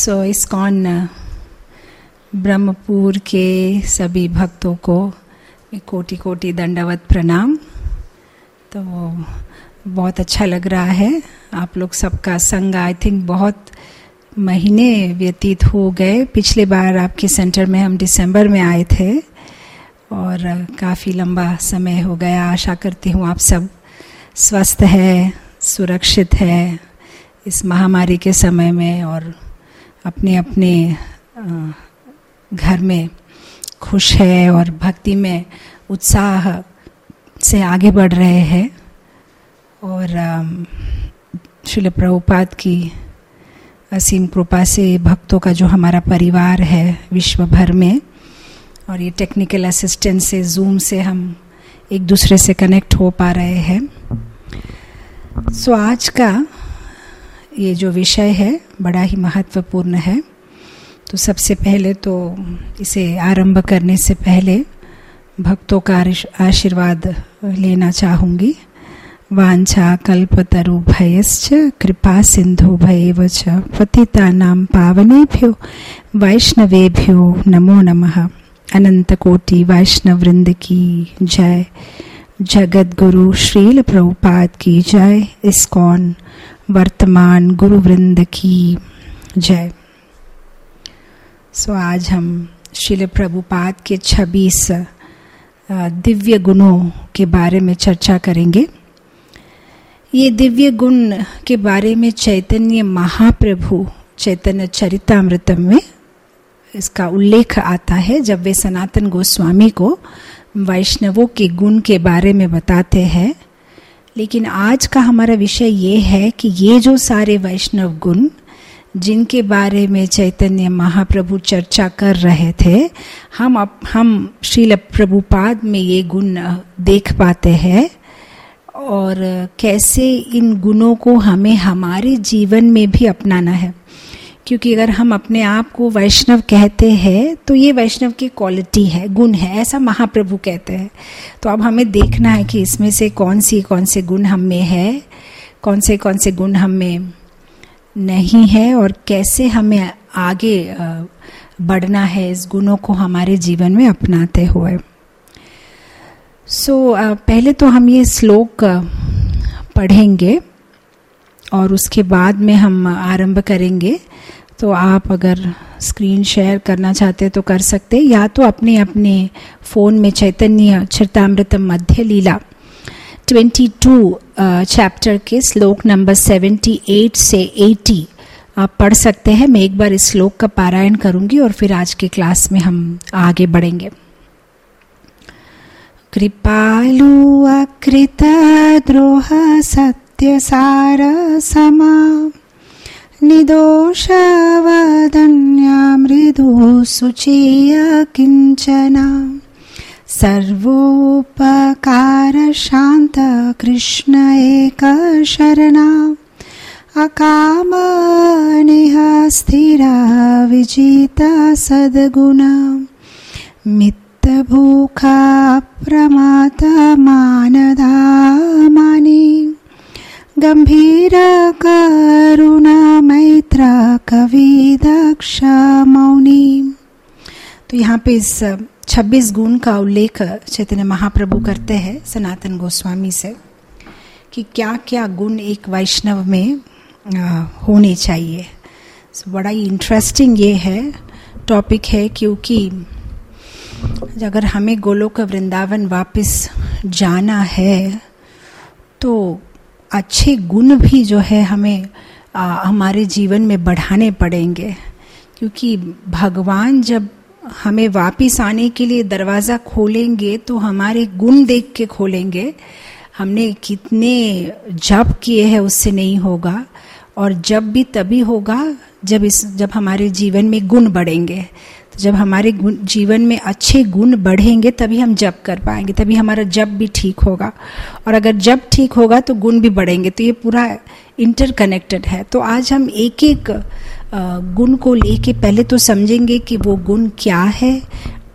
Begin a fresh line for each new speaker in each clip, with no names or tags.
सो ISKCON Brahmapur के सभी भक्तों को कोटि कोटि दंडवत प्रणाम। तो बहुत अच्छा लग रहा है आप लोग सबका संग। आई थिंक बहुत महीने व्यतीत हो गए। पिछले बार आपके सेंटर में हम दिसंबर में आए थे और काफ़ी लंबा समय हो गया। आशा करती हूँ आप सब स्वस्थ है, सुरक्षित है इस महामारी के समय में और अपने अपने घर में खुश है और भक्ति में उत्साह से आगे बढ़ रहे हैं। और श्रील प्रभुपाद की असीम कृपा से भक्तों का जो हमारा परिवार है विश्व भर में, और ये टेक्निकल असिस्टेंस से जूम से हम एक दूसरे से कनेक्ट हो पा रहे हैं। सो आज का ये जो विषय है बड़ा ही महत्वपूर्ण है। तो सबसे पहले तो इसे आरंभ करने से पहले भक्तों का आशीर्वाद लेना चाहूँगी। वांछा कल्पतरुभयश्च कृपा सिन्धुभैव च पतितानां पावनेभ्यो वैष्णवेभ्यो नमो नमः। अनंत कोटि वैष्णव वृंद की जय। जगत गुरु श्रील प्रभुपाद की जय। इस्कॉन वर्तमान गुरु वृंद की जय। सो आज हम श्रील प्रभुपाद के 26 दिव्य गुणों के बारे में चर्चा करेंगे। ये दिव्य गुण के बारे में चैतन्य महाप्रभु चैतन्य चरितामृतम में इसका उल्लेख आता है जब वे सनातन गोस्वामी को वैष्णवों के गुण के बारे में बताते हैं। लेकिन आज का हमारा विषय ये है कि ये जो सारे वैष्णव गुण जिनके बारे में चैतन्य महाप्रभु चर्चा कर रहे थे, हम श्रील प्रभुपाद में ये गुण देख पाते हैं और कैसे इन गुणों को हमें हमारे जीवन में भी अपनाना है। क्योंकि अगर हम अपने आप को वैष्णव कहते हैं तो ये वैष्णव की क्वालिटी है, गुण है, ऐसा महाप्रभु कहते हैं। तो अब हमें देखना है कि इसमें से कौन से गुण हम में है, कौन से गुण हम में नहीं है और कैसे हमें आगे बढ़ना है इस गुणों को हमारे जीवन में अपनाते हुए। पहले तो हम ये श्लोक पढ़ेंगे और उसके बाद में हम आरंभ करेंगे। तो आप अगर स्क्रीन शेयर करना चाहते हैं तो कर सकते हैं, या तो अपने अपने फ़ोन में चैतन्य चरितामृतम मध्य लीला 22 चैप्टर के श्लोक नंबर 78 से 80 आप पढ़ सकते हैं। मैं एक बार इस श्लोक का पारायण करूंगी और फिर आज के क्लास में हम आगे बढ़ेंगे। कृपालु अकृत द्रोह सत्य सार समा निदोष वदन्या मृदु सुचेय किंचना सर्वोपकार शांत कृष्ण एक शरणा अकाम नेह स्थिर विजित सद्गुणा मित्त भूखा प्रमाद मानदा मानी गंभीर करुणा मैत्र कवि दक्ष मौनी। तो यहाँ पे इस 26 गुण का उल्लेख चैतन्य महाप्रभु करते हैं सनातन गोस्वामी से कि क्या क्या गुण एक वैष्णव में होने चाहिए। बड़ा ही इंटरेस्टिंग ये है टॉपिक है, क्योंकि अगर हमें गोलोक वृंदावन वापस जाना है तो अच्छे गुण भी जो है हमें हमारे जीवन में बढ़ाने पड़ेंगे। क्योंकि भगवान जब हमें वापस आने के लिए दरवाज़ा खोलेंगे तो हमारे गुण देख के खोलेंगे। हमने कितने जप किए हैं उससे नहीं होगा, और जब भी तभी होगा जब हमारे जीवन में गुण बढ़ेंगे। तो जब हमारे जीवन में अच्छे गुण बढ़ेंगे तभी हम जप कर पाएंगे, तभी हमारा जप भी ठीक होगा, और अगर जप ठीक होगा तो गुण भी बढ़ेंगे। तो ये पूरा इंटरकनेक्टेड है। तो आज हम एक एक गुण को लेके पहले तो समझेंगे कि वो गुण क्या है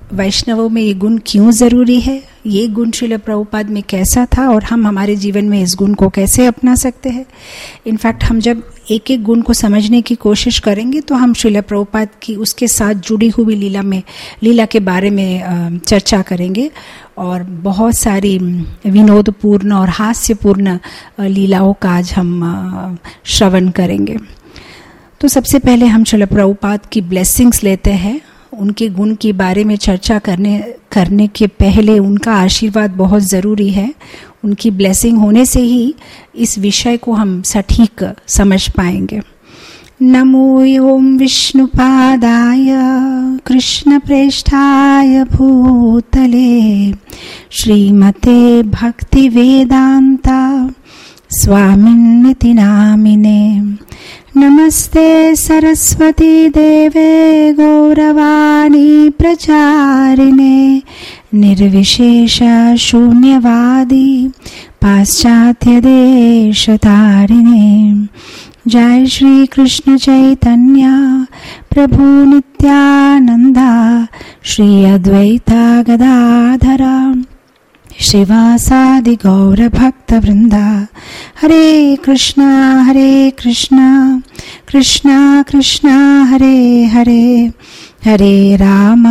वैष्णवों में ये गुण क्यों ज़रूरी है, ये गुण श्रील प्रभुपाद में कैसा था और हम हमारे जीवन में इस गुण को कैसे अपना सकते हैं। इनफैक्ट हम जब एक एक गुण को समझने की कोशिश करेंगे तो हम श्रील प्रभुपाद की उसके साथ जुड़ी हुई लीला के बारे में चर्चा करेंगे और बहुत सारी विनोदपूर्ण और हास्यपूर्ण लीलाओं का आज हम श्रवण करेंगे। तो सबसे पहले हम श्रील प्रभुपाद की ब्लेसिंग्स लेते हैं। उनके गुण के बारे में चर्चा करने के पहले उनका आशीर्वाद बहुत ज़रूरी है। उनकी ब्लेसिंग होने से ही इस विषय को हम सटीक समझ पाएंगे। नमो ओम विष्णुपादाय कृष्ण प्रेष्ठाय भूतले श्रीमते भक्ति वेदांता स्वामिन्निति नामिने। नमस्ते सरस्वती देवे गौरवाणी प्रचारिणे निर्विशेष शून्यवादी पाश्चात्य देश तारिणे। जय श्री कृष्ण चैतन्य प्रभु नित्यानंदा श्री अद्वैता गदाधरा श्रीवासादि गौर भक्त वृंदा। हरे कृष्णा कृष्णा कृष्णा हरे हरे, हरे राम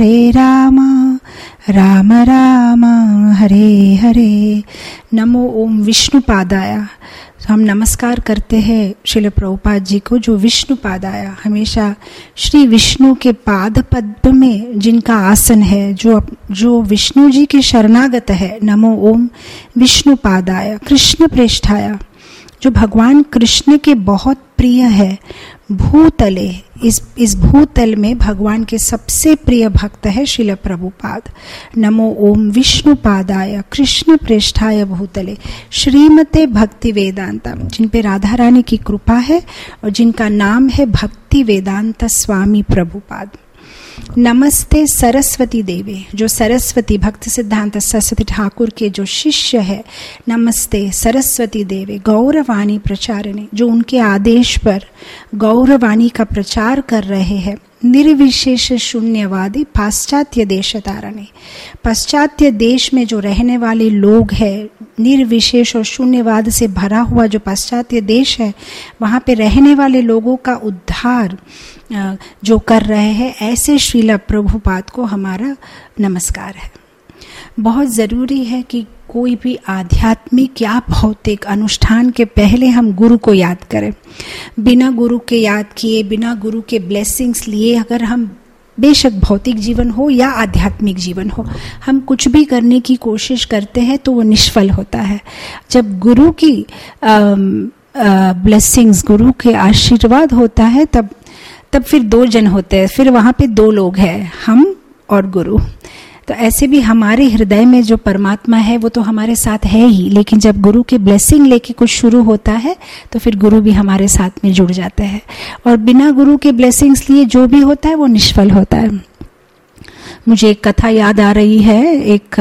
राम राम हरे हरे। नमो ओम विष्णुपादाय। हम नमस्कार करते हैं श्रील प्रभुपाद जी को जो विष्णुपादाय, हमेशा श्री विष्णु के पाद पद्म में जिनका आसन है, जो विष्णु जी के शरणागत है। नमो ओम विष्णुपादाय। कृष्ण प्रेष्ठाय, जो भगवान कृष्ण के बहुत प्रिय है। भूतले, इस भूतल में भगवान के सबसे प्रिय भक्त है श्रील प्रभुपाद। नमो ओम विष्णुपादाय कृष्ण प्रेष्ठाय भूतले श्रीमते भक्ति वेदांता, जिन पे राधा रानी की कृपा है और जिनका नाम है भक्ति वेदांत स्वामी प्रभुपाद। नमस्ते सरस्वती देवे, जो सरस्वती भक्त सिद्धांत सरस्वती ठाकुर के जो शिष्य है। नमस्ते सरस्वती देवे गौरवाणी प्रचारिणे, जो उनके आदेश पर गौरवाणी का प्रचार कर रहे हैं। निर्विशेष शून्यवादी पाश्चात्य देश तारणे, पाश्चात्य देश में जो रहने वाले लोग हैं, निर्विशेष और शून्यवाद से भरा हुआ जो पाश्चात्य देश है, वहाँ पे रहने वाले लोगों का उद्धार जो कर रहे हैं, ऐसे श्रील प्रभुपाद को हमारा नमस्कार है। बहुत ज़रूरी है कि कोई भी आध्यात्मिक या भौतिक अनुष्ठान के पहले हम गुरु को याद करें। बिना गुरु के याद किए, बिना गुरु के ब्लेसिंग्स लिए अगर हम, बेशक भौतिक जीवन हो या आध्यात्मिक जीवन हो, हम कुछ भी करने की कोशिश करते हैं तो वो निष्फल होता है। जब गुरु की ब्लेसिंग्स, गुरु के आशीर्वाद होता है, तब फिर दो जन होते हैं, फिर वहाँ पे दो लोग हैं, हम और गुरु। तो ऐसे भी हमारे हृदय में जो परमात्मा है वो तो हमारे साथ है ही, लेकिन जब गुरु के ब्लेसिंग लेके कुछ शुरू होता है तो फिर गुरु भी हमारे साथ में जुड़ जाते हैं, और बिना गुरु के ब्लेसिंग्स लिए जो भी होता है वो निष्फल होता है। मुझे एक कथा याद आ रही है, एक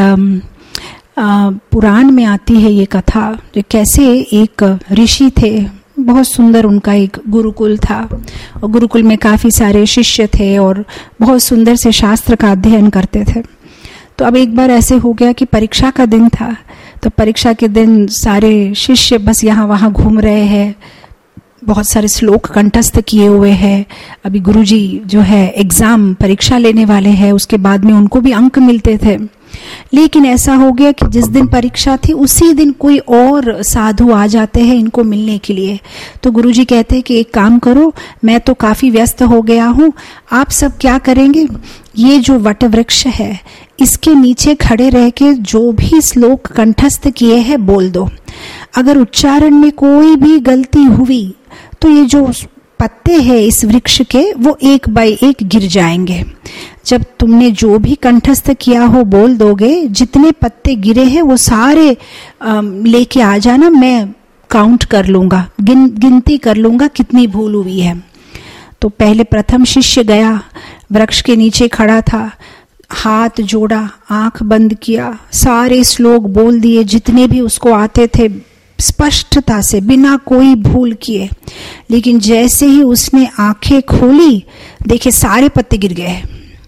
पुराण में आती है ये कथा, जो कैसे एक ऋषि थे, बहुत सुंदर उनका एक गुरुकुल था, और गुरुकुल में काफ़ी सारे शिष्य थे और बहुत सुंदर से शास्त्र का अध्ययन करते थे। तो अब एक बार ऐसे हो गया कि परीक्षा का दिन था, तो परीक्षा के दिन सारे शिष्य बस यहाँ वहाँ घूम रहे हैं, बहुत सारे श्लोक कंठस्थ किए हुए हैं। अभी गुरुजी जो है एग्ज़ाम परीक्षा लेने वाले हैं, उसके बाद में उनको भी अंक मिलते थे। लेकिन ऐसा हो गया कि जिस दिन परीक्षा थी उसी दिन कोई और साधु आ जाते हैं इनको मिलने के लिए। तो गुरुजी कहते हैं कि एक काम करो, मैं तो काफ़ी व्यस्त हो गया हूँ, आप सब क्या करेंगे, ये जो वट वृक्ष है इसके नीचे खड़े रह के जो भी श्लोक कंठस्थ किए हैं बोल दो। अगर उच्चारण में कोई भी गलती हुई तो ये जो पत्ते हैं इस वृक्ष के वो एक बाय एक गिर जाएंगे। जब तुमने जो भी कंठस्थ किया हो बोल दोगे, जितने पत्ते गिरे हैं वो सारे लेके आ जाना, मैं काउंट कर लूँगा, गिनती कर लूँगा कितनी भूल हुई है। तो पहले प्रथम शिष्य गया, वृक्ष के नीचे खड़ा था, हाथ जोड़ा, आंख बंद किया, सारे श्लोक बोल दिए जितने भी उसको आते थे स्पष्टता से, बिना कोई भूल किए। लेकिन जैसे ही उसने आंखें खोली, देखे सारे पत्ते गिर गए।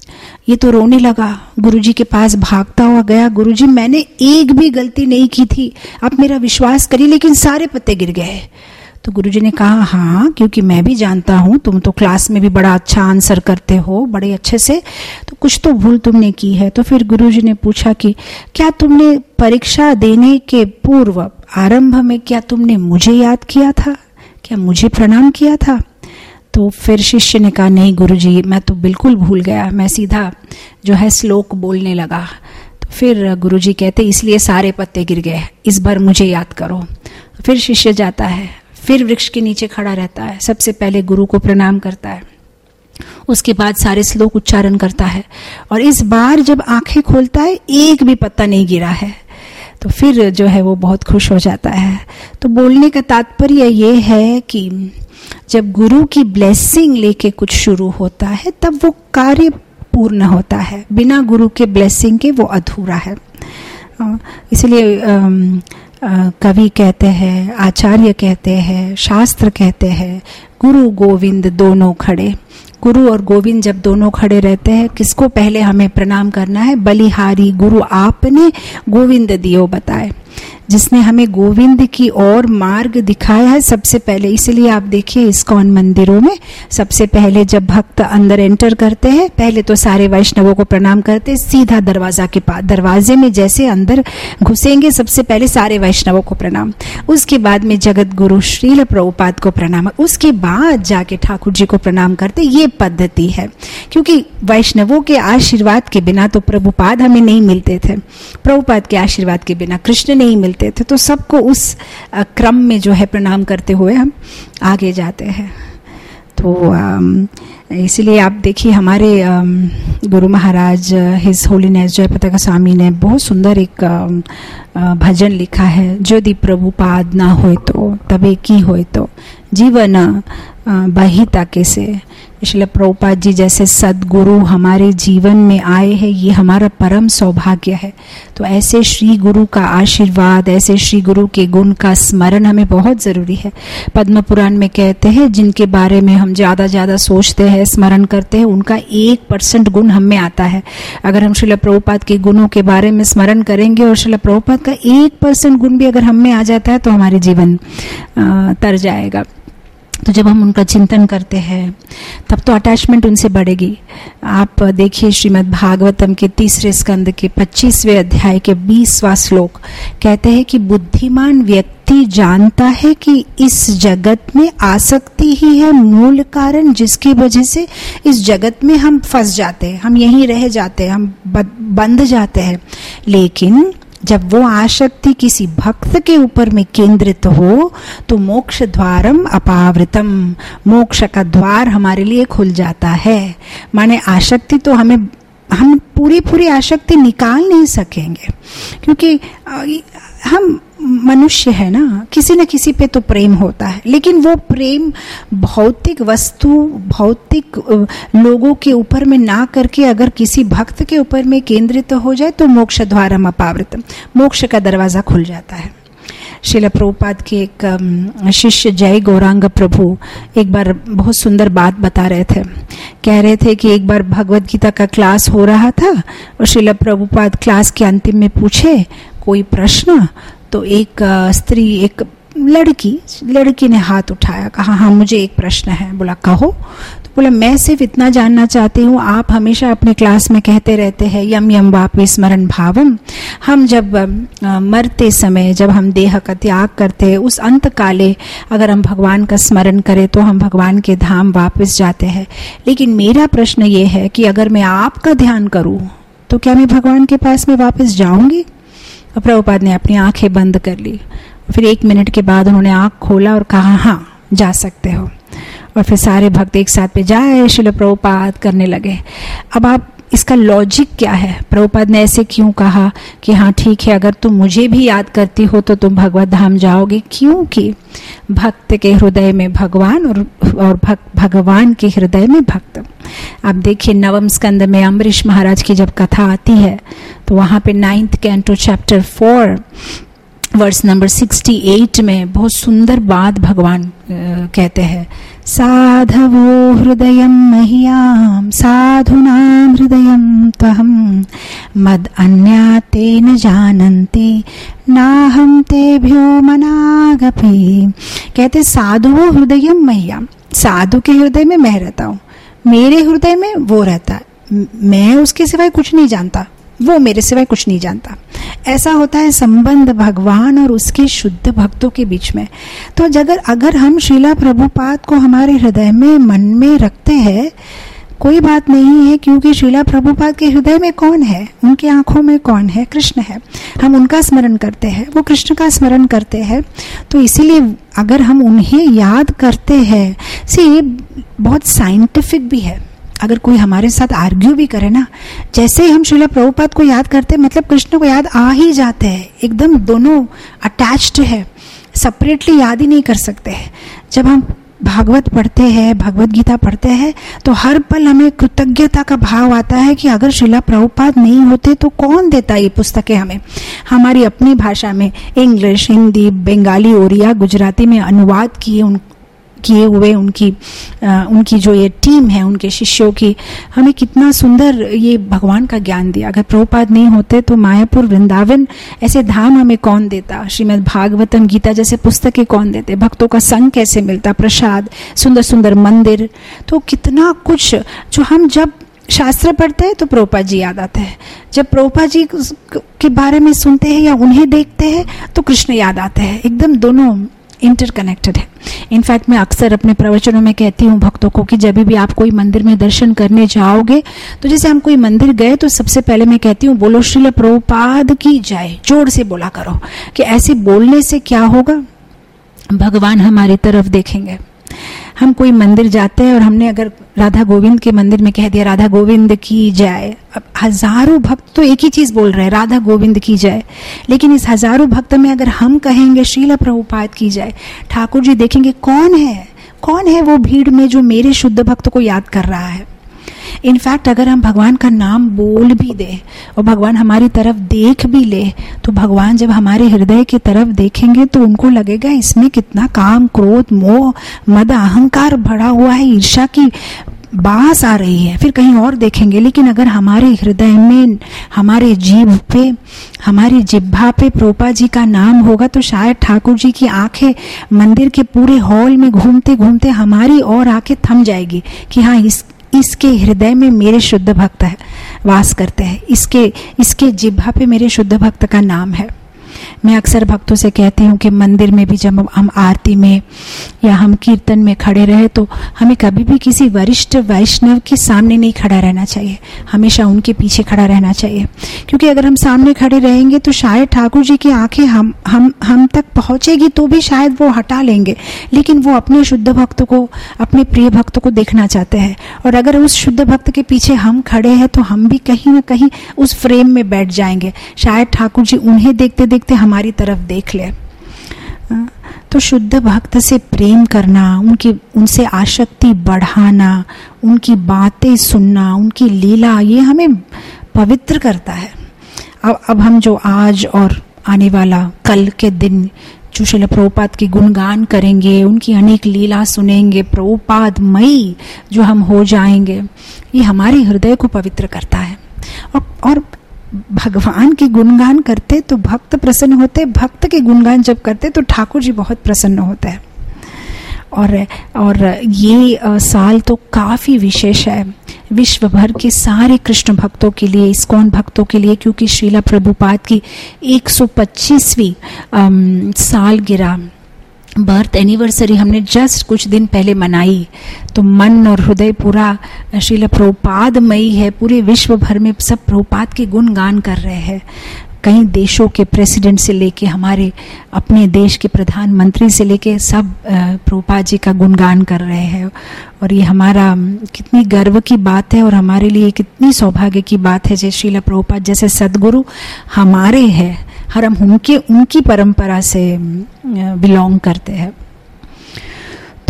ये तो रोने लगा, गुरुजी के पास भागता हुआ गया, गुरुजी मैंने एक भी गलती नहीं की थी, आप मेरा विश्वास करिए, लेकिन सारे पत्ते गिर गए। तो गुरुजी ने कहा हाँ, क्योंकि मैं भी जानता हूँ, तुम तो क्लास में भी बड़ा अच्छा आंसर करते हो, बड़े अच्छे से, तो कुछ तो भूल तुमने की है। तो फिर गुरुजी ने पूछा कि क्या तुमने परीक्षा देने के पूर्व आरंभ में क्या तुमने मुझे याद किया था, क्या मुझे प्रणाम किया था? तो फिर शिष्य ने कहा नहीं गुरुजी, मैं तो बिल्कुल भूल गया, मैं सीधा जो है श्लोक बोलने लगा। तो फिर गुरुजी कहते इसलिए सारे पत्ते गिर गए, इस बार मुझे याद करो। फिर शिष्य जाता है, फिर वृक्ष के नीचे खड़ा रहता है, सबसे पहले गुरु को प्रणाम करता है, उसके बाद सारे श्लोक उच्चारण करता है, और इस बार जब आंखें खोलता है एक भी पत्ता नहीं गिरा है। तो फिर जो है वो बहुत खुश हो जाता है। तो बोलने का तात्पर्य ये है कि जब गुरु की ब्लेसिंग लेके कुछ शुरू होता है तब वो कार्य पूर्ण होता है, बिना गुरु के ब्लेसिंग के वो अधूरा है। इसलिए कवि कहते हैं, आचार्य कहते हैं, शास्त्र कहते हैं, गुरु गोविंद दोनों खड़े। गुरु और गोविंद जब दोनों खड़े रहते हैं, किसको पहले हमें प्रणाम करना है? बलिहारी गुरु आपने गोविंद दियो बताए, जिसने हमें गोविंद की ओर मार्ग दिखाया है सबसे पहले। इसलिए आप देखिए इस्कॉन मंदिरों में सबसे पहले जब भक्त अंदर एंटर करते हैं, पहले तो सारे वैष्णवों को प्रणाम करते, सीधा दरवाजा के पास, दरवाजे में जैसे अंदर घुसेंगे सबसे पहले सारे वैष्णवों को प्रणाम, उसके बाद में जगत गुरु श्रील प्रभुपाद को प्रणाम, उसके बाद जाके ठाकुर जी को प्रणाम करते। ये पद्धति है, क्योंकि वैष्णवों के आशीर्वाद के बिना तो प्रभुपाद हमें नहीं मिलते थे, प्रभुपाद के आशीर्वाद के बिना कृष्ण नहीं मिलते थे। तो सबको उस क्रम में जो है प्रणाम करते हुए हम आगे जाते हैं। तो इसलिए आप देखिए हमारे गुरु महाराज हिज होलीनेस जय पताका स्वामी ने बहुत सुंदर एक भजन लिखा है, यदि प्रभुपाद ना होए तो तबे की होए तो जीवन बहिता कैसे। इसलिए प्रभुपाद जी जैसे सदगुरु हमारे जीवन में आए हैं, ये हमारा परम सौभाग्य है। तो ऐसे श्री गुरु का आशीर्वाद, ऐसे श्री गुरु के गुण का स्मरण हमें बहुत जरूरी है। पद्म पुराण में कहते हैं जिनके बारे में हम ज्यादा सोचते हैं, स्मरण करते हैं, उनका 1% गुण हम में आता है। अगर हम श्रील प्रभुपाद के गुणों के बारे में स्मरण करेंगे और श्रील प्रभुपाद का 1% गुण भी अगर हम में आ जाता है तो हमारे जीवन तर जाएगा। तो जब हम उनका चिंतन करते हैं तब तो अटैचमेंट उनसे बढ़ेगी। आप देखिए श्रीमद् भागवतम के 3 स्कंद के 25वें अध्याय के 20वां श्लोक कहते हैं कि बुद्धिमान व्यक्ति जानता है कि इस जगत में आसक्ति ही है मूल कारण, जिसकी वजह से इस जगत में हम फंस जाते हैं, हम यहीं रह जाते हैं, हम बंध जाते हैं। लेकिन जब वो आसक्ति किसी भक्त के ऊपर में केंद्रित हो तो मोक्ष द्वारम अपावृतम, मोक्ष का द्वार हमारे लिए खुल जाता है। माने आसक्ति तो हम पूरी आसक्ति निकाल नहीं सकेंगे, क्योंकि हम मनुष्य है ना, किसी न किसी पे तो प्रेम होता है, लेकिन वो प्रेम भौतिक वस्तु, भौतिक लोगों के ऊपर में ना करके अगर किसी भक्त के ऊपर में केंद्रित हो जाए तो मोक्ष द्वारम अपावृतम, मोक्ष का दरवाजा खुल जाता है। श्रील प्रभुपाद के एक शिष्य जय गौरांग प्रभु एक बार बहुत सुंदर बात बता रहे थे। कह रहे थे कि एक बार भगवत गीता का क्लास हो रहा था और श्रील प्रभुपाद क्लास के अंतिम में पूछे कोई प्रश्न, तो एक स्त्री, एक लड़की ने हाथ उठाया, कहा हाँ मुझे एक प्रश्न है। बोला कहो। तो बोला मैं सिर्फ इतना जानना चाहती हूँ, आप हमेशा अपने क्लास में कहते रहते हैं यम यम वापि स्मरण भावम, हम जब मरते समय, जब हम देह का त्याग करते हैं, उस अंत काले अगर हम भगवान का स्मरण करें तो हम भगवान के धाम वापस जाते हैं। लेकिन मेरा प्रश्न ये है कि अगर मैं आपका ध्यान करूँ तो क्या मैं भगवान के पास में वापस जाऊंगी? और प्रभुपाद ने अपनी आंखें बंद कर ली। फिर 1 मिनट के बाद उन्होंने आंख खोला और कहा हाँ जा सकते हो। और फिर सारे भक्त एक साथ पे जय श्रील प्रभुपाद करने लगे। अब आप इसका लॉजिक क्या है? प्रभुपाद ने ऐसे क्यों कहा कि हाँ ठीक है, अगर तुम मुझे भी याद करती हो तो तुम भगवत धाम जाओगे? क्योंकि भक्त के हृदय में भगवान और भगवान के हृदय में भक्त। आप देखिए 9वें स्कंद में अम्बरीश महाराज की जब कथा आती है तो वहां पे 9th canto chapter 4 verse number 68 में बहुत सुंदर बात भगवान कहते हैं, साधवो हृदयम मह्याम साधुनाम हृदयम त्वहम मद अन्या ते न जानन्ति नाहम तेभ्यो मनागपि। कहते साधुवो हृदयम मह्याम, साधु के हृदय में मैं रहता हूँ, मेरे हृदय में वो रहता है, मैं उसके सिवाय कुछ नहीं जानता, वो मेरे सिवाय कुछ नहीं जानता। ऐसा होता है संबंध भगवान और उसके शुद्ध भक्तों के बीच में। तो अगर हम श्रीला प्रभुपाद को हमारे हृदय में मन में रखते हैं, कोई बात नहीं है, क्योंकि श्रीला प्रभुपाद के हृदय में कौन है, उनकी आंखों में कौन है, कृष्ण है। हम उनका स्मरण करते हैं, वो कृष्ण का स्मरण करते हैं। तो इसीलिए अगर हम उन्हें याद करते हैं, ये बहुत साइंटिफिक भी है। अगर कोई हमारे साथ आर्ग्यू भी करे ना, जैसे ही हम श्रीला प्रभुपाद को याद करते हैं, मतलब कृष्ण को याद आ ही जाते हैं, एकदम दोनों अटैच्ड है, सेपरेटली याद ही नहीं कर सकते हैं। जब हम भागवत पढ़ते हैं, भगवत गीता पढ़ते हैं, तो हर पल हमें कृतज्ञता का भाव आता है कि अगर श्रीला प्रभुपाद नहीं होते तो कौन देता ये पुस्तकें हमें, हमारी अपनी भाषा में, इंग्लिश, हिंदी, बंगाली, ओरिया, गुजराती में अनुवाद किए हुए उनकी जो ये टीम है, उनके शिष्यों की, हमें कितना सुंदर ये भगवान का ज्ञान दिया। अगर प्रभुपाद नहीं होते तो मायापुर, वृंदावन ऐसे धाम हमें कौन देता, श्रीमद् भागवतम, गीता जैसे पुस्तकें कौन देते, भक्तों का संग कैसे मिलता, प्रसाद, सुंदर सुंदर मंदिर, तो कितना कुछ जो हम जब शास्त्र पढ़ते हैं तो प्रभुपाद जी याद आते हैं, जब प्रभुपाद जी के बारे में सुनते हैं या उन्हें देखते हैं तो कृष्ण याद आते हैं। एकदम दोनों इंटरकनेक्टेड है। इनफैक्ट मैं अक्सर अपने प्रवचनों में कहती हूँ भक्तों को कि जब भी आप कोई मंदिर में दर्शन करने जाओगे, तो जैसे हम कोई मंदिर गए तो सबसे पहले मैं कहती हूँ बोलो श्रील प्रभुपाद की जय, जोर से बोला करो, कि ऐसे बोलने से क्या होगा, भगवान हमारी तरफ देखेंगे। हम कोई मंदिर जाते हैं और हमने अगर राधा गोविंद के मंदिर में कह दिया राधा गोविंद की जय, अब हजारों भक्त तो एक ही चीज बोल रहे हैं, राधा गोविंद की जय, लेकिन इस हजारों भक्त में अगर हम कहेंगे श्रील प्रभुपाद की जय, ठाकुर जी देखेंगे कौन है वो भीड़ में जो मेरे शुद्ध भक्त को याद कर रहा है। इनफैक्ट अगर हम भगवान का नाम बोल भी दे और भगवान हमारी तरफ देख भी ले, तो भगवान जब हमारे हृदय की तरफ देखेंगे तो उनको लगेगा इसमें कितना काम, क्रोध, मोह, मद, अहंकार भरा हुआ है, ईर्ष्या की बास आ रही है, फिर कहीं और देखेंगे। लेकिन अगर हमारे हृदय में, हमारे जीभ पे, हमारी जिह्वा पे प्रभुपाद जी का नाम होगा, तो शायद ठाकुर जी की आंखें मंदिर के पूरे हॉल में घूमते घूमते हमारी और आंखें थम जाएगी कि हाँ इसके हृदय में मेरे शुद्ध भक्त है, वास करते हैं, इसके जिह्वा पे मेरे शुद्ध भक्त का नाम है। मैं अक्सर भक्तों से कहती हूँ कि मंदिर में भी जब हम आरती में या हम कीर्तन में खड़े रहे तो हमें कभी भी किसी वरिष्ठ वैष्णव के सामने नहीं खड़ा रहना चाहिए, हमेशा उनके पीछे खड़ा रहना चाहिए। क्योंकि अगर हम सामने खड़े रहेंगे तो शायद ठाकुर जी की आंखें हम तक पहुंचेगी तो भी शायद वो हटा लेंगे, लेकिन वो अपने शुद्ध भक्त को, अपने प्रिय भक्त को देखना चाहते हैं। और अगर उस शुद्ध भक्त के पीछे हम खड़े हैं तो हम भी कहीं ना कहीं उस फ्रेम में बैठ जाएंगे, शायद ठाकुर जी उन्हें देखते देखते हमारी तरफ देख ले। तो शुद्ध भक्त से प्रेम करना, उनसे आसक्ति बढ़ाना, उनकी बातें सुनना, उनकी लीला, ये हमें पवित्र करता है। अब हम जो आज और आने वाला कल के दिन जो श्रील प्रभुपाद की गुणगान करेंगे, उनकी अनेक लीला सुनेंगे, प्रभुपादमयी जो हम हो जाएंगे, ये हमारे हृदय को पवित्र करता है। और भगवान की गुणगान करते तो भक्त प्रसन्न होते, भक्त के गुणगान जब करते तो ठाकुर जी बहुत प्रसन्न होते हैं। और ये साल तो काफ़ी विशेष है विश्व भर के सारे कृष्ण भक्तों के लिए, इस्कॉन भक्तों के लिए, क्योंकि श्रीला प्रभुपाद की 125वीं सालगिरह, बर्थ एनिवर्सरी हमने जस्ट कुछ दिन पहले मनाई। तो मन और हृदय पूरा श्रील प्रभुपादमयी है, पूरे विश्व भर में सब प्रभुपाद के गुणगान कर रहे हैं। कई देशों के प्रेसिडेंट से लेके हमारे अपने देश के प्रधानमंत्री से लेके सब प्रभुपाद जी का गुणगान कर रहे हैं। और ये हमारा कितनी गर्व की बात है और हमारे लिए कितनी सौभाग्य की बात है जैसे श्रील प्रभुपाद जैसे सद्गुरु हमारे हैं, हर हम उनकी परंपरा से बिलोंग करते हैं।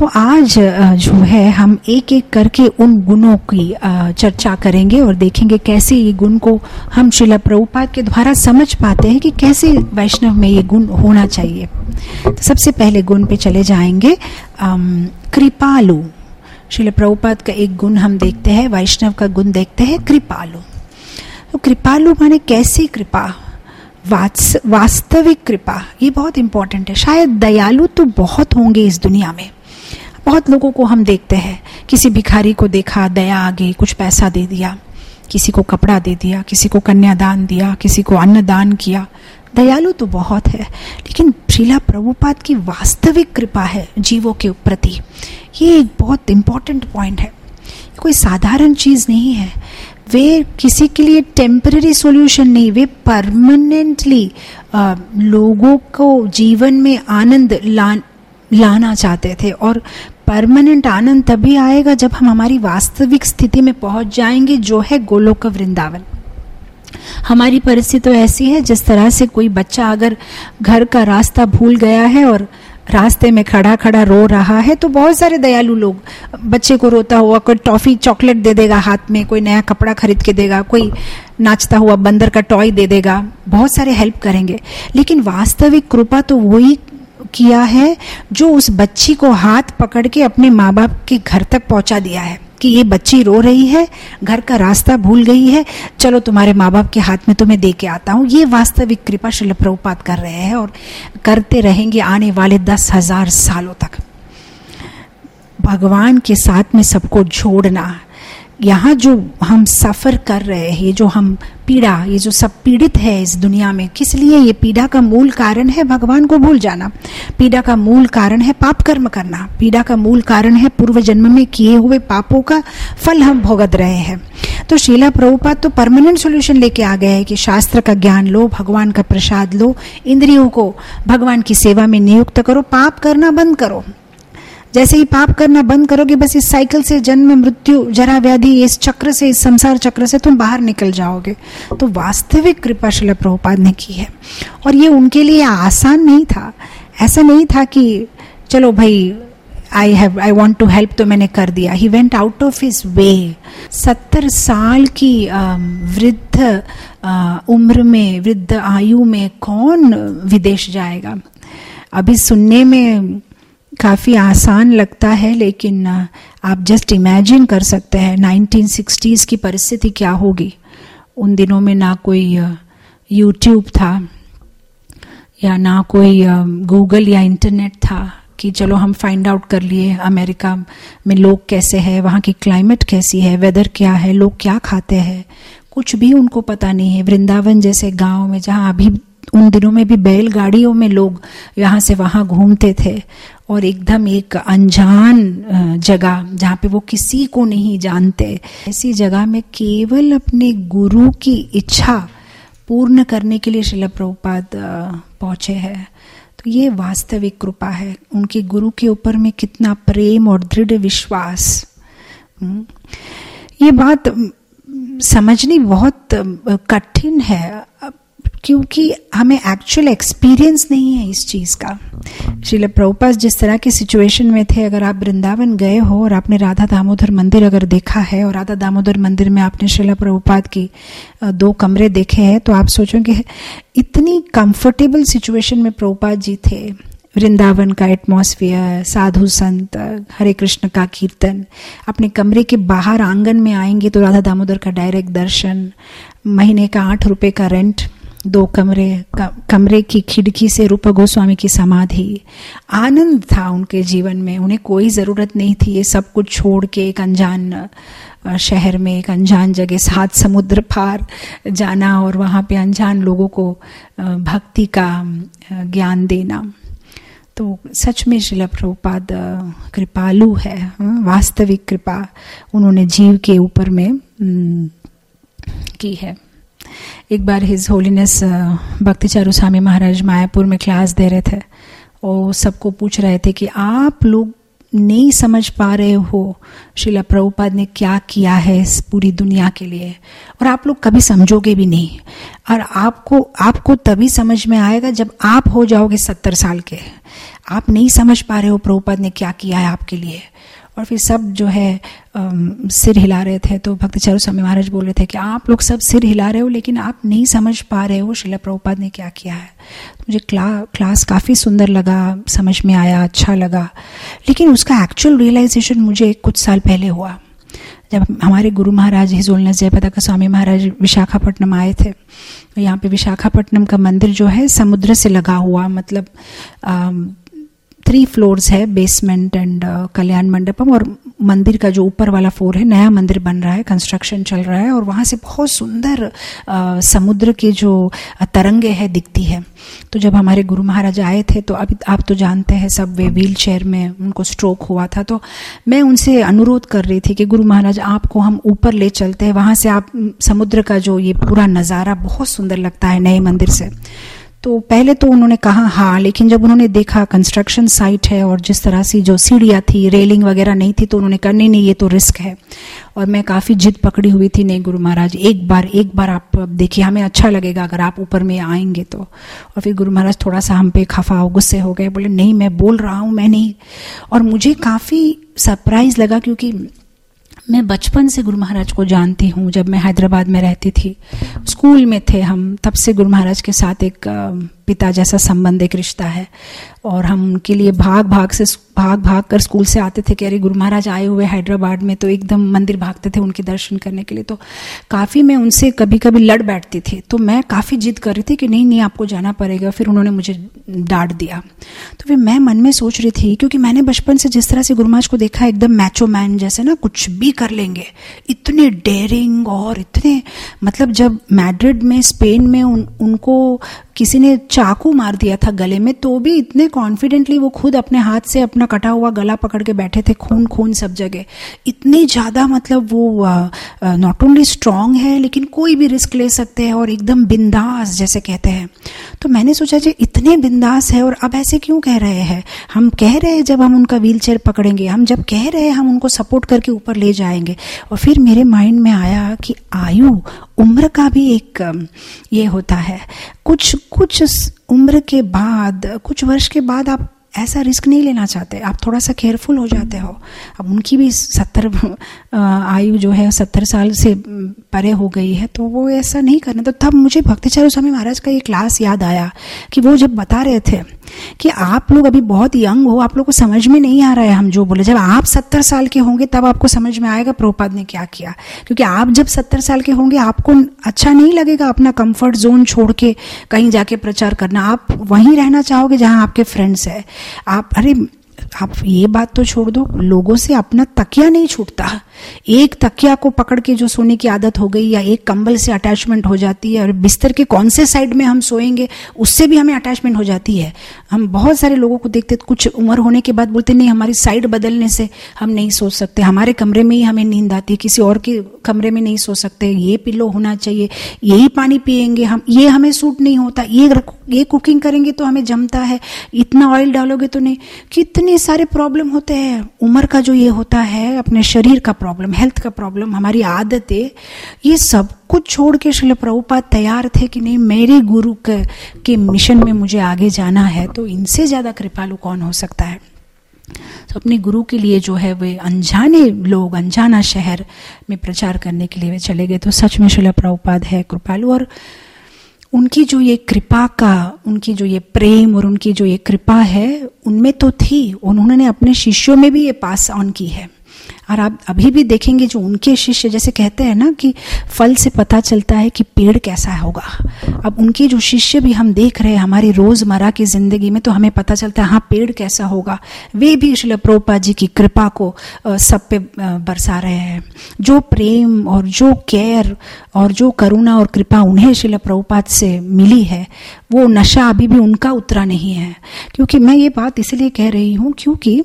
तो आज जो है हम एक एक करके उन गुणों की चर्चा करेंगे और देखेंगे कैसे ये गुण को हम श्रील प्रभुपाद के द्वारा समझ पाते हैं कि कैसे वैष्णव में ये गुण होना चाहिए। तो सबसे पहले गुण पे चले जाएंगे, कृपालु। श्रील प्रभुपाद का एक गुण हम देखते हैं, वैष्णव का गुण देखते हैं, कृपालु। तो कृपालु माने कैसी कृपा, वास्तविक कृपा, ये बहुत इंपॉर्टेंट है। शायद दयालु तो बहुत होंगे इस दुनिया में, बहुत लोगों को हम देखते हैं, किसी भिखारी को देखा, दया आ गई, कुछ पैसा दे दिया, किसी को कपड़ा दे दिया, किसी को कन्यादान दिया, किसी को अन्न दान किया, दयालु तो बहुत है। लेकिन श्रीला प्रभुपाद की वास्तविक कृपा है जीवों के प्रति, ये एक बहुत इंपॉर्टेंट पॉइंट है। कोई साधारण चीज नहीं है, वे किसी के लिए टेम्पररी सॉल्यूशन नहीं, वे परमानेंटली लोगों को जीवन में आनंद लाना चाहते थे। और परमानेंट आनंद तभी आएगा जब हम हमारी वास्तविक स्थिति में पहुंच जाएंगे, जो है गोलोक वृंदावन। हमारी परिस्थिति तो ऐसी है, जिस तरह से कोई बच्चा अगर घर का रास्ता भूल गया है और रास्ते में खड़ा खड़ा रो रहा है, तो बहुत सारे दयालु लोग बच्चे को रोता हुआ कोई टॉफी चॉकलेट दे देगा हाथ में, कोई नया कपड़ा खरीद के देगा, कोई नाचता हुआ बंदर का टॉय दे देगा, बहुत सारे हेल्प करेंगे। लेकिन वास्तविक कृपा तो वही किया है जो उस बच्ची को हाथ पकड़ के अपने माँ बाप के घर तक पहुंचा दिया है कि ये बच्ची रो रही है, घर का रास्ता भूल गई है, चलो तुम्हारे माँ बाप के हाथ में तुम्हें दे के आता हूँ। ये वास्तविक कृपा श्रील प्रभुपाद कर रहे हैं और करते रहेंगे आने वाले 10,000 सालों तक। भगवान के साथ में सबको जोड़ना, यहाँ जो हम सफर कर रहे हैं, ये जो हम पीड़ा, ये जो सब पीड़ित है इस दुनिया में, किस लिए? ये पीड़ा का मूल कारण है भगवान को भूल जाना, पीड़ा का मूल कारण है पाप कर्म करना, पीड़ा का मूल कारण है पूर्व जन्म में किए हुए पापों का फल हम भोगत रहे हैं। तो श्रीला प्रभुपाद तो परमानेंट सॉल्यूशन लेके आ गए हैं कि शास्त्र का ज्ञान लो, भगवान का प्रसाद लो, इंद्रियों को भगवान की सेवा में नियुक्त करो, पाप करना बंद करो। जैसे ही पाप करना बंद करोगे, बस इस साइकिल से, जन्म मृत्यु जरा व्याधि, इस चक्र से, इस संसार चक्र से तुम बाहर निकल जाओगे। तो वास्तविक कृपा श्रील प्रभुपाद ने की है और ये उनके लिए आसान नहीं था। ऐसा नहीं था कि चलो भाई आई वॉन्ट टू हेल्प तो मैंने कर दिया। He went out of his way. 70 साल की वृद्ध उम्र में, वृद्ध आयु में कौन विदेश जाएगा? अभी सुनने में काफ़ी आसान लगता है, लेकिन आप जस्ट इमेजिन कर सकते हैं 1960s की परिस्थिति क्या होगी। उन दिनों में ना कोई यूट्यूब था या ना कोई गूगल या इंटरनेट था कि चलो हम फाइंड आउट कर लिए अमेरिका में लोग कैसे हैं, वहाँ की क्लाइमेट कैसी है, वेदर क्या है, लोग क्या खाते हैं, कुछ भी उनको पता नहीं है। वृंदावन जैसे गांव में, जहाँ अभी उन दिनों में भी बैलगाड़ियों में लोग यहाँ से वहाँ घूमते थे, और एकदम एक अनजान जगह जहाँ पे वो किसी को नहीं जानते, ऐसी जगह में केवल अपने गुरु की इच्छा पूर्ण करने के लिए श्रील प्रभुपाद पहुँचे हैं। तो ये वास्तविक कृपा है, उनके गुरु के ऊपर में कितना प्रेम और दृढ़ विश्वास। ये बात समझनी बहुत कठिन है, क्योंकि हमें एक्चुअल एक्सपीरियंस नहीं है इस चीज़ का। श्रील प्रभुपाद जिस तरह की सिचुएशन में थे, अगर आप वृंदावन गए हो और आपने राधा दामोदर मंदिर अगर देखा है और राधा दामोदर मंदिर में आपने श्रील प्रभुपाद की 2 कमरे देखे हैं, तो आप सोचोगे इतनी कंफर्टेबल सिचुएशन में प्रभुपाद जी थे। वृंदावन का एटमॉस्फेयर, साधु संत, हरे कृष्ण का कीर्तन, अपने कमरे के बाहर आंगन में आएंगे तो राधा दामोदर का डायरेक्ट दर्शन, महीने का 8 रुपये का रेंट, 2 कमरे की खिड़की से रूप गोस्वामी की समाधि। आनंद था उनके जीवन में, उन्हें कोई ज़रूरत नहीं थी ये सब कुछ छोड़ के एक अनजान शहर में, एक अनजान जगह, 7 समुद्र पार जाना और वहाँ पे अनजान लोगों को भक्ति का ज्ञान देना। तो सच में श्रील प्रभुपाद कृपालु है, वास्तविक कृपा उन्होंने जीव के ऊपर में की है। एक बार हिज होलीनेस भक्ति चारू स्वामी महाराज मायापुर में क्लास दे रहे थे और सबको पूछ रहे थे कि आप लोग नहीं समझ पा रहे हो श्रील प्रभुपाद ने क्या किया है इस पूरी दुनिया के लिए, और आप लोग कभी समझोगे भी नहीं, और आपको तभी समझ में आएगा जब आप हो जाओगे 70 साल के। आप नहीं समझ पा रहे हो प्रभुपाद ने क्या किया है आपके लिए। और फिर सब जो है सिर हिला रहे थे, तो भक्तिचारू स्वामी महाराज बोल रहे थे कि आप लोग सब सिर हिला रहे हो लेकिन आप नहीं समझ पा रहे हो श्रील प्रभुपाद ने क्या किया है। तो मुझे क्लास काफ़ी सुंदर लगा, समझ में आया, अच्छा लगा, लेकिन उसका एक्चुअल रियलाइजेशन मुझे कुछ साल पहले हुआ, जब हमारे गुरु महाराज हिजोलनस जयपताका स्वामी महाराज विशाखापट्टनम आए थे। यहाँ पे विशाखापट्टनम का मंदिर जो है समुद्र से लगा हुआ, मतलब 3 फ्लोर्स है, बेसमेंट एंड कल्याण मंडपम, और मंदिर का जो ऊपर वाला फ्लोर है नया मंदिर बन रहा है, कंस्ट्रक्शन चल रहा है, और वहाँ से बहुत सुंदर समुद्र के जो तरंगे हैं दिखती है। तो जब हमारे गुरु महाराज आए थे, तो अभी आप तो जानते हैं सब, वे व्हील चेयर में, उनको स्ट्रोक हुआ था, तो मैं उनसे अनुरोध कर रही थी कि गुरु महाराज आपको हम ऊपर ले चलते हैं, वहाँ से आप समुद्र का जो ये पूरा नज़ारा बहुत सुंदर लगता है नए मंदिर से। तो पहले तो उन्होंने कहा हाँ, लेकिन जब उन्होंने देखा कंस्ट्रक्शन साइट है और जिस तरह से जो सीढ़ियाँ थी, रेलिंग वगैरह नहीं थी, तो उन्होंने कहा नहीं ये तो रिस्क है। और मैं काफ़ी जिद पकड़ी हुई थी, नहीं गुरु महाराज एक बार आप देखिए, हमें अच्छा लगेगा अगर आप ऊपर में आएंगे तो। और फिर गुरु महाराज थोड़ा सा हम पे खफा गुस्से हो गए, बोले नहीं मैं बोल रहा हूँ, मैं नहीं। और मुझे काफ़ी सरप्राइज लगा, क्योंकि मैं बचपन से गुरु महाराज को जानती हूँ। जब मैं हैदराबाद में रहती थी, स्कूल में थे हम, तब से गुरु महाराज के साथ एक पिता जैसा संबंध, एक रिश्ता है। और हम उनके लिए भाग कर स्कूल से आते थे कि अरे गुरु महाराज आए हुए हैदराबाद में, तो एकदम मंदिर भागते थे उनके दर्शन करने के लिए। तो काफ़ी मैं उनसे कभी कभी लड़ बैठती थी, तो मैं काफ़ी जिद कर रही थी कि नहीं आपको जाना पड़ेगा। फिर उन्होंने मुझे डांट दिया। तो फिर मैं मन में सोच रही थी, क्योंकि मैंने बचपन से जिस तरह से गुरु महाराज को देखा, एकदम मैचो मैन जैसे ना, कुछ भी कर लेंगे, इतने डेयरिंग और इतने, मतलब जब मैड्रिड में स्पेन में उनको किसी ने चाकू मार दिया था गले में, तो भी इतने कॉन्फिडेंटली वो खुद अपने हाथ से अपना कटा हुआ गला पकड़ के बैठे थे, खून सब जगह, इतने ज़्यादा, मतलब वो नॉट ओनली स्ट्रांग है लेकिन कोई भी रिस्क ले सकते हैं, और एकदम बिंदास जैसे कहते हैं। तो मैंने सोचा जी इतने बिंदास है और अब ऐसे क्यों कह रहे हैं। हम कह रहे हैं जब हम उनका व्हील चेयर पकड़ेंगे, हम जब कह रहे हैं हम उनको सपोर्ट करके ऊपर ले जाएंगे। और फिर मेरे माइंड में आया कि आयु, उम्र का भी एक ये होता है, कुछ उम्र के बाद, कुछ वर्ष के बाद आप ऐसा रिस्क नहीं लेना चाहते, आप थोड़ा सा केयरफुल हो जाते हो। अब उनकी भी 70 आयु जो है 70 साल से परे हो गई है, तो वो ऐसा नहीं करना। तो तब मुझे भक्तिचारू स्वामी महाराज का ये क्लास याद आया कि वो जब बता रहे थे कि आप लोग अभी बहुत यंग हो, आप लोग को समझ में नहीं आ रहा है हम जो बोले, जब आप 70 साल के होंगे तब आपको समझ में आएगा प्रभुपाद ने क्या किया। क्योंकि आप जब 70 साल के होंगे आपको अच्छा नहीं लगेगा अपना कंफर्ट जोन छोड़ के कहीं जाके प्रचार करना, आप वहीं रहना चाहोगे जहां आपके फ्रेंड्स है। आप ये बात तो छोड़ दो, लोगों से अपना तकिया नहीं छूटता। एक तकिया को पकड़ के जो सोने की आदत हो गई, या एक कंबल से अटैचमेंट हो जाती है, और बिस्तर के कौन से साइड में हम सोएंगे उससे भी हमें अटैचमेंट हो जाती है। हम बहुत सारे लोगों को देखते, कुछ उम्र होने के बाद बोलते नहीं हमारी साइड बदलने से हम नहीं सो सकते, हमारे कमरे में ही हमें नींद आती है, किसी और के कमरे में नहीं सो सकते, ये पिलो होना चाहिए, यही पानी पिएंगे हम, ये हमें सूट नहीं होता, ये कुकिंग करेंगे तो हमें जमता है, इतना ऑयल डालोगे तो नहीं। कितने सारे प्रॉब्लम होते हैं। उम्र का जो ये होता है, अपने शरीर का प्रॉब्लम, हेल्थ का प्रॉब्लम, हमारी आदतें, ये सब कुछ छोड़ के श्रील प्रभुपाद तैयार थे कि नहीं मेरे गुरु के मिशन में मुझे आगे जाना है। तो इनसे ज्यादा कृपालु कौन हो सकता है। तो अपने गुरु के लिए जो है वे अनजाने लोग, अनजाना शहर में प्रचार करने के लिए वे चले गए। तो सच में श्रील प्रभुपाद है कृपालु, और उनकी जो ये कृपा का, उनकी जो ये प्रेम और उनकी जो ये कृपा है उनमें तो थी, उन्होंने अपने शिष्यों में भी ये पास ऑन की है। और आप अभी भी देखेंगे जो उनके शिष्य, जैसे कहते हैं ना कि फल से पता चलता है कि पेड़ कैसा होगा। अब उनके जो शिष्य भी हम देख रहे हैं हमारी रोजमर्रा की जिंदगी में, तो हमें पता चलता है हाँ पेड़ कैसा होगा। वे भी श्रील प्रभुपाद जी की कृपा को सब पे बरसा रहे हैं। जो प्रेम और जो केयर और जो करुणा और कृपा उन्हें श्रील प्रभुपाद से मिली है, वो नशा अभी भी उनका उतरा नहीं है। क्योंकि मैं ये बात इसलिए कह रही हूँ क्योंकि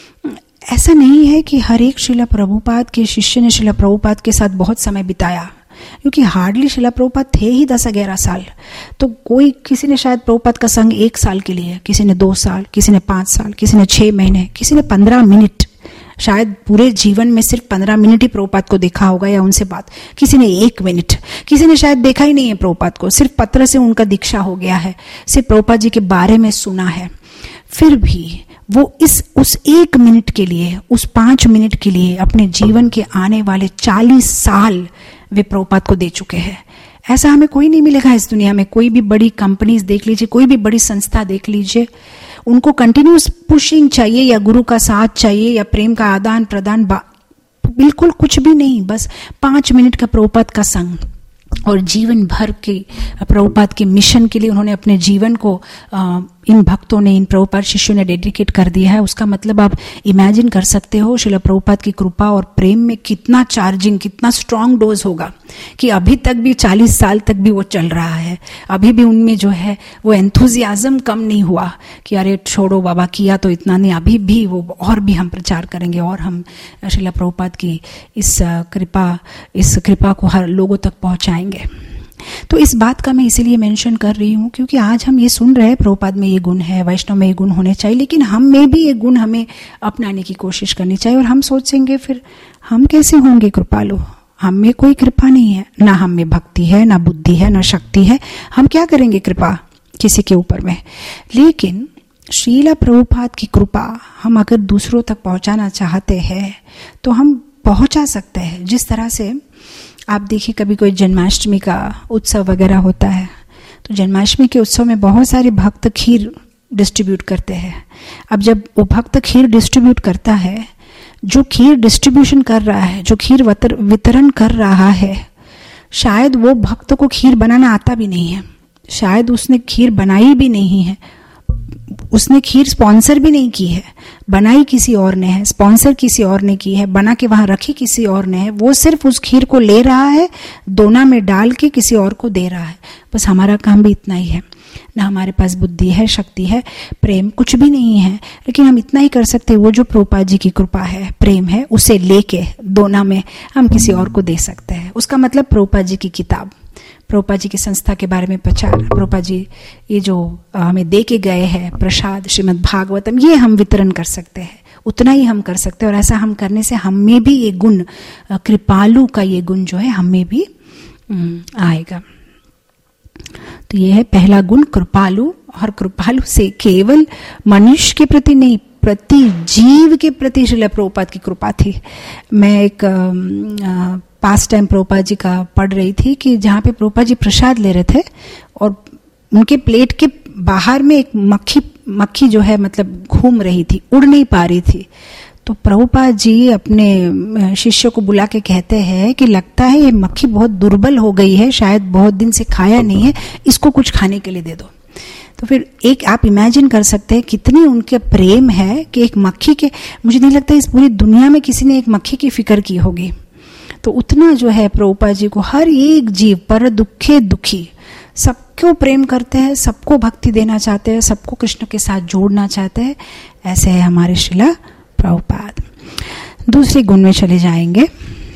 ऐसा नहीं है कि हर एक श्रील प्रभुपाद के शिष्य ने श्रील प्रभुपाद के साथ बहुत समय बिताया। क्योंकि हार्डली शिला प्रभुपाद थे ही 10-11 साल। तो कोई, किसी ने शायद प्रभुपाद का संग 1 साल के लिए, किसी ने 2 साल, किसी ने 5 साल, किसी ने 6 महीने, किसी ने 15 मिनट, शायद पूरे जीवन में सिर्फ 15 मिनट ही प्रभुपाद को देखा होगा या उनसे बात, किसी ने 1 मिनट, किसी ने शायद देखा ही नहीं है प्रभुपाद को, सिर्फ पत्र से उनका दीक्षा हो गया है, सिर्फ प्रभुपाद जी के बारे में सुना है। फिर भी वो उस 1 मिनट के लिए, उस 5 मिनट के लिए अपने जीवन के आने वाले 40 साल वे प्रभुपाद को दे चुके हैं। ऐसा हमें कोई नहीं मिलेगा इस दुनिया में। कोई भी बड़ी कंपनीज देख लीजिए, कोई भी बड़ी संस्था देख लीजिए, उनको कंटिन्यूस पुशिंग चाहिए या गुरु का साथ चाहिए या प्रेम का आदान प्रदान, बिल्कुल कुछ भी नहीं। बस 5 मिनट का प्रभुपाद का संग और जीवन भर के प्रभुपाद के मिशन के लिए उन्होंने अपने जीवन को इन भक्तों ने, इन प्रभुपाद शिष्यों ने डेडिकेट कर दिया है। उसका मतलब आप इमेजिन कर सकते हो श्रील प्रभुपाद की कृपा और प्रेम में कितना चार्जिंग, कितना स्ट्रॉन्ग डोज होगा कि अभी तक भी 40 साल तक भी वो चल रहा है। अभी भी उनमें जो है वो एंथुजियाज्म कम नहीं हुआ कि अरे छोड़ो बाबा, किया तो इतना नहीं, अभी भी वो और भी हम प्रचार करेंगे और हम श्रील प्रभुपाद की इस कृपा को हर लोगों तक पहुंचाएंगे। तो इस बात का मैं इसीलिए मेंशन कर रही हूँ क्योंकि आज हम ये सुन रहे हैं प्रभुपाद में ये गुण है, वैष्णव में ये गुण होने चाहिए, लेकिन हम में भी ये गुण हमें अपनाने की कोशिश करनी चाहिए। और हम सोचेंगे फिर हम कैसे होंगे कृपालु, हम में कोई कृपा नहीं है, ना हम में भक्ति है, ना बुद्धि है, ना शक्ति है, हम क्या करेंगे कृपा किसी के ऊपर में। लेकिन श्रीला प्रभुपाद की कृपा हम अगर दूसरों तक पहुंचाना चाहते हैं तो हम पहुंचा सकते हैं। जिस तरह से आप देखिए, कभी कोई जन्माष्टमी का उत्सव वगैरह होता है तो जन्माष्टमी के उत्सव में बहुत सारे भक्त खीर डिस्ट्रीब्यूट करते हैं। अब जब वो भक्त खीर डिस्ट्रीब्यूट करता है, जो खीर डिस्ट्रीब्यूशन कर रहा है, जो खीर वितरण कर रहा है, शायद वो भक्त को खीर बनाना आता भी नहीं है, शायद उसने खीर बनाई भी नहीं है, उसने खीर स्पॉन्सर भी नहीं की है, बनाई किसी और ने है, स्पॉन्सर किसी और ने की है, बना के वहां रखी किसी और ने है। वो सिर्फ उस खीर को ले रहा है, दोना में डाल के किसी और को दे रहा है। बस हमारा काम भी इतना ही है। ना हमारे पास बुद्धि है, शक्ति है, प्रेम कुछ भी नहीं है, लेकिन हम इतना ही कर सकते हैं, वो जो प्रभुपाद जी की कृपा है, प्रेम है, उसे लेके दोना में हम किसी और को दे सकते हैं। उसका मतलब प्रभुपाद जी की किताब, प्रभुपाद जी की संस्था के बारे में प्रचार, प्रभुपाद जी ये जो हमें दे के गए हैं प्रसाद, श्रीमद् भागवतम, ये हम वितरण कर सकते हैं। उतना ही हम कर सकते हैं और ऐसा हम करने से हम में भी ये गुण, कृपालु का ये गुण जो है हम में भी आएगा। तो ये है पहला गुण, कृपालु। और कृपालु से केवल मनुष्य के प्रति नहीं, प्रति जीव के प्रति श्रील प्रभुपाद की कृपा थी। मैं एक पास टाइम प्रभुपाद जी का पढ़ रही थी कि जहाँ पे प्रभुपाद जी प्रसाद ले रहे थे और उनके प्लेट के बाहर में एक मक्खी जो है मतलब घूम रही थी, उड़ नहीं पा रही थी। तो प्रभुपाद जी अपने शिष्य को बुला के कहते हैं कि लगता है ये मक्खी बहुत दुर्बल हो गई है, शायद बहुत दिन से खाया नहीं है, इसको कुछ खाने के लिए दे दो। तो फिर एक आप इमेजिन कर सकते हैं कितनी उनके प्रेम है कि एक मक्खी के, मुझे नहीं लगता इस पूरी दुनिया में किसी ने एक मक्खी की फिक्र की होगी। तो उतना जो है प्रभुपाद जी को हर एक जीव पर दुखे दुखी, सबको प्रेम करते हैं, सबको भक्ति देना चाहते हैं, सबको कृष्ण के साथ जोड़ना चाहते हैं। ऐसे है हमारे श्रीला प्रभुपाद। दूसरे गुण में चले जाएंगे,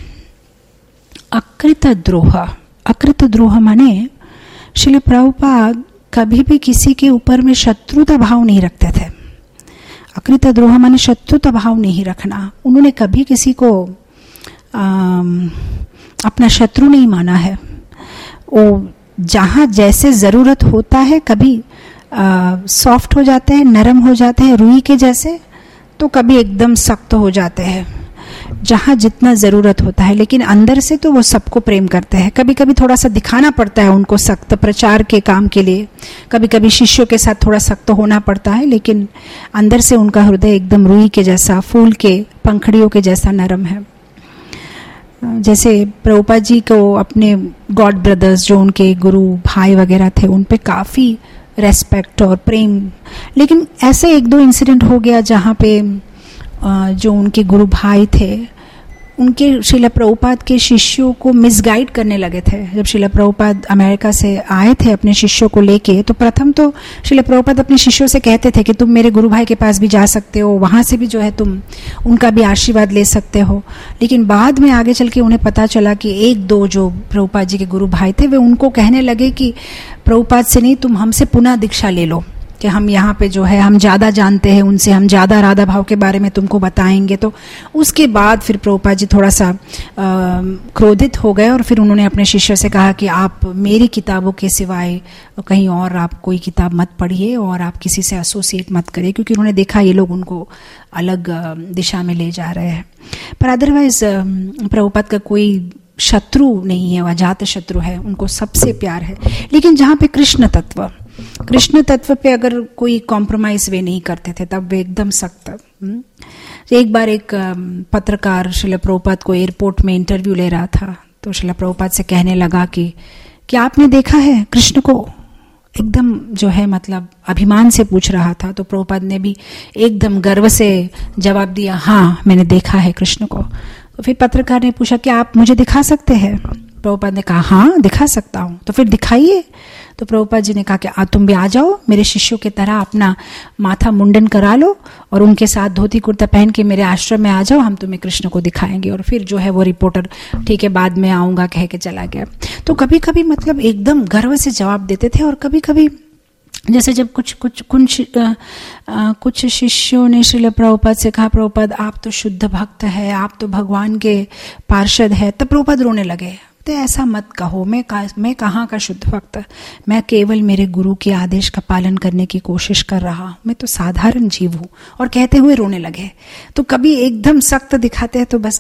अकृत द्रोह। अकृत द्रोह माने श्रील प्रभुपाद कभी भी किसी के ऊपर में शत्रुता भाव नहीं रखते थे। अकृत द्रोह माने शत्रुता भाव नहीं रखना। उन्होंने कभी किसी को अपना शत्रु नहीं माना है। वो जहाँ जैसे जरूरत होता है, कभी सॉफ्ट हो जाते हैं, नरम हो जाते हैं रुई के जैसे, तो कभी एकदम सख्त हो जाते हैं, जहाँ जितना जरूरत होता है। लेकिन अंदर से तो वो सबको प्रेम करते हैं। कभी कभी थोड़ा सा दिखाना पड़ता है उनको सख्त, प्रचार के काम के लिए, कभी कभी शिष्यों के साथ थोड़ा सख्त होना पड़ता है, लेकिन अंदर से उनका हृदय एकदम रुई के जैसा, फूल के पंखड़ियों के जैसा नरम है। जैसे प्रभुपाद जी को अपने गॉड ब्रदर्स, जो उनके गुरु भाई वगैरह थे, उन पे काफ़ी रेस्पेक्ट और प्रेम। लेकिन ऐसे 1-2 इंसिडेंट हो गया जहाँ पे जो उनके गुरु भाई थे उनके श्रील प्रभुपाद के शिष्यों को मिसगाइड करने लगे थे। जब श्रील प्रभुपाद अमेरिका से आए थे अपने शिष्यों को लेके, तो प्रथम तो श्रील प्रभुपाद अपने शिष्यों से कहते थे कि तुम मेरे गुरु भाई के पास भी जा सकते हो, वहाँ से भी जो है तुम उनका भी आशीर्वाद ले सकते हो। लेकिन बाद में आगे चल के उन्हें पता चला कि एक दो जो प्रभुपाद जी के गुरु भाई थे वे उनको कहने लगे कि प्रभुपाद से नहीं, तुम हमसे पुनः दीक्षा ले लो, कि हम यहाँ पे जो है हम ज़्यादा जानते हैं उनसे, हम ज़्यादा राधा भाव के बारे में तुमको बताएंगे। तो उसके बाद फिर प्रभुपाद जी थोड़ा सा क्रोधित हो गए और फिर उन्होंने अपने शिष्य से कहा कि आप मेरी किताबों के सिवाय कहीं और आप कोई किताब मत पढ़िए और आप किसी से एसोसिएट मत करिए, क्योंकि उन्होंने देखा ये लोग उनको अलग दिशा में ले जा रहे हैं। पर अदरवाइज प्रभुपाद का कोई शत्रु नहीं है, वह अजात शत्रु है, उनको सबसे प्यार है। लेकिन जहाँ पे कृष्ण तत्व पे अगर कोई कॉम्प्रोमाइज वे नहीं करते थे, तब वे एकदम सख्त। एक बार एक पत्रकार श्रील प्रभुपाद को एयरपोर्ट में इंटरव्यू ले रहा था, तो श्रील प्रभुपाद से कहने लगा कि क्या आपने देखा है कृष्ण को? एकदम जो है मतलब अभिमान से पूछ रहा था। तो प्रभुपाद ने भी एकदम गर्व से जवाब दिया, हाँ मैंने देखा है कृष्ण को। तो फिर पत्रकार ने पूछा, क्या आप मुझे दिखा सकते हैं? प्रभुपाद ने कहा, हाँ दिखा सकता हूँ। तो फिर दिखाइए। तो प्रभुपाद जी ने कहा कि तुम भी आ जाओ, मेरे शिष्यों की तरह अपना माथा मुंडन करा लो और उनके साथ धोती कुर्ता पहन के मेरे आश्रम में आ जाओ, हम तुम्हें कृष्ण को दिखाएंगे। और फिर जो है वो रिपोर्टर ठीक है बाद में आऊँगा कह के चला गया। तो कभी कभी मतलब एकदम गर्व से जवाब देते थे, और कभी कभी जैसे जब कुछ शिष्यों ने श्रील प्रभुपाद से कहा, प्रभुपाद आप तो शुद्ध भक्त है, आप तो भगवान के पार्षद है, तब प्रभुपाद रोने लगे। तो ऐसा मत कहो, मैं कहाँ का शुद्ध भक्त, मैं केवल मेरे गुरु के आदेश का पालन करने की कोशिश कर रहा हूँ, मैं तो साधारण जीव हूँ। और कहते हुए रोने लगे। तो कभी एकदम सख्त दिखाते हैं, तो बस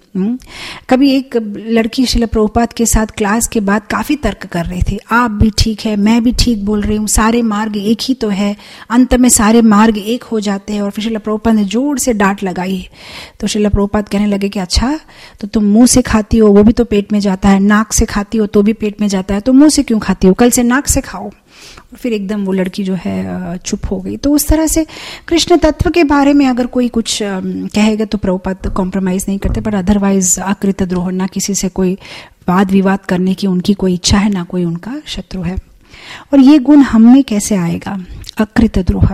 कभी एक लड़की श्रील प्रभुपाद के साथ क्लास के बाद काफी तर्क कर रही थी, आप भी ठीक है, मैं भी ठीक बोल रही हूँ, सारे मार्ग एक ही तो है, अंत में सारे मार्ग एक हो जाते हैं। और फिर श्रील प्रभुपाद ने जोर से डांट लगाई। तो श्रील प्रभुपाद कहने लगे कि अच्छा, तो तुम मुंह से खाती हो वो भी तो पेट में जाता है, नाक से खाती हो तो भी पेट में जाता है, तो मुंह से क्यों खाती हो, कल से नाक से खाओ। और फिर एकदम वो लड़की जो है चुप हो गई। तो उस तरह से कृष्ण तत्व के बारे में अगर कोई कुछ कहेगा तो प्रभुपाद कॉम्प्रोमाइज नहीं करते, पर अदरवाइज अकृत द्रोह, ना किसी से कोई वाद विवाद करने की उनकी कोई इच्छा है, ना कोई उनका शत्रु है। और ये गुण हम में कैसे आएगा, अकृत द्रोह?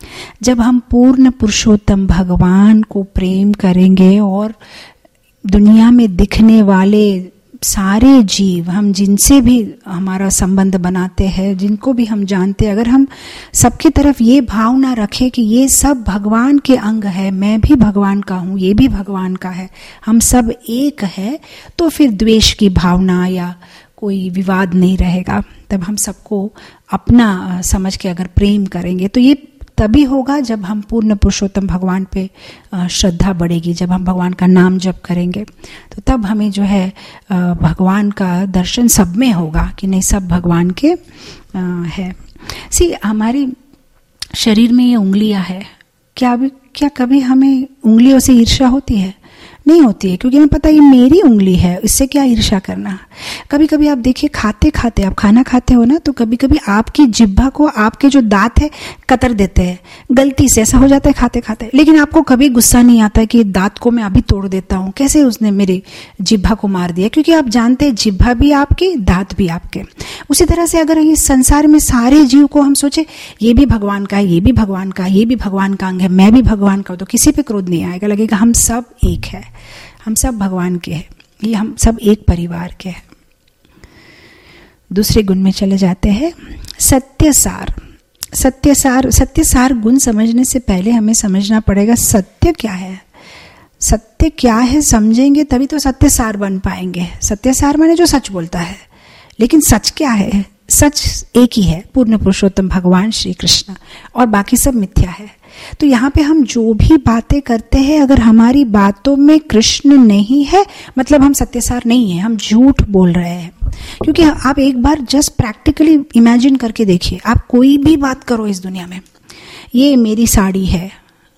जब हम पूर्ण पुरुषोत्तम भगवान को प्रेम करेंगे और दुनिया में दिखने वाले सारे जीव, हम जिनसे भी हमारा संबंध बनाते हैं, जिनको भी हम जानते हैं, अगर हम सबकी तरफ ये भावना रखें कि ये सब भगवान के अंग है, मैं भी भगवान का हूँ, ये भी भगवान का है, हम सब एक है, तो फिर द्वेष की भावना या कोई विवाद नहीं रहेगा। तब हम सबको अपना समझ के अगर प्रेम करेंगे, तो ये तभी होगा जब हम पूर्ण पुरुषोत्तम भगवान पे श्रद्धा बढ़ेगी, जब हम भगवान का नाम जप करेंगे, तो तब हमें जो है भगवान का दर्शन सब में होगा कि नहीं, सब भगवान के है। हमारे शरीर में ये उंगलियां है, क्या कभी हमें उंगलियों से ईर्ष्या होती है? नहीं होती है, क्योंकि हमें पता है ये मेरी उंगली है, इससे क्या ईर्ष्या करना। कभी कभी आप देखिए खाते खाते आप खाना खाते हो ना, तो कभी कभी आपकी जिह्वा को आपके जो दांत है कतर देते हैं, गलती से ऐसा हो जाता है खाते खाते, लेकिन आपको कभी गुस्सा नहीं आता है कि दांत को मैं अभी तोड़ देता हूँ, कैसे उसने मेरी जिह्वा को मार दिया, क्योंकि आप जानते हैं जिह्वा भी आपकी, दांत भी आपके। उसी तरह से अगर ये संसार में सारे जीव को हम सोचे ये भी भगवान का है, ये भी भगवान का है, ये भी भगवान का अंग है, मैं भी भगवान का हूँ, तो किसी पे क्रोध नहीं आएगा, लगेगा हम सब एक है, हम सब भगवान के हैं, ये हम सब एक परिवार के हैं। दूसरे गुण में चले जाते हैं, सत्यसार। सत्यसार गुण समझने से पहले हमें समझना पड़ेगा सत्य क्या है। सत्य क्या है समझेंगे तभी तो सत्यसार बन पाएंगे। सत्यसार माने जो सच बोलता है, लेकिन सच क्या है? सच एक ही है, पूर्ण पुरुषोत्तम भगवान श्री कृष्ण, और बाकी सब मिथ्या है। तो यहाँ पे हम जो भी बातें करते हैं, अगर हमारी बातों में कृष्ण नहीं है, मतलब हम सत्यसार नहीं है, हम झूठ बोल रहे हैं। क्योंकि आप एक बार जस्ट प्रैक्टिकली इमेजिन करके देखिए, आप कोई भी बात करो इस दुनिया में, ये मेरी साड़ी है,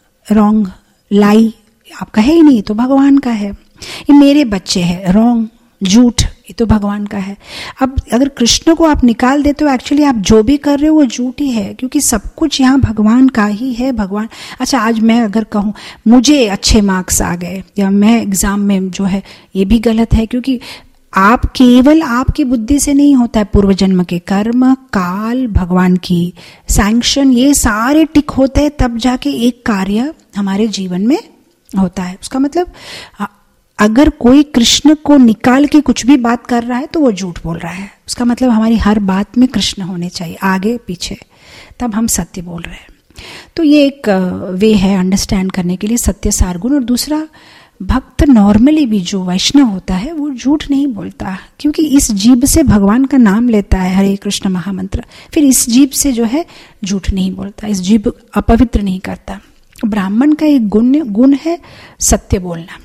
रॉन्ग, लाई आपका है ही नहीं, तो भगवान का है। ये मेरे बच्चे हैं, रॉन्ग, झूठ, ये तो भगवान का है। अब अगर कृष्ण को आप निकाल देते हो, एक्चुअली आप जो भी कर रहे हो वो झूठ ही है, क्योंकि सब कुछ यहाँ भगवान का ही है। भगवान, अच्छा आज मैं अगर कहूँ मुझे अच्छे मार्क्स आ गए या मैं एग्जाम में जो है, ये भी गलत है, क्योंकि आप केवल आपकी बुद्धि से नहीं होता है, पूर्व जन्म के कर्म, काल, भगवान की सैंक्शन, ये सारे टिक होते हैं, तब जाके एक कार्य हमारे जीवन में होता है। उसका मतलब अगर कोई कृष्ण को निकाल के कुछ भी बात कर रहा है तो वो झूठ बोल रहा है। उसका मतलब हमारी हर बात में कृष्ण होने चाहिए, आगे पीछे, तब हम सत्य बोल रहे हैं। तो ये एक वे है अंडरस्टैंड करने के लिए सत्य सार गुण। और दूसरा, भक्त नॉर्मली भी जो वैष्णव होता है वो झूठ नहीं बोलता, क्योंकि इस जीभ से भगवान का नाम लेता है, हरे कृष्ण महामंत्र, फिर इस जीभ से जो है झूठ नहीं बोलता, इस जीभ अपवित्र नहीं करता। ब्राह्मण का एक गुण है सत्य बोलना।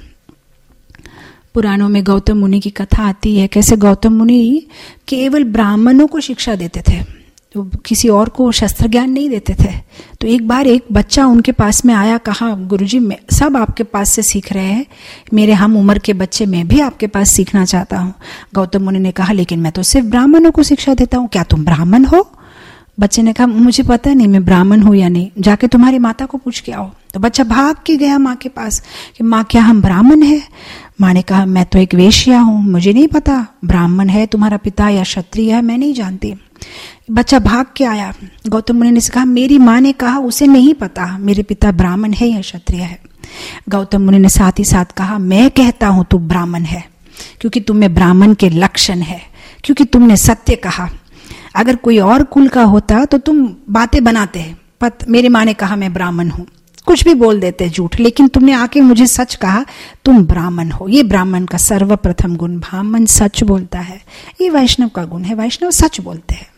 पुराणों में गौतम मुनि की कथा आती है, कैसे गौतम मुनि केवल ब्राह्मणों को शिक्षा देते थे, तो किसी और को शस्त्र ज्ञान नहीं देते थे। तो एक बार एक बच्चा उनके पास में आया, कहा गुरुजी मैं सब आपके पास से सीख रहे हैं, मेरे हम उम्र के बच्चे, मैं भी आपके पास सीखना चाहता हूँ। गौतम मुनि ने कहा लेकिन मैं तो सिर्फ ब्राह्मणों को शिक्षा देता हूँ, क्या तुम ब्राह्मण हो? बच्चे ने कहा मुझे पता नहीं मैं ब्राह्मण हूँ या नहीं, जाके तुम्हारी माता को पूछ के आओ। तो बच्चा भाग के गया माँ के पास कि माँ क्या हम ब्राह्मण है? माँ ने कहा मैं तो एक वेश्या हूँ, मुझे नहीं पता ब्राह्मण है तुम्हारा पिता या क्षत्रिय है, मैं नहीं जानती। बच्चा भाग के आया, गौतम मुनि ने कहा मेरी माँ ने कहा उसे नहीं पता मेरे पिता ब्राह्मण है या क्षत्रिय है। गौतम मुनि ने साथ ही साथ कहा मैं कहता हूँ तू ब्राह्मण है, क्योंकि तुम्हें ब्राह्मण के लक्षण है, क्योंकि तुमने सत्य कहा। अगर कोई और कुल का होता तो तुम बातें बनाते हैं, मेरी माँ ने कहा मैं ब्राह्मण हूँ, कुछ भी बोल देते झूठ, लेकिन तुमने आके मुझे सच कहा तुम ब्राह्मण हो। ये ब्राह्मण का सर्वप्रथम गुण, ब्राह्मण सच बोलता है। ये वैष्णव का गुण है, वैष्णव सच बोलते हैं,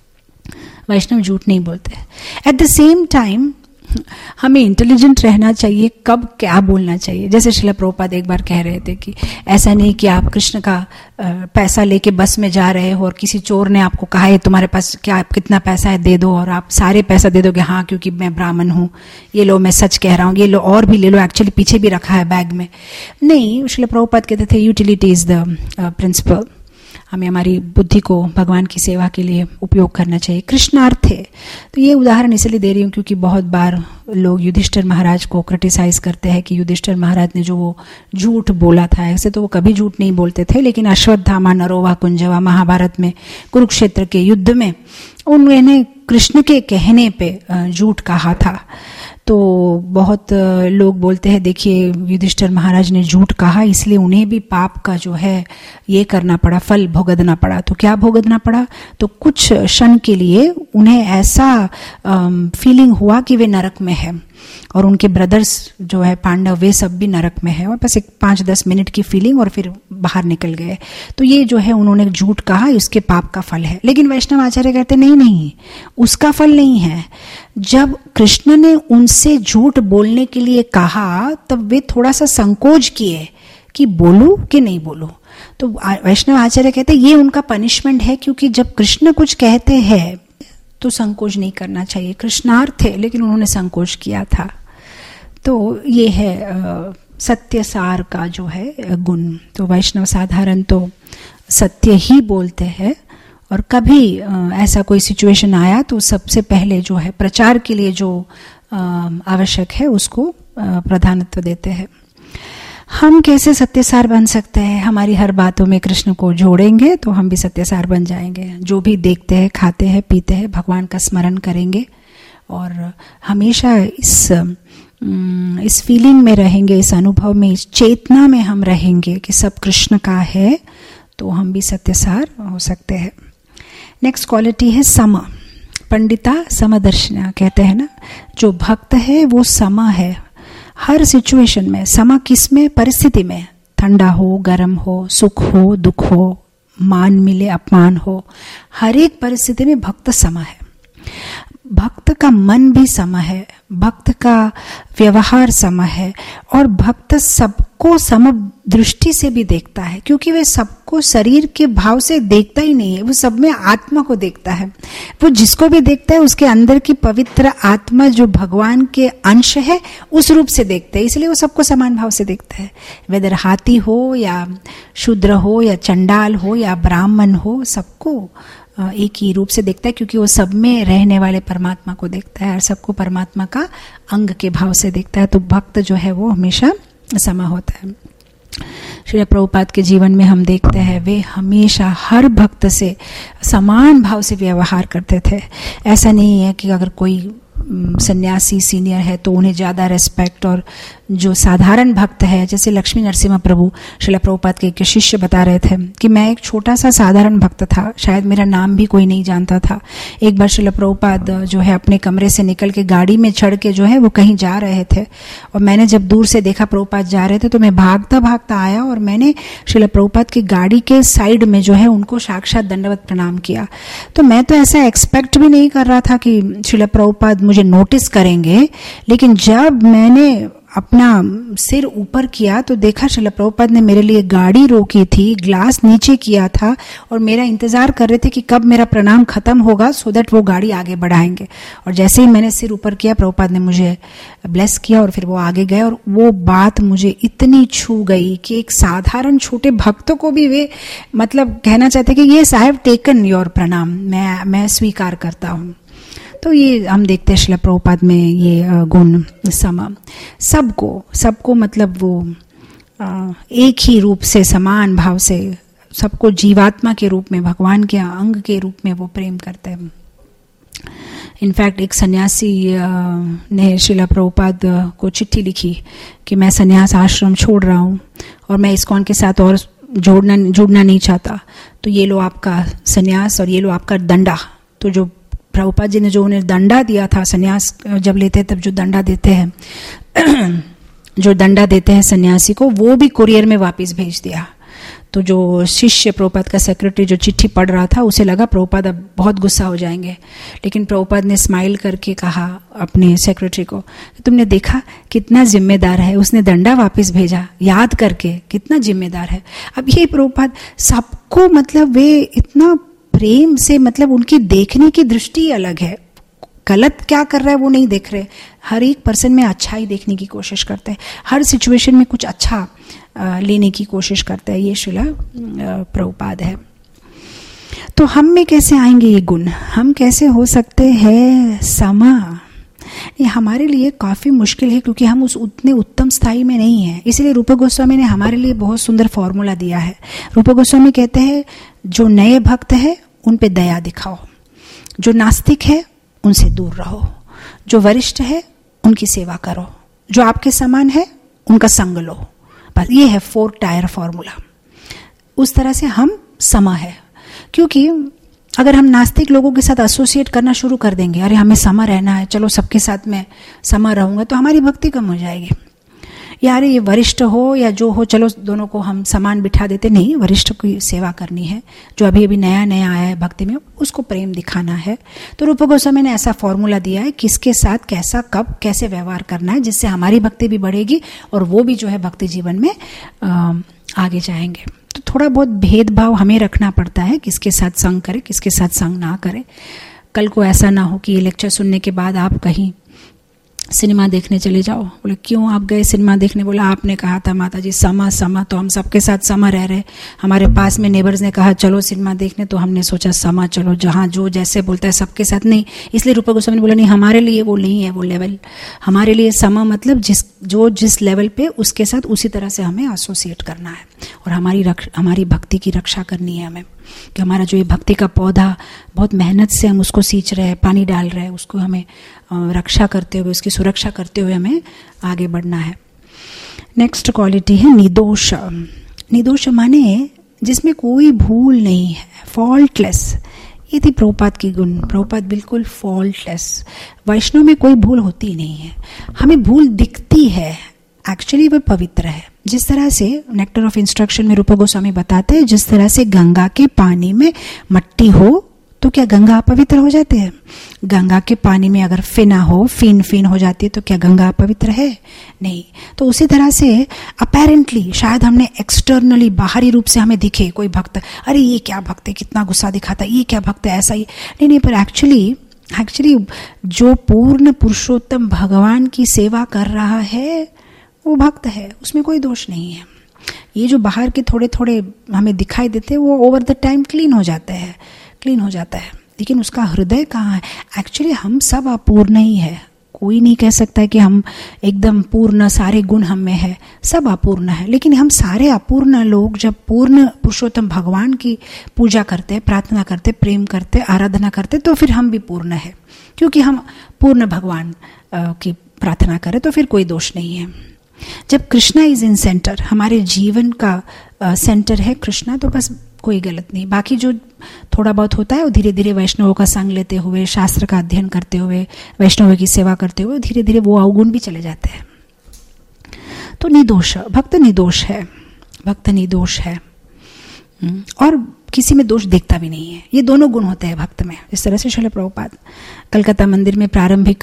वैष्णव झूठ नहीं बोलते। एट द सेम टाइम हमें इंटेलिजेंट रहना चाहिए, कब क्या बोलना चाहिए। जैसे श्रील प्रभुपाद एक बार कह रहे थे कि ऐसा नहीं कि आप कृष्ण का पैसा लेके बस में जा रहे हो और किसी चोर ने आपको कहा है तुम्हारे पास क्या कितना पैसा है दे दो, और आप सारे पैसा दे दोगे, हाँ क्योंकि मैं ब्राह्मण हूँ, ये लो मैं सच कह रहा हूँ, ये लो और भी ले लो, एक्चुअली पीछे भी रखा है बैग में। नहीं, श्रील प्रभुपाद कहते थे यूटिलिटी इज द प्रिंसिपल। हमें हमारी बुद्धि को भगवान की सेवा के लिए उपयोग करना चाहिए, कृष्णार्थ है। तो ये उदाहरण इसलिए दे रही हूँ क्योंकि बहुत बार लोग युधिष्ठिर महाराज को क्रिटिसाइज करते हैं कि युधिष्ठिर महाराज ने जो वो झूठ बोला था, ऐसे तो वो कभी झूठ नहीं बोलते थे, लेकिन अश्वत्थामा, नरोवा, कुंजवा, महाभारत में कुरुक्षेत्र के युद्ध में उन्होंने कृष्ण के कहने पे झूठ कहा था। तो बहुत लोग बोलते हैं देखिए युधिष्ठिर महाराज ने झूठ कहा इसलिए उन्हें भी पाप का जो है ये करना पड़ा, फल भुगतना पड़ा। तो क्या भुगतना पड़ा? तो कुछ क्षण के लिए उन्हें ऐसा फीलिंग हुआ कि वे नरक में है, और उनके ब्रदर्स जो है पांडव वे सब भी नरक में है, और बस एक 5-10 मिनट की फीलिंग और फिर बाहर निकल गए। तो ये जो है उन्होंने झूठ कहा, इसके पाप का फल है। लेकिन वैष्णव आचार्य कहते नहीं नहीं, उसका फल नहीं है। जब कृष्ण ने उनसे झूठ बोलने के लिए कहा तब वे थोड़ा सा संकोच किए कि बोलूं कि नहीं बोलूं। तो वैष्णव आचार्य कहते ये उनका पनिशमेंट है, क्योंकि जब कृष्ण कुछ कहते हैं तो संकोच नहीं करना चाहिए, कृष्णार्थ है, लेकिन उन्होंने संकोच किया था। तो ये है सत्य सार का जो है गुण। तो वैष्णव साधारण तो सत्य ही बोलते हैं, और कभी ऐसा कोई सिचुएशन आया तो सबसे पहले जो है प्रचार के लिए जो आवश्यक है उसको प्राधान्यता देते हैं। हम कैसे सत्यसार बन सकते हैं? हमारी हर बातों में कृष्ण को जोड़ेंगे तो हम भी सत्यसार बन जाएंगे। जो भी देखते हैं, खाते हैं, पीते हैं, भगवान का स्मरण करेंगे और हमेशा इस फीलिंग में रहेंगे, इस अनुभव में, इस चेतना में हम रहेंगे कि सब कृष्ण का है, तो हम भी सत्यसार हो सकते हैं। नेक्स्ट क्वालिटी है सम। पंडिता समदर्शिना कहते हैं ना, जो भक्त है वो सम है। हर सिचुएशन में समा, किसमें? परिस्थिति में, ठंडा हो, गर्म हो, सुख हो, दुख हो, मान मिले, अपमान हो, हर एक परिस्थिति में भक्त समा है। भक्त का मन भी समा है, भक्त का व्यवहार सम है, और भक्त सबको सम दृष्टि से भी देखता है, क्योंकि वह सबको शरीर के भाव से देखता ही नहीं है, वो सब में आत्मा को देखता है। वो जिसको भी देखता है उसके अंदर की पवित्र आत्मा जो भगवान के अंश है उस रूप से देखता है, इसलिए वो सबको समान भाव से देखता है। वेदर हाथी हो या शूद्र हो या चंडाल हो या ब्राह्मण हो, सबको एक ही रूप से देखता है, क्योंकि वो सब में रहने वाले परमात्मा को देखता है और सबको परमात्मा का अंग के भाव से देखता है। तो भक्त जो है वो हमेशा सम होता है। श्री प्रभुपाद के जीवन में हम देखते हैं वे हमेशा हर भक्त से समान भाव से व्यवहार करते थे। ऐसा नहीं है कि अगर कोई सन्यासी सीनियर है तो उन्हें ज़्यादा रेस्पेक्ट, और जो साधारण भक्त है, जैसे लक्ष्मी नरसिम्हा प्रभु श्रील प्रभुपाद के एक शिष्य बता रहे थे कि मैं एक छोटा सा साधारण भक्त था, शायद मेरा नाम भी कोई नहीं जानता था। एक बार श्रील प्रभुपाद जो है अपने कमरे से निकल के गाड़ी में चढ़ के जो है वो कहीं जा रहे थे, और मैंने जब दूर से देखा प्रभुपाद जा रहे थे तो मैं भागता भागता आया और मैंने श्रील प्रभुपाद की गाड़ी के साइड में जो है उनको साक्षात दंडवत प्रणाम किया। तो मैं तो ऐसा एक्सपेक्ट भी नहीं कर रहा था कि श्रील प्रभुपाद मुझे नोटिस करेंगे, लेकिन जब मैंने अपना सिर ऊपर किया तो देखा श्रील प्रभुपाद ने मेरे लिए गाड़ी रोकी थी, ग्लास नीचे किया था और मेरा इंतजार कर रहे थे कि कब मेरा प्रणाम खत्म होगा सो दैट वो गाड़ी आगे बढ़ाएंगे। और जैसे ही मैंने सिर ऊपर किया प्रभुपाद ने मुझे ब्लेस किया और फिर वो आगे गए, और वो बात मुझे इतनी छू गई कि एक साधारण छोटे भक्तों को भी वे मतलब कहना चाहते कि ये साहब टेकन योर प्रणाम, मैं स्वीकार करता हूँ। तो ये हम देखते हैं श्रील प्रभुपाद में ये गुण सम, सबको मतलब वो एक ही रूप से समान भाव से सबको जीवात्मा के रूप में, भगवान के अंग के रूप में वो प्रेम करते हैं। इनफैक्ट एक सन्यासी ने श्रील प्रभुपाद को चिट्ठी लिखी कि मैं सन्यास आश्रम छोड़ रहा हूँ और मैं इस्कॉन के साथ और जुड़ना नहीं चाहता, तो ये लो आपका सन्यास और ये लो आपका दंडा। तो जो प्रभुपाद जी ने जो उन्हें दंडा दिया था, सन्यास जब लेते हैं तब जो दंडा देते हैं जो दंडा देते हैं सन्यासी को, वो भी कुरियर में वापस भेज दिया। तो जो शिष्य प्रभुपाद का सेक्रेटरी जो चिट्ठी पढ़ रहा था उसे लगा प्रभुपाद अब बहुत गुस्सा हो जाएंगे, लेकिन प्रभुपाद ने स्माइल करके कहा अपने सेक्रेटरी को, तुमने देखा कितना जिम्मेदार है, उसने दंडा वापस भेजा याद करके, कितना जिम्मेदार है। अब ये प्रभुपाद सबको मतलब वे इतना प्रेम से, मतलब उनकी देखने की दृष्टि अलग है, गलत क्या कर रहा है वो नहीं देख रहे, हर एक पर्सन में अच्छा ही देखने की कोशिश करते हैं, हर सिचुएशन में कुछ अच्छा लेने की कोशिश करते हैं। ये श्रील प्रभुपाद है। तो हम में कैसे आएंगे ये गुण, हम कैसे हो सकते हैं समा? ये हमारे लिए काफ़ी मुश्किल है, क्योंकि हम उस उतने उत्तम स्थाई में नहीं है। इसलिए रूप गोस्वामी ने हमारे लिए बहुत सुंदर फॉर्मूला दिया है। रूप गोस्वामी कहते हैं जो नए भक्त है उन पे दया दिखाओ, जो नास्तिक है उनसे दूर रहो, जो वरिष्ठ है उनकी सेवा करो, जो आपके समान है उनका संग लो। बस ये है 4 टायर फॉर्मूला। उस तरह से हम समा है, क्योंकि अगर हम नास्तिक लोगों के साथ एसोसिएट करना शुरू कर देंगे, अरे हमें समा रहना है, चलो सबके साथ मैं समा रहूंगा, तो हमारी भक्ति कम हो जाएगी। यार ये वरिष्ठ हो या जो हो, चलो दोनों को हम समान बिठा देते, नहीं, वरिष्ठ की सेवा करनी है, जो अभी अभी नया नया आया है भक्ति में उसको प्रेम दिखाना है। तो रूप गोस्वामी ने ऐसा फॉर्मूला दिया है किसके साथ कैसा कब कैसे व्यवहार करना है, जिससे हमारी भक्ति भी बढ़ेगी और वो भी जो है भक्ति जीवन में आगे जाएंगे। तो थोड़ा बहुत भेदभाव हमें रखना पड़ता है, किसके साथ संग करे किसके साथ संग ना करे। कल को ऐसा ना हो कि ये लेक्चर सुनने के बाद आप कहीं सिनेमा देखने चले जाओ, बोले क्यों आप गए सिनेमा देखने? बोला आपने कहा था माता जी समा समा, तो हम सबके साथ समा रह रहे। हमारे पास में नेबर्स ने कहा चलो सिनेमा देखने, तो हमने सोचा समा चलो, जहाँ जो जैसे बोलता है सबके साथ नहीं। इसलिए रूप गोस्वामी ने बोला नहीं, हमारे लिए वो नहीं है वो लेवल, हमारे लिए समा मतलब जिस लेवल पे उसके साथ उसी तरह से हमें एसोसिएट करना है, और हमारी भक्ति की रक्षा करनी है हमें, कि हमारा जो ये भक्ति का पौधा बहुत मेहनत से हम उसको सींच रहे हैं, पानी डाल रहे हैं, उसको हमें रक्षा करते हुए, उसकी सुरक्षा करते हुए हमें आगे बढ़ना है। नेक्स्ट क्वालिटी है निर्दोष। निर्दोष माने जिसमें कोई भूल नहीं है, फॉल्टलेस। ये थी प्रभुपाद की गुण। प्रभुपाद बिल्कुल फॉल्टलेस, वैष्णव में कोई भूल होती नहीं है। हमें भूल दिखती है, एक्चुअली वह पवित्र है। जिस तरह से नेक्टर ऑफ इंस्ट्रक्शन में रूप गोस्वामी बताते हैं, जिस तरह से गंगा के पानी में मट्टी हो तो क्या गंगा अपवित्र हो जाती है? गंगा के पानी में अगर फिना हो, फिन हो जाती है, तो क्या गंगा अपवित्र है? नहीं। तो उसी तरह से अपेरेंटली शायद हमने एक्सटर्नली, बाहरी रूप से हमें दिखे कोई भक्त, अरे ये क्या भक्त है, कितना गुस्सा दिखाता है, ये क्या भक्त है, ऐसा ही नहीं, पर एक्चुअली जो पूर्ण पुरुषोत्तम भगवान की सेवा कर रहा है वो भक्त है, उसमें कोई दोष नहीं है। ये जो बाहर के थोड़े थोड़े हमें दिखाई देते हैं वो ओवर द टाइम क्लीन हो जाता है, लेकिन उसका हृदय कहाँ है? एक्चुअली हम सब अपूर्ण ही है। कोई नहीं कह सकता है कि हम एकदम पूर्ण, सारे गुण हम में है, सब अपूर्ण है। लेकिन हम सारे अपूर्ण लोग जब पूर्ण पुरुषोत्तम भगवान की पूजा करते, प्रार्थना करते, प्रेम करते, आराधना करते, तो फिर हम भी पूर्ण है, क्योंकि हम पूर्ण भगवान की प्रार्थना करें, तो फिर कोई दोष नहीं है। जब कृष्णा इज इन सेंटर, हमारे जीवन का सेंटर है कृष्णा, तो बस कोई गलत नहीं। बाकी जो थोड़ा बहुत होता है वो धीरे धीरे वैष्णवों का संग लेते हुए, शास्त्र का अध्ययन करते हुए, वैष्णवों की सेवा करते हुए धीरे धीरे वो अवगुण भी चले जाते हैं। तो निर्दोष भक्त निर्दोष है और किसी में दोष देखता भी नहीं है। ये दोनों गुण होते हैं भक्त में। इस तरह से श्रील प्रभुपाद कलकत्ता मंदिर में प्रारंभिक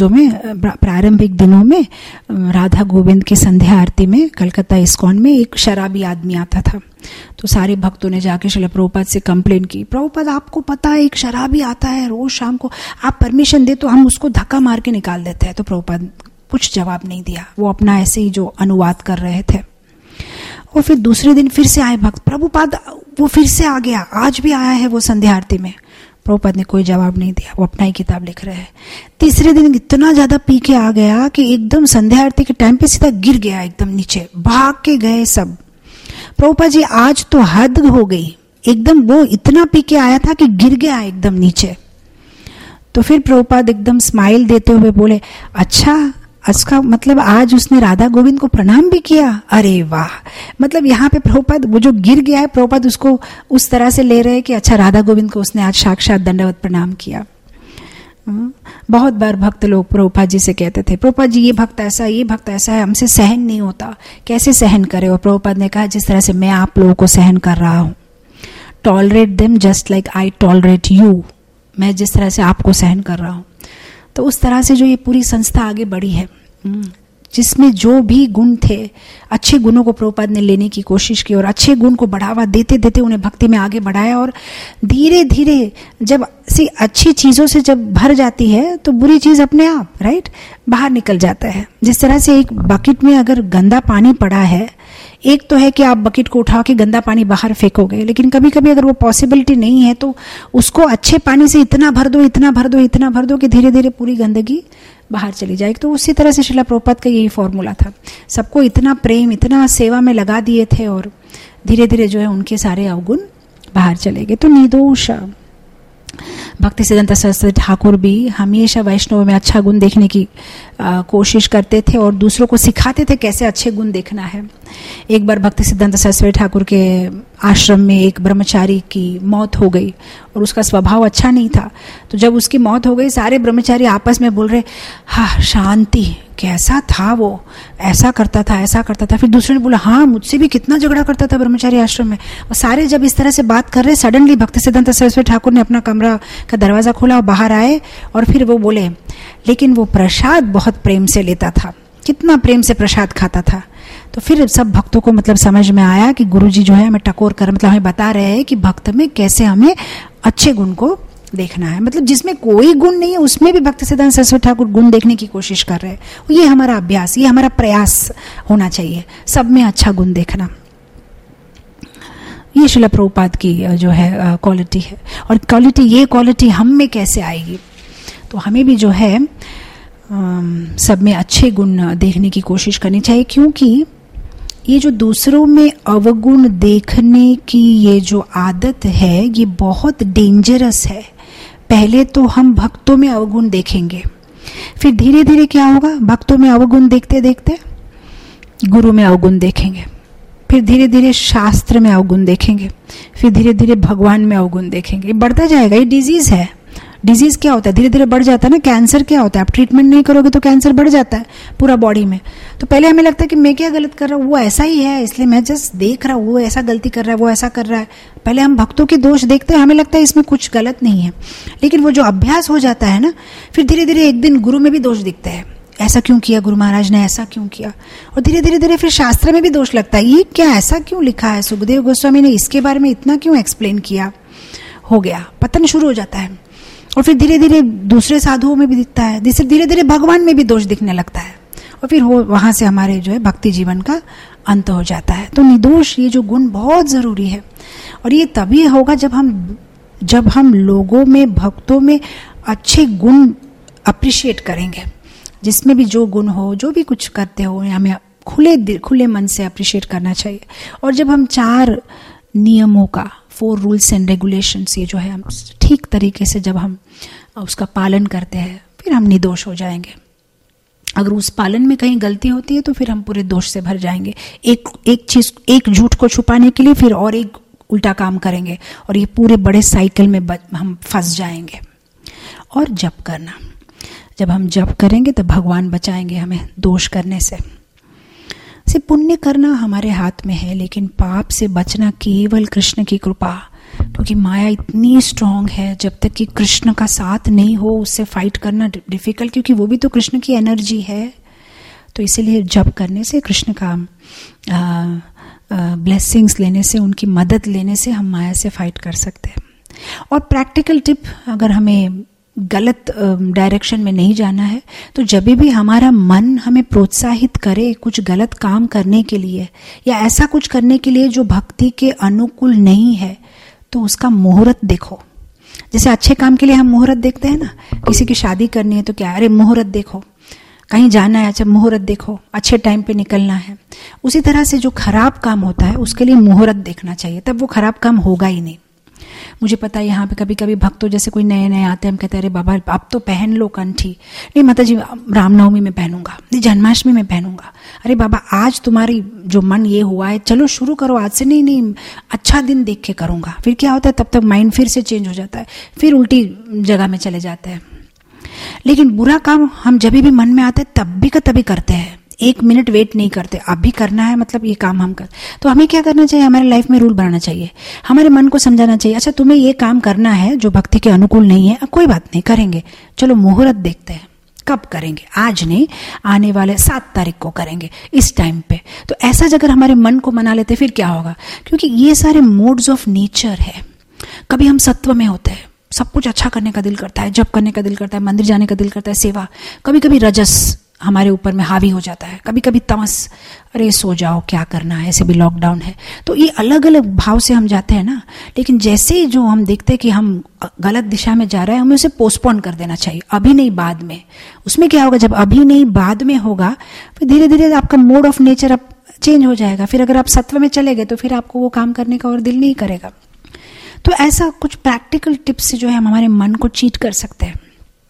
दिनों में राधा गोविंद की संध्या आरती में कलकत्ता इस्कॉन में एक शराबी आदमी आता था। तो सारे भक्तों ने जाके श्रील प्रभुपाद से कंप्लेन की, प्रभुपाद आपको पता है एक शराबी आता है रोज शाम को, आप परमिशन दे तो हम उसको धक्का मार के निकाल देते हैं। तो प्रभुपाद कुछ जवाब नहीं दिया, वो अपना ऐसे ही जो अनुवाद कर रहे थे। और फिर दूसरे दिन फिर से आए भक्त, प्रभुपाद वो फिर से आ गया, आज भी आया है वो संध्या आरती में। प्रभुपाद ने कोई जवाब नहीं दिया, वो अपना ही किताब लिख रहे हैं। तीसरे दिन इतना ज्यादा पी के आ गया कि एकदम संध्या आरती के टाइम पे सीधा गिर गया, एकदम नीचे भाग के गए सब। प्रभुपाद जी आज तो हद हो गई, एकदम वो इतना पी के आया था कि गिर गया एकदम नीचे। तो फिर प्रभुपाद एकदम स्माइल देते हुए बोले, अच्छा इसका मतलब आज उसने राधा गोविंद को प्रणाम भी किया? अरे वाह। मतलब यहाँ पे प्रभुपाद वो जो गिर गया है, प्रभुपाद उसको उस तरह से ले रहे हैं कि अच्छा राधा गोविंद को उसने आज साक्षात दंडवत प्रणाम किया। बहुत बार भक्त लोग प्रभुपाद जी से कहते थे, प्रभुपाद जी ये भक्त ऐसा है, हमसे सहन नहीं होता, कैसे सहन करे? और प्रभुपाद ने कहा, जिस तरह से मैं आप लोगों को सहन कर रहा हूँ, tolerate them just like I tolerate you, मैं जिस तरह से आपको सहन कर रहा हूँ। तो उस तरह से जो ये पूरी संस्था आगे बढ़ी है, जिसमें जो भी गुण थे, अच्छे गुणों को प्रभुपाद ने लेने की कोशिश की और अच्छे गुण को बढ़ावा देते देते उन्हें भक्ति में आगे बढ़ाया। और धीरे धीरे जब से अच्छी चीजों से जब भर जाती है तो बुरी चीज अपने आप बाहर निकल जाता है। जिस तरह से एक बकेट में अगर गंदा पानी पड़ा है, एक तो है कि आप बकेट को उठा के गंदा पानी बाहर फेंकोगे, लेकिन कभी कभी अगर वो पॉसिबिलिटी नहीं है तो उसको अच्छे पानी से इतना भर दो कि धीरे धीरे पूरी गंदगी बाहर चली जाएगी। तो उसी तरह से श्रील प्रभुपाद का यही फॉर्मूला था। सबको इतना प्रेम, इतना सेवा में लगा दिए थे और धीरे धीरे जो है उनके सारे अवगुण बाहर चले गए। तो निर्दोष भक्ति सिद्धांत सरस्वती ठाकुर भी हमेशा वैष्णव में अच्छा गुण देखने की कोशिश करते थे और दूसरों को सिखाते थे कैसे अच्छे गुण देखना है। एक बार भक्ति सिद्धांत सरस्वती ठाकुर के आश्रम में एक ब्रह्मचारी की मौत हो गई और उसका स्वभाव अच्छा नहीं था। तो जब उसकी मौत हो गई, सारे ब्रह्मचारी आपस में बोल रहे, हाँ शांति, कैसा था वो, ऐसा करता था। फिर दूसरे ने बोला, हाँ मुझसे भी कितना झगड़ा करता था ब्रह्मचारी आश्रम में। और सारे जब इस तरह से बात कर रहे, सडनली भक्ति सिद्धांत सरस्वती ठाकुर ने अपना कमरा का दरवाजा खोला और बाहर आए और फिर वो बोले, लेकिन वो प्रसाद बहुत प्रेम से लेता था, कितना प्रेम से प्रसाद खाता था। तो फिर सब भक्तों को मतलब समझ में आया कि गुरुजी जो है हमें टकोर कर मतलब हमें बता रहे हैं कि भक्त में कैसे हमें अच्छे गुण को देखना है। मतलब जिसमें कोई गुण नहीं है उसमें भी भक्ति सिद्धांत सरस्वती ठाकुर गुण देखने की कोशिश कर रहे हैं। ये हमारा अभ्यास, ये हमारा प्रयास होना चाहिए, सब में अच्छा गुण देखना। ये श्रील प्रभुपाद की जो है क्वालिटी है। और ये क्वालिटी हम में कैसे आएगी? तो हमें भी जो है सब में अच्छे गुण देखने की कोशिश करनी चाहिए, क्योंकि ये जो दूसरों में अवगुण देखने की ये जो आदत है ये बहुत डेंजरस है। पहले तो हम भक्तों में अवगुण देखेंगे, फिर धीरे धीरे क्या होगा, भक्तों में अवगुण देखते देखते गुरु में अवगुण देखेंगे, फिर धीरे धीरे शास्त्र में अवगुण देखेंगे, फिर धीरे धीरे भगवान में अवगुण देखेंगे। बढ़ता जाएगा, ये डिजीज है, डिजीज क्या होता है, धीरे धीरे बढ़ जाता है ना। कैंसर क्या होता है, आप ट्रीटमेंट नहीं करोगे तो कैंसर बढ़ जाता है पूरा बॉडी में। तो पहले हमें लगता है कि मैं क्या गलत कर रहा हूँ, वो ऐसा ही है इसलिए मैं जस्ट देख रहा हूँ, वो ऐसा गलती कर रहा है, वो ऐसा कर रहा है। पहले हम भक्तों के दोष देखते हैं, हमें लगता है इसमें कुछ गलत नहीं है। लेकिन वो जो अभ्यास हो जाता है ना, फिर धीरे धीरे एक दिन गुरु में भी दोष दिखते हैं, ऐसा क्यों किया गुरु महाराज ने, ऐसा क्यों किया। और धीरे धीरे धीरे फिर शास्त्र में भी दोष लगता है, ये क्या ऐसा क्यों लिखा है, सुखदेव गोस्वामी ने इसके बारे में इतना क्यों एक्सप्लेन किया। हो गया, पतन शुरू हो जाता है। और फिर धीरे धीरे दूसरे साधुओं में भी दिखता है, धीरे धीरे भगवान में भी दोष दिखने लगता है। और फिर वहां से हमारे जो है भक्ति जीवन का अंत हो जाता है। तो निर्दोष ये जो गुण बहुत जरूरी है। और ये तभी होगा जब हम लोगों में, भक्तों में अच्छे गुण अप्रिशिएट करेंगे। जिसमें भी जो गुण हो, जो भी कुछ करते हो, हमें खुले मन से अप्रिशिएट करना चाहिए। और जब हम 4 नियमों का, 4 रूल्स एंड रेगुलेशंस, ये जो है हम ठीक तरीके से जब हम उसका पालन करते हैं, फिर हम निर्दोष हो जाएंगे। अगर उस पालन में कहीं गलती होती है तो फिर हम पूरे दोष से भर जाएंगे। एक झूठ को छुपाने के लिए फिर और एक उल्टा काम करेंगे और ये पूरे बड़े साइकिल में हम फंस जाएंगे। और जप करना, जब हम जप करेंगे तो भगवान बचाएंगे हमें दोष करने से। पुण्य करना हमारे हाथ में है, लेकिन पाप से बचना केवल कृष्ण की कृपा। क्योंकि माया इतनी स्ट्रांग है, जब तक कि कृष्ण का साथ नहीं हो उससे फाइट करना डिफिकल्ट, क्योंकि वो भी तो कृष्ण की एनर्जी है। तो इसीलिए जप करने से, कृष्ण का ब्लेसिंग्स लेने से, उनकी मदद लेने से हम माया से फाइट कर सकते हैं। और प्रैक्टिकल टिप, अगर हमें गलत डायरेक्शन में नहीं जाना है, तो जब भी हमारा मन हमें प्रोत्साहित करे कुछ गलत काम करने के लिए या ऐसा कुछ करने के लिए जो भक्ति के अनुकूल नहीं है, तो उसका मुहूर्त देखो। जैसे अच्छे काम के लिए हम मुहूर्त देखते हैं ना, किसी की शादी करनी है तो क्या, अरे मुहूर्त देखो, कहीं जाना है, अच्छा मुहूर्त देखो, अच्छे टाइम पे निकलना है। उसी तरह से जो खराब काम होता है उसके लिए मुहूर्त देखना चाहिए, तब वो खराब काम होगा ही नहीं। मुझे पता है यहाँ पे कभी कभी भक्तों जैसे कोई नए नए आते हैं, हम कहते हैं अरे बाबा आप तो पहन लो कंठी, नहीं माता जी रामनवमी में पहनूंगा, नहीं जन्माष्टमी में पहनूंगा, अरे बाबा आज तुम्हारी जो मन ये हुआ है चलो शुरू करो आज से, नहीं अच्छा दिन देख के करूंगा। फिर क्या होता है, तब तक माइंड फिर से चेंज हो जाता है, फिर उल्टी जगह में चले जाते हैं। लेकिन बुरा काम हम जब भी मन में आते हैं तब भी का तभी करते हैं, 1 मिनट वेट नहीं करते, अभी करना है मतलब ये काम हम कर। तो हमें क्या करना चाहिए, हमारे लाइफ में रूल बनाना चाहिए, हमारे मन को समझाना चाहिए, अच्छा तुम्हें ये काम करना है जो भक्ति के अनुकूल नहीं है, कोई बात नहीं करेंगे, चलो मुहूर्त देखते हैं कब करेंगे, आज नहीं आने वाले 7 तारीख को करेंगे इस टाइम पे। तो ऐसा अगर हमारे मन को मना लेते फिर क्या होगा, क्योंकि ये सारे मोड्स ऑफ नेचर है। कभी हम सत्व में होते हैं, सब कुछ अच्छा करने का दिल करता है, जप करने का दिल करता है, मंदिर जाने का दिल करता है, सेवा। कभी कभी रजस हमारे ऊपर में हावी हो जाता है, कभी कभी तमस, अरे सो जाओ क्या करना है, ऐसे भी लॉकडाउन है। तो ये अलग अलग भाव से हम जाते हैं ना। लेकिन जैसे जो हम देखते हैं कि हम गलत दिशा में जा रहे हैं, हमें उसे पोस्टपोन कर देना चाहिए, अभी नहीं बाद में। उसमें क्या होगा, जब अभी नहीं बाद में होगा फिर धीरे धीरे आपका मोड ऑफ नेचर अब चेंज हो जाएगा। फिर अगर आप सत्व में चले गए तो फिर आपको वो काम करने का और दिल नहीं करेगा। तो ऐसा कुछ प्रैक्टिकल टिप्स से जो है हम हमारे मन को चीट कर सकते हैं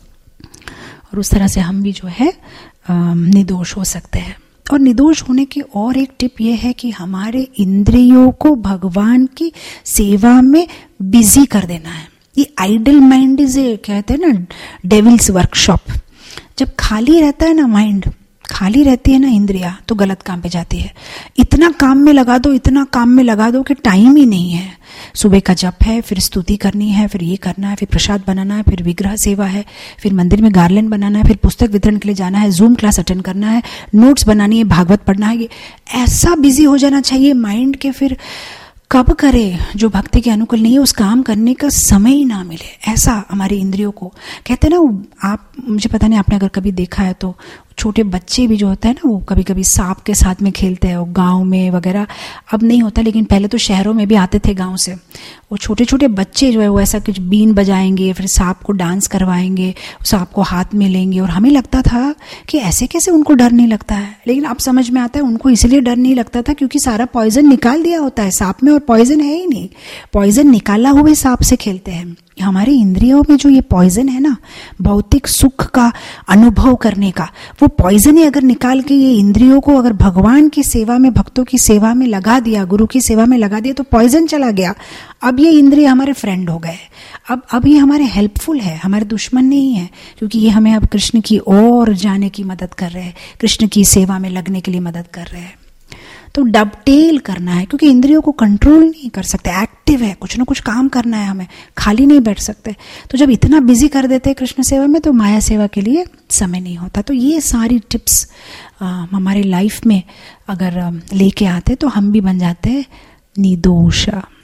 और उस तरह से हम भी जो है निर्दोष हो सकते हैं। और निर्दोष होने की और एक टिप ये है कि हमारे इंद्रियों को भगवान की सेवा में बिजी कर देना है। ये आइडल माइंड इज, कहते हैं ना डेविल्स वर्कशॉप। जब खाली रहता है ना माइंड, खाली रहती है ना इंद्रिया, तो गलत काम पे जाती है। इतना काम में लगा दो, इतना काम में लगा दो कि टाइम ही नहीं है। सुबह का जप है, फिर स्तुति करनी है, फिर ये करना है, फिर प्रसाद बनाना है, फिर विग्रह सेवा है, फिर मंदिर में गार्लेंड बनाना है, फिर पुस्तक वितरण के लिए जाना है, जूम क्लास अटेंड करना है, नोट्स बनानी है, भागवत पढ़ना है। ये ऐसा बिजी हो जाना चाहिए माइंड के, फिर कब करे जो भक्ति के अनुकूल नहीं है उस काम करने का समय ही ना मिले। ऐसा हमारी इंद्रियों को कहते हैं ना। आप, मुझे पता नहीं आपने अगर कभी देखा है तो छोटे बच्चे भी जो होता है ना, वो कभी कभी सांप के साथ में खेलते हैं, वो गांव में वगैरह अब नहीं होता, लेकिन पहले तो शहरों में भी आते थे गांव से। वो छोटे छोटे बच्चे जो है वो ऐसा कुछ बीन बजाएंगे, फिर सांप को डांस करवाएंगे, सांप को हाथ में लेंगे। और हमें लगता था कि ऐसे कैसे उनको डर नहीं लगता है, लेकिन अब समझ में आता है उनको इसलिए डर नहीं लगता था क्योंकि सारा पॉइजन निकाल दिया होता है सांप में, और पॉइजन है ही नहीं, पॉइजन निकाला हुए सांप से खेलते हैं। हमारे इंद्रियों में जो ये पॉइजन है ना, भौतिक सुख का अनुभव करने का, वो पॉइजन ही अगर निकाल के ये इंद्रियों को अगर भगवान की सेवा में, भक्तों की सेवा में लगा दिया, गुरु की सेवा में लगा दिया, तो पॉइजन चला गया। अब ये इंद्रिय हमारे फ्रेंड हो गए, अब ये हमारे हेल्पफुल है, हमारे दुश्मन नहीं है, क्योंकि ये हमें अब कृष्ण की ओर जाने की मदद कर रहे हैं, कृष्ण की सेवा में लगने के लिए मदद कर रहे हैं। तो डबटेल करना है, क्योंकि इंद्रियों को कंट्रोल नहीं कर सकते, एक्टिव है, कुछ ना कुछ काम करना है, हमें खाली नहीं बैठ सकते। तो जब इतना बिजी कर देते हैं कृष्ण सेवा में, तो माया सेवा के लिए समय नहीं होता। तो ये सारी टिप्स हमारे लाइफ में अगर लेके आते तो हम भी बन जाते हैं निर्दोष।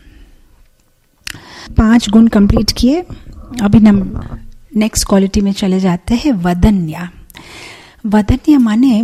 5 गुण कंप्लीट किए। अभी नेक्स्ट क्वालिटी में चले जाते हैं वदन्या। वदन्या माने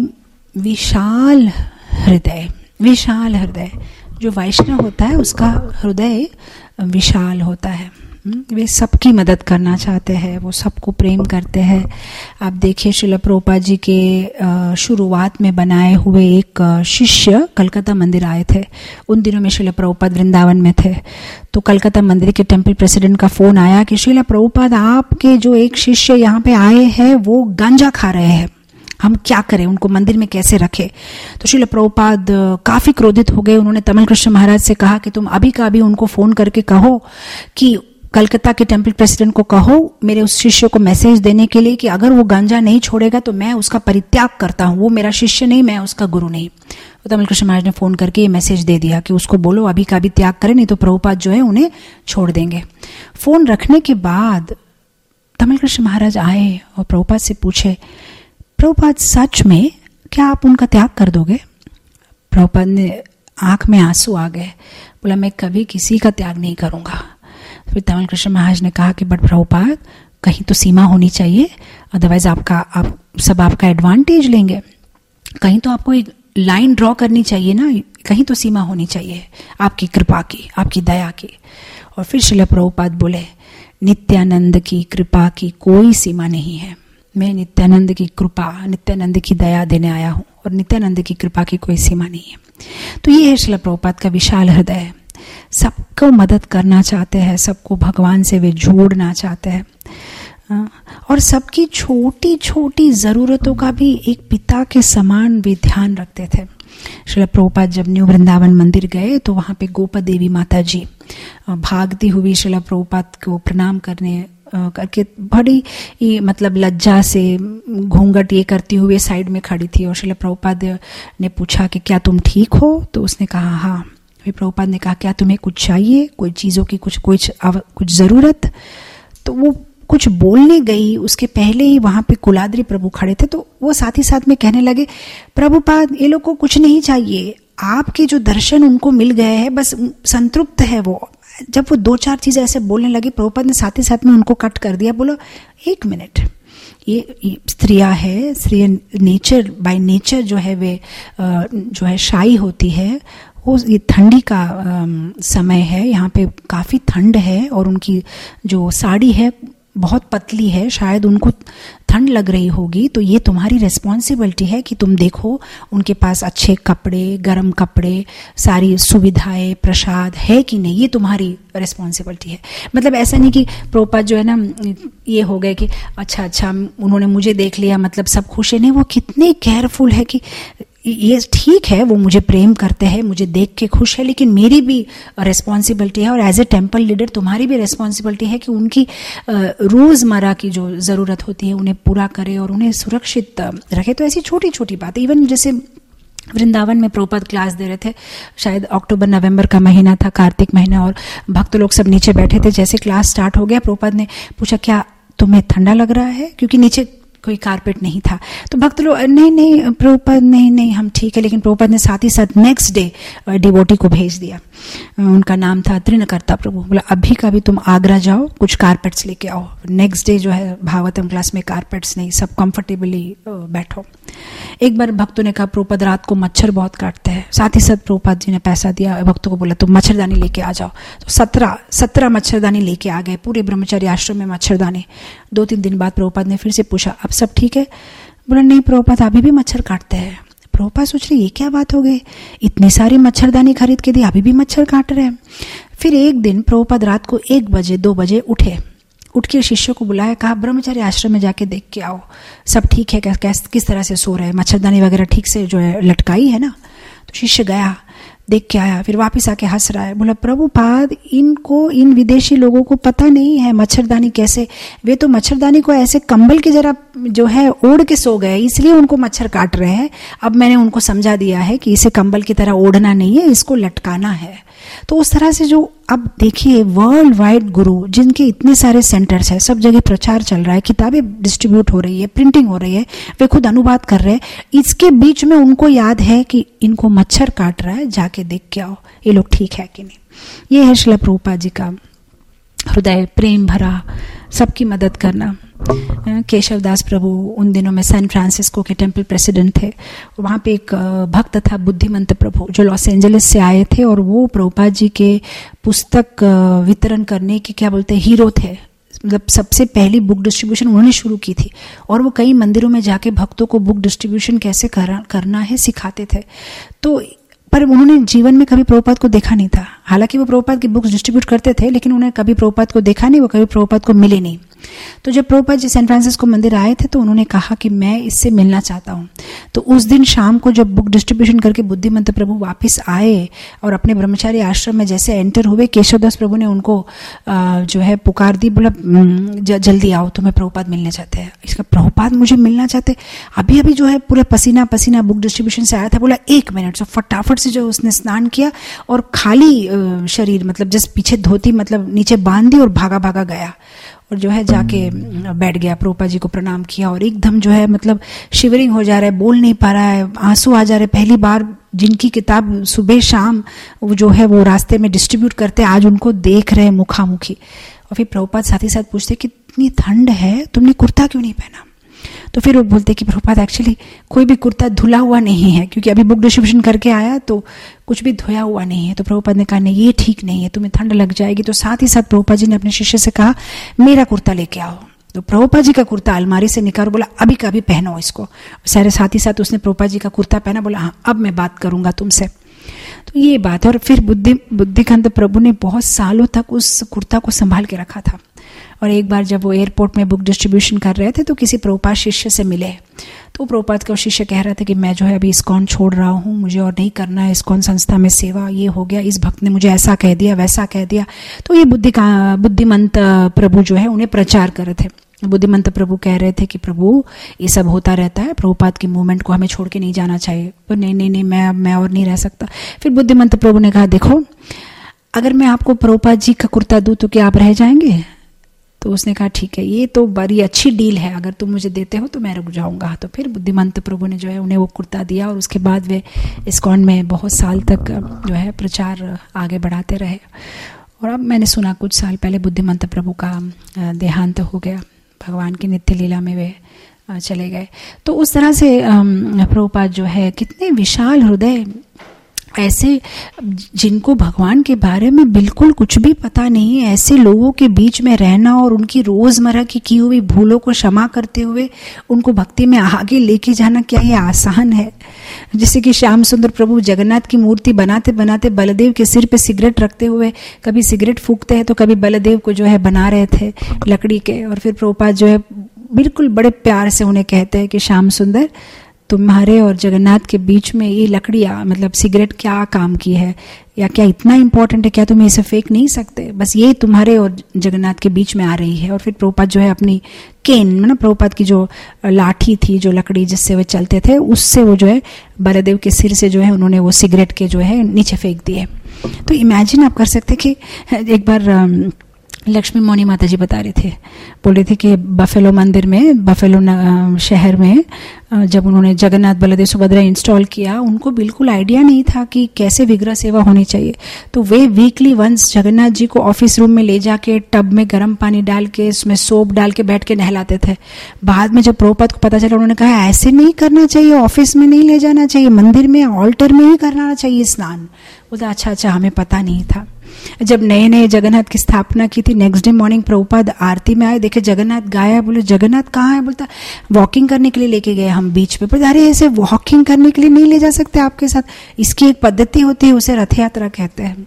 विशाल हृदय। विशाल हृदय, जो वैष्णव होता है उसका हृदय विशाल होता है। वे सबकी मदद करना चाहते हैं, वो सबको प्रेम करते हैं। आप देखिए श्रील प्रभुपाद जी के शुरुआत में बनाए हुए एक शिष्य कलकत्ता मंदिर आए थे। उन दिनों में श्रील प्रभुपाद वृंदावन में थे। तो कलकत्ता मंदिर के टेम्पल प्रेसिडेंट का फोन आया कि श्रील प्रभुपाद, आपके जो एक शिष्य यहाँ पे आए हैं वो गांजा खा रहे हैं, हम क्या करें, उनको मंदिर में कैसे रखें। तो श्रील प्रभुपाद काफी क्रोधित हो गए। उन्होंने तमिल कृष्ण महाराज से कहा कि तुम अभी का अभी उनको फोन करके कहो कि कलकत्ता के टेम्पल प्रेसिडेंट को कहो मेरे उस शिष्य को मैसेज देने के लिए कि अगर वो गांजा नहीं छोड़ेगा तो मैं उसका परित्याग करता हूँ, वो मेरा शिष्य नहीं, मैं उसका गुरु नहीं। तो तमिल कृष्ण महाराज ने फोन करके ये मैसेज दे दिया कि उसको बोलो अभी का अभी त्याग करे, नहीं तो प्रभुपाद जो है उन्हें छोड़ देंगे। फोन रखने के बाद तमिल कृष्ण महाराज आए और प्रभुपाद से पूछे, प्रभुपाद सच में क्या आप उनका त्याग कर दोगे? प्रभुपाद ने आंख में आंसू आ गए, बोला मैं कभी किसी का त्याग नहीं करूंगा। फिर तमिल कृष्ण महाराज ने कहा कि बट प्रभुपाद कहीं तो सीमा होनी चाहिए, अदरवाइज आप सब आपका एडवांटेज लेंगे। कहीं तो आपको एक लाइन ड्रॉ करनी चाहिए ना, कहीं तो सीमा होनी चाहिए आपकी कृपा की, आपकी दया की। और फिर श्रील प्रभुपाद बोले, नित्यानंद की कृपा की कोई सीमा नहीं है। मैं नित्यानंद की कृपा, नित्यानंद की दया देने आया हूं और नित्यानंद की कृपा की कोई सीमा नहीं है। तो ये है श्रील प्रभुपाद का विशाल हृदय। सबको मदद करना चाहते हैं, सबको भगवान से वे जोड़ना चाहते हैं और सबकी छोटी छोटी जरूरतों का भी एक पिता के समान भी ध्यान रखते थे। श्रील प्रभुपाद जब न्यू वृंदावन मंदिर गए तो वहां पे गोपा देवी माता जी भागती हुई श्रील प्रभुपाद को प्रणाम करके बड़ी मतलब लज्जा से घूंघट ये करती हुए साइड में खड़ी थी। और श्रील प्रभुपाद ने पूछा कि क्या तुम ठीक हो? तो उसने कहा हाँ। फिर प्रभुपाद ने कहा क्या तुम्हें कुछ चाहिए, कोई चीज़ों की कुछ ज़रूरत? तो वो कुछ बोलने गई, उसके पहले ही वहां पे कुलाद्री प्रभु खड़े थे। तो वो साथ ही साथ में कहने लगे, प्रभुपाद ये लोग को कुछ नहीं चाहिए, आपके जो दर्शन उनको मिल गए हैं, बस संतृप्त है वो। जब वो 2-4 चीजें ऐसे बोलने लगी, प्रभुपाद ने साथ ही साथ में उनको कट कर दिया, बोलो 1 मिनट, ये स्त्रियां है, स्त्री नेचर बाय नेचर जो है वे जो है शाई होती है। वो ये ठंडी का समय है, यहाँ पे काफी ठंड है और उनकी जो साड़ी है बहुत पतली है, शायद उनको ठंड लग रही होगी। तो ये तुम्हारी रिस्पॉन्सिबिलिटी है कि तुम देखो उनके पास अच्छे कपड़े, गर्म कपड़े, सारी सुविधाएं, प्रसाद है कि नहीं, ये तुम्हारी रिस्पॉन्सिबिलिटी है। मतलब ऐसा नहीं कि प्रभुपाद जो है ना ये हो गए कि अच्छा उन्होंने मुझे देख लिया मतलब सब खुश है। नहीं, वो कितने केयरफुल है कि ये ठीक है वो मुझे प्रेम करते हैं, मुझे देख के खुश है, लेकिन मेरी भी रिस्पॉन्सिबिलिटी है और एज ए टेम्पल लीडर तुम्हारी भी रिस्पॉन्सिबिलिटी है कि उनकी रोजमर्रा की जो जरूरत होती है उन्हें पूरा करे और उन्हें सुरक्षित रखे। तो ऐसी छोटी छोटी बातें, इवन जैसे वृंदावन में प्रभुपाद क्लास दे रहे थे, शायद अक्टूबर नवंबर का महीना था, कार्तिक महीना, और भक्त लोग सब नीचे बैठे थे। जैसे क्लास स्टार्ट हो गया, प्रभुपाद ने पूछा क्या तुम्हें ठंडा लग रहा है, क्योंकि नीचे कोई कारपेट नहीं था। तो भक्त लोग नहीं प्रभुपाद नहीं हम ठीक है। लेकिन प्रभुपाद ने साथ ही साथ नेक्स्ट डे डिवोटी को भेज दिया, उनका नाम था तृणकर्ता प्रभु। बोला अभी का भी तुम आगरा जाओ, कुछ कारपेट्स लेके आओ। नेक्स्ट डे जो है भागवतम क्लास में कारपेट्स नहीं, सब कंफर्टेबली बैठो। एक बार भक्तों ने कहा प्रभुपाद रात को मच्छर बहुत काटते हैं, साथ ही साथ प्रभुपाद जी ने पैसा दिया, भक्तों को बोला तुम मच्छरदानी लेके आ जाओ। तो 17 मच्छरदानी लेके आ गए, पूरे ब्रह्मचारी आश्रम में मच्छरदानी। 2-3 दिन बाद प्रभुपाद ने फिर से पूछा अब सब ठीक है? बोला नहीं प्रभुपाद अभी भी मच्छर काटते हैं। प्रभुपाद सोच रहे ये क्या बात हो गई, इतनी सारी मच्छरदानी खरीद के दी, अभी भी मच्छर काट रहे हैं। फिर एक दिन प्रभुपाद रात को 1 बजे 2 बजे उठे उठ के शिष्य को बुलाया, कहा ब्रह्मचारी आश्रम में जाके देख के आओ, सब ठीक है, किस तरह से सो रहे हैं, मच्छरदानी वगैरह ठीक से जो है लटकाई है ना। तो शिष्य गया, देख के आया, फिर वापस आके हंस रहा है, बोला प्रभुपाद इनको, इन विदेशी लोगों को पता नहीं है मच्छरदानी कैसे, वे तो मच्छरदानी को ऐसे कंबल की जरा जो है ओढ़ के सो गए, इसलिए उनको मच्छर काट रहे हैं। अब मैंने उनको समझा दिया है कि इसे कंबल की तरह ओढ़ना नहीं है, इसको लटकाना है। तो उस तरह से जो अब देखिए वर्ल्ड वाइड गुरु जिनके इतने सारे सेंटर्स हैं, सब जगह प्रचार चल रहा है, किताबें डिस्ट्रीब्यूट हो रही है, प्रिंटिंग हो रही है, वे खुद अनुवाद कर रहे हैं, इसके बीच में उनको याद है कि इनको मच्छर काट रहा है, जाके देख के आओ ये लोग ठीक है कि नहीं। ये है श्रील प्रभुपाद जी का हृदय, प्रेम भरा, सबकी मदद करना। केशव दास प्रभु उन दिनों में सैन फ्रांसिस्को के टेम्पल प्रेसिडेंट थे। वहाँ पे एक भक्त था बुद्धिमंत प्रभु जो लॉस एंजलिस से आए थे, और वो प्रभुपाद जी के पुस्तक वितरण करने के क्या बोलते हैं हीरो थे। मतलब सबसे पहली बुक डिस्ट्रीब्यूशन उन्होंने शुरू की थी, और वो कई मंदिरों में जाके भक्तों को बुक डिस्ट्रीब्यूशन कैसे करना है सिखाते थे। तो पर उन्होंने जीवन में कभी प्रभुपाद को देखा नहीं था। हालांकि वो प्रभुपाद की बुक्स डिस्ट्रीब्यूट करते थे, लेकिन उन्हें कभी प्रभुपाद को देखा नहीं, वो कभी प्रभुपाद को मिले नहीं। तो जब प्रभुपाद जी सैन फ्रांसिस्को मंदिर आए थे तो उन्होंने कहा कि मैं इससे मिलना चाहता हूँ। तो उस दिन शाम को जब बुक डिस्ट्रीब्यूशन करके बुद्धिमंत प्रभु वापस आए और अपने ब्रह्मचारी आश्रम में जैसे एंटर हुए, केशवदास प्रभु ने उनको जो है पुकार दी, बोला जल्दी आओ, तुम्हें प्रभुपाद मिलने चाहते हैं। इसका प्रभुपाद मुझे मिलना चाहते, अभी अभी जो है पूरा पसीना पसीना बुक डिस्ट्रीब्यूशन से आया था। बोला 1 मिनट। तो फटाफट से जो उसने स्नान किया और खाली शरीर, मतलब जस्ट पीछे धोती मतलब नीचे बांध दी और भागा भागा गया, और जो है जाके बैठ गया, प्रभुपाद जी को प्रणाम किया, और एकदम जो है मतलब शिवरिंग हो जा रहा है, बोल नहीं पा रहा है, आंसू आ जा रहे। पहली बार जिनकी किताब सुबह शाम वो जो है वो रास्ते में डिस्ट्रीब्यूट करते, आज उनको देख रहे मुखामुखी। और फिर प्रभुपाद साथ ही साथ पूछते कि इतनी ठंड है, तुमने कुर्ता क्यों नहीं पहना? तो फिर वो बोलते कि प्रभुपाद एक्चुअली कोई भी कुर्ता धुला हुआ नहीं है, क्योंकि अभी बुक डिस्ट्रीब्यूशन करके आया तो कुछ भी धोया हुआ नहीं है। तो प्रभुपाद ने कहा नहीं ये ठीक नहीं है, तुम्हें ठंड लग जाएगी। तो साथ ही साथ प्रभुपाद जी ने अपने शिष्य से कहा मेरा कुर्ता लेके आओ। तो प्रभुपाद जी का कुर्ता अलमारी से निकाल, बोला अभी का अभी पहनो इसको। सारे साथ ही साथ उसने प्रभुपाद जी का कुर्ता पहना, बोला हाँ अब मैं बात करूंगा तुमसे। तो ये बात है। और फिर बुद्धिकांत प्रभु ने बहुत सालों तक उस कुर्ता को संभाल के रखा था। और एक बार जब वो एयरपोर्ट में बुक डिस्ट्रीब्यूशन कर रहे थे तो किसी प्रभुपाद शिष्य से मिले, तो प्रभुपाद का शिष्य कह रहा था कि मैं जो है अभी इस्कॉन छोड़ रहा हूँ, मुझे और नहीं करना है इस्कॉन संस्था में सेवा, ये हो गया, इस भक्त ने मुझे ऐसा कह दिया वैसा कह दिया। तो ये बुद्धिमंत प्रभु जो है उन्हें प्रचार कर रहे थे। बुद्धिमंत प्रभु कह रहे थे कि प्रभु ये सब होता रहता है, प्रभुपाद की मूवमेंट को हमें छोड़ के नहीं जाना चाहिए। तो नहीं मैं और नहीं रह सकता। फिर बुद्धिमंत प्रभु ने कहा देखो अगर मैं आपको प्रभुपाद जी का कुर्ता दूं तो क्या आप रह जाएंगे? तो उसने कहा ठीक है, ये तो बड़ी अच्छी डील है, अगर तुम मुझे देते हो तो मैं रुक जाऊंगा। तो फिर बुद्धिमंत प्रभु ने जो है उन्हें वो कुर्ता दिया, और उसके बाद वे इस्कॉन में बहुत साल तक जो है प्रचार आगे बढ़ाते रहे। और अब मैंने सुना कुछ साल पहले बुद्धिमंत प्रभु का देहांत हो गया, भगवान की नित्य लीला में वे चले गए। तो उस तरह से प्रभुपाद जो है कितने विशाल हृदय, ऐसे जिनको भगवान के बारे में बिल्कुल कुछ भी पता नहीं है, ऐसे लोगों के बीच में रहना और उनकी रोजमर्रा की हुई भूलों को क्षमा करते हुए उनको भक्ति में आगे लेके जाना, क्या ये आसान है? जैसे कि श्याम सुंदर प्रभु जगन्नाथ की मूर्ति बनाते बनाते बलदेव के सिर पे सिगरेट रखते हुए कभी सिगरेट फूकते हैं तो कभी बलदेव को जो है बना रहे थे लकड़ी के। और फिर प्रभुपाद जो है बिल्कुल बड़े प्यार से उन्हें कहते हैं कि श्याम सुंदर तुम्हारे और जगन्नाथ के बीच में ये लकड़ियाँ मतलब सिगरेट क्या काम की है, या क्या इतना इम्पोर्टेंट है, क्या तुम इसे फेंक नहीं सकते? बस ये तुम्हारे और जगन्नाथ के बीच में आ रही है। और फिर प्रभुपाद जो है अपनी केन मतलब प्रभुपाद की जो लाठी थी, जो लकड़ी जिससे वो चलते थे, उससे वो जो है बलदेव के सिर से जो है उन्होंने वो सिगरेट के जो है नीचे फेंक दिए। तो इमेजिन आप कर सकते कि एक बार लक्ष्मी मोनी माता जी बता रहे थे, बोल रहे थे कि बफेलो मंदिर में, बफेलो शहर में जब उन्होंने जगन्नाथ बलदेव सुभद्रा इंस्टॉल किया, उनको बिल्कुल आइडिया नहीं था कि कैसे विग्रह सेवा होनी चाहिए। तो वे वीकली वंस जगन्नाथ जी को ऑफिस रूम में ले जाके टब में गर्म पानी डाल के उसमें सोप डाल के बैठ के नहलाते थे। बाद में जब प्रभुपाद को पता चला, उन्होंने कहा ऐसे नहीं करना चाहिए, ऑफिस में नहीं ले जाना चाहिए, मंदिर में ऑल्टर में ही करना चाहिए स्नान। बोला अच्छा हमें पता नहीं था। जब नए नए जगन्नाथ की स्थापना की थी, नेक्स्ट डे मॉर्निंग प्रभुपाद आरती में आए, देखे जगन्नाथ गाया। बोले जगन्नाथ कहाँ है? बोलता वॉकिंग करने के लिए लेके गए हम बीच पे। बोले अरे ऐसे वॉकिंग करने के लिए नहीं ले जा सकते आपके साथ, इसकी एक पद्धति होती है, उसे रथ यात्रा कहते हैं।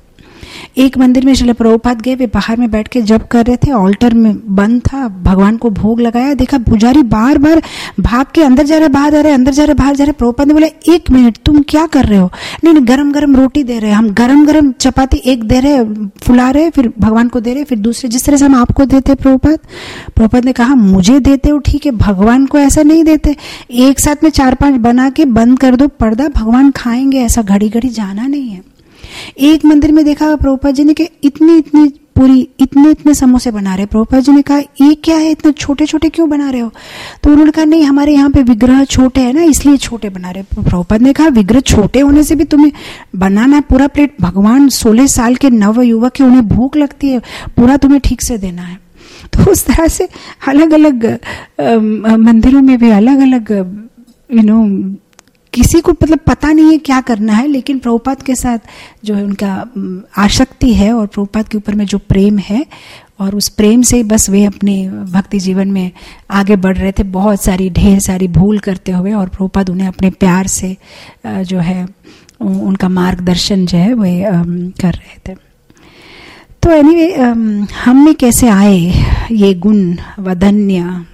एक मंदिर में श्रील प्रभुपाद गए, वे बाहर में बैठ के जप कर रहे थे, ऑल्टर में बंद था, भगवान को भोग लगाया, देखा पुजारी बार बार भाग के अंदर जा रहे बाहर जा रहे, अंदर जा रहे बाहर जा रहे। प्रभुपाद ने बोला 1 मिनट तुम क्या कर रहे हो? नहीं नहीं, गरम गरम रोटी दे रहे हैं हम, गरम गरम चपाती एक दे रहे, फुला रहे, फिर भगवान को दे रहे, फिर दूसरे, जिस तरह से हम आपको देते। प्रभुपाद ने कहा मुझे देते हो ठीक है, भगवान को ऐसा नहीं देते। एक साथ में 4-5 बना के बंद कर दो पर्दा, भगवान खाएंगे, ऐसा घड़ी घड़ी जाना नहीं है। एक मंदिर में देखा प्रभुपाद जी ने कि इतनी पूरी इतने समोसे बना रहे। प्रभुपाद जी ने कहा ये क्या है, इतने छोटे छोटे क्यों बना रहे हो? तो उन्होंने कहा नहीं, हमारे यहाँ पे विग्रह छोटे हैं ना, इसलिए छोटे बना रहे। प्रभुपाद ने कहा विग्रह छोटे होने से भी तुम्हें बनाना है पूरा प्लेट, भगवान 16 साल के नव युवक के, उन्हें भूख लगती है, पूरा तुम्हें ठीक से देना है। तो उस तरह से अलग अलग मंदिरों में भी अलग अलग किसी को मतलब पता नहीं है क्या करना है, लेकिन प्रभुपाद के साथ जो है उनका आसक्ति है और प्रभुपाद के ऊपर में जो प्रेम है, और उस प्रेम से बस वे अपने भक्ति जीवन में आगे बढ़ रहे थे, बहुत सारी ढेर सारी भूल करते हुए, और प्रभुपाद उन्हें अपने प्यार से जो है उनका मार्गदर्शन जो है वे कर रहे थे। तो एनीवे हम में कैसे आए ये गुण वदन्य?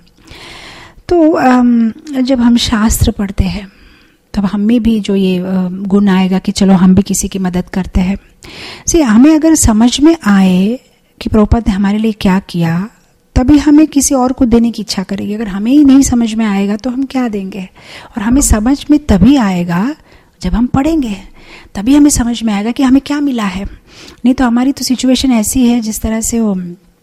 तो जब हम शास्त्र पढ़ते हैं तब हम में भी जो ये गुण आएगा कि चलो हम भी किसी की मदद करते हैं। हमें अगर समझ में आए कि प्रभुपाद ने हमारे लिए क्या किया, तभी हमें किसी और को देने की इच्छा करेगी। अगर हमें ही नहीं समझ में आएगा तो हम क्या देंगे? और हमें समझ में तभी आएगा जब हम पढ़ेंगे, तभी हमें समझ में आएगा कि हमें क्या मिला है। नहीं तो हमारी तो सिचुएशन ऐसी है जिस तरह से वो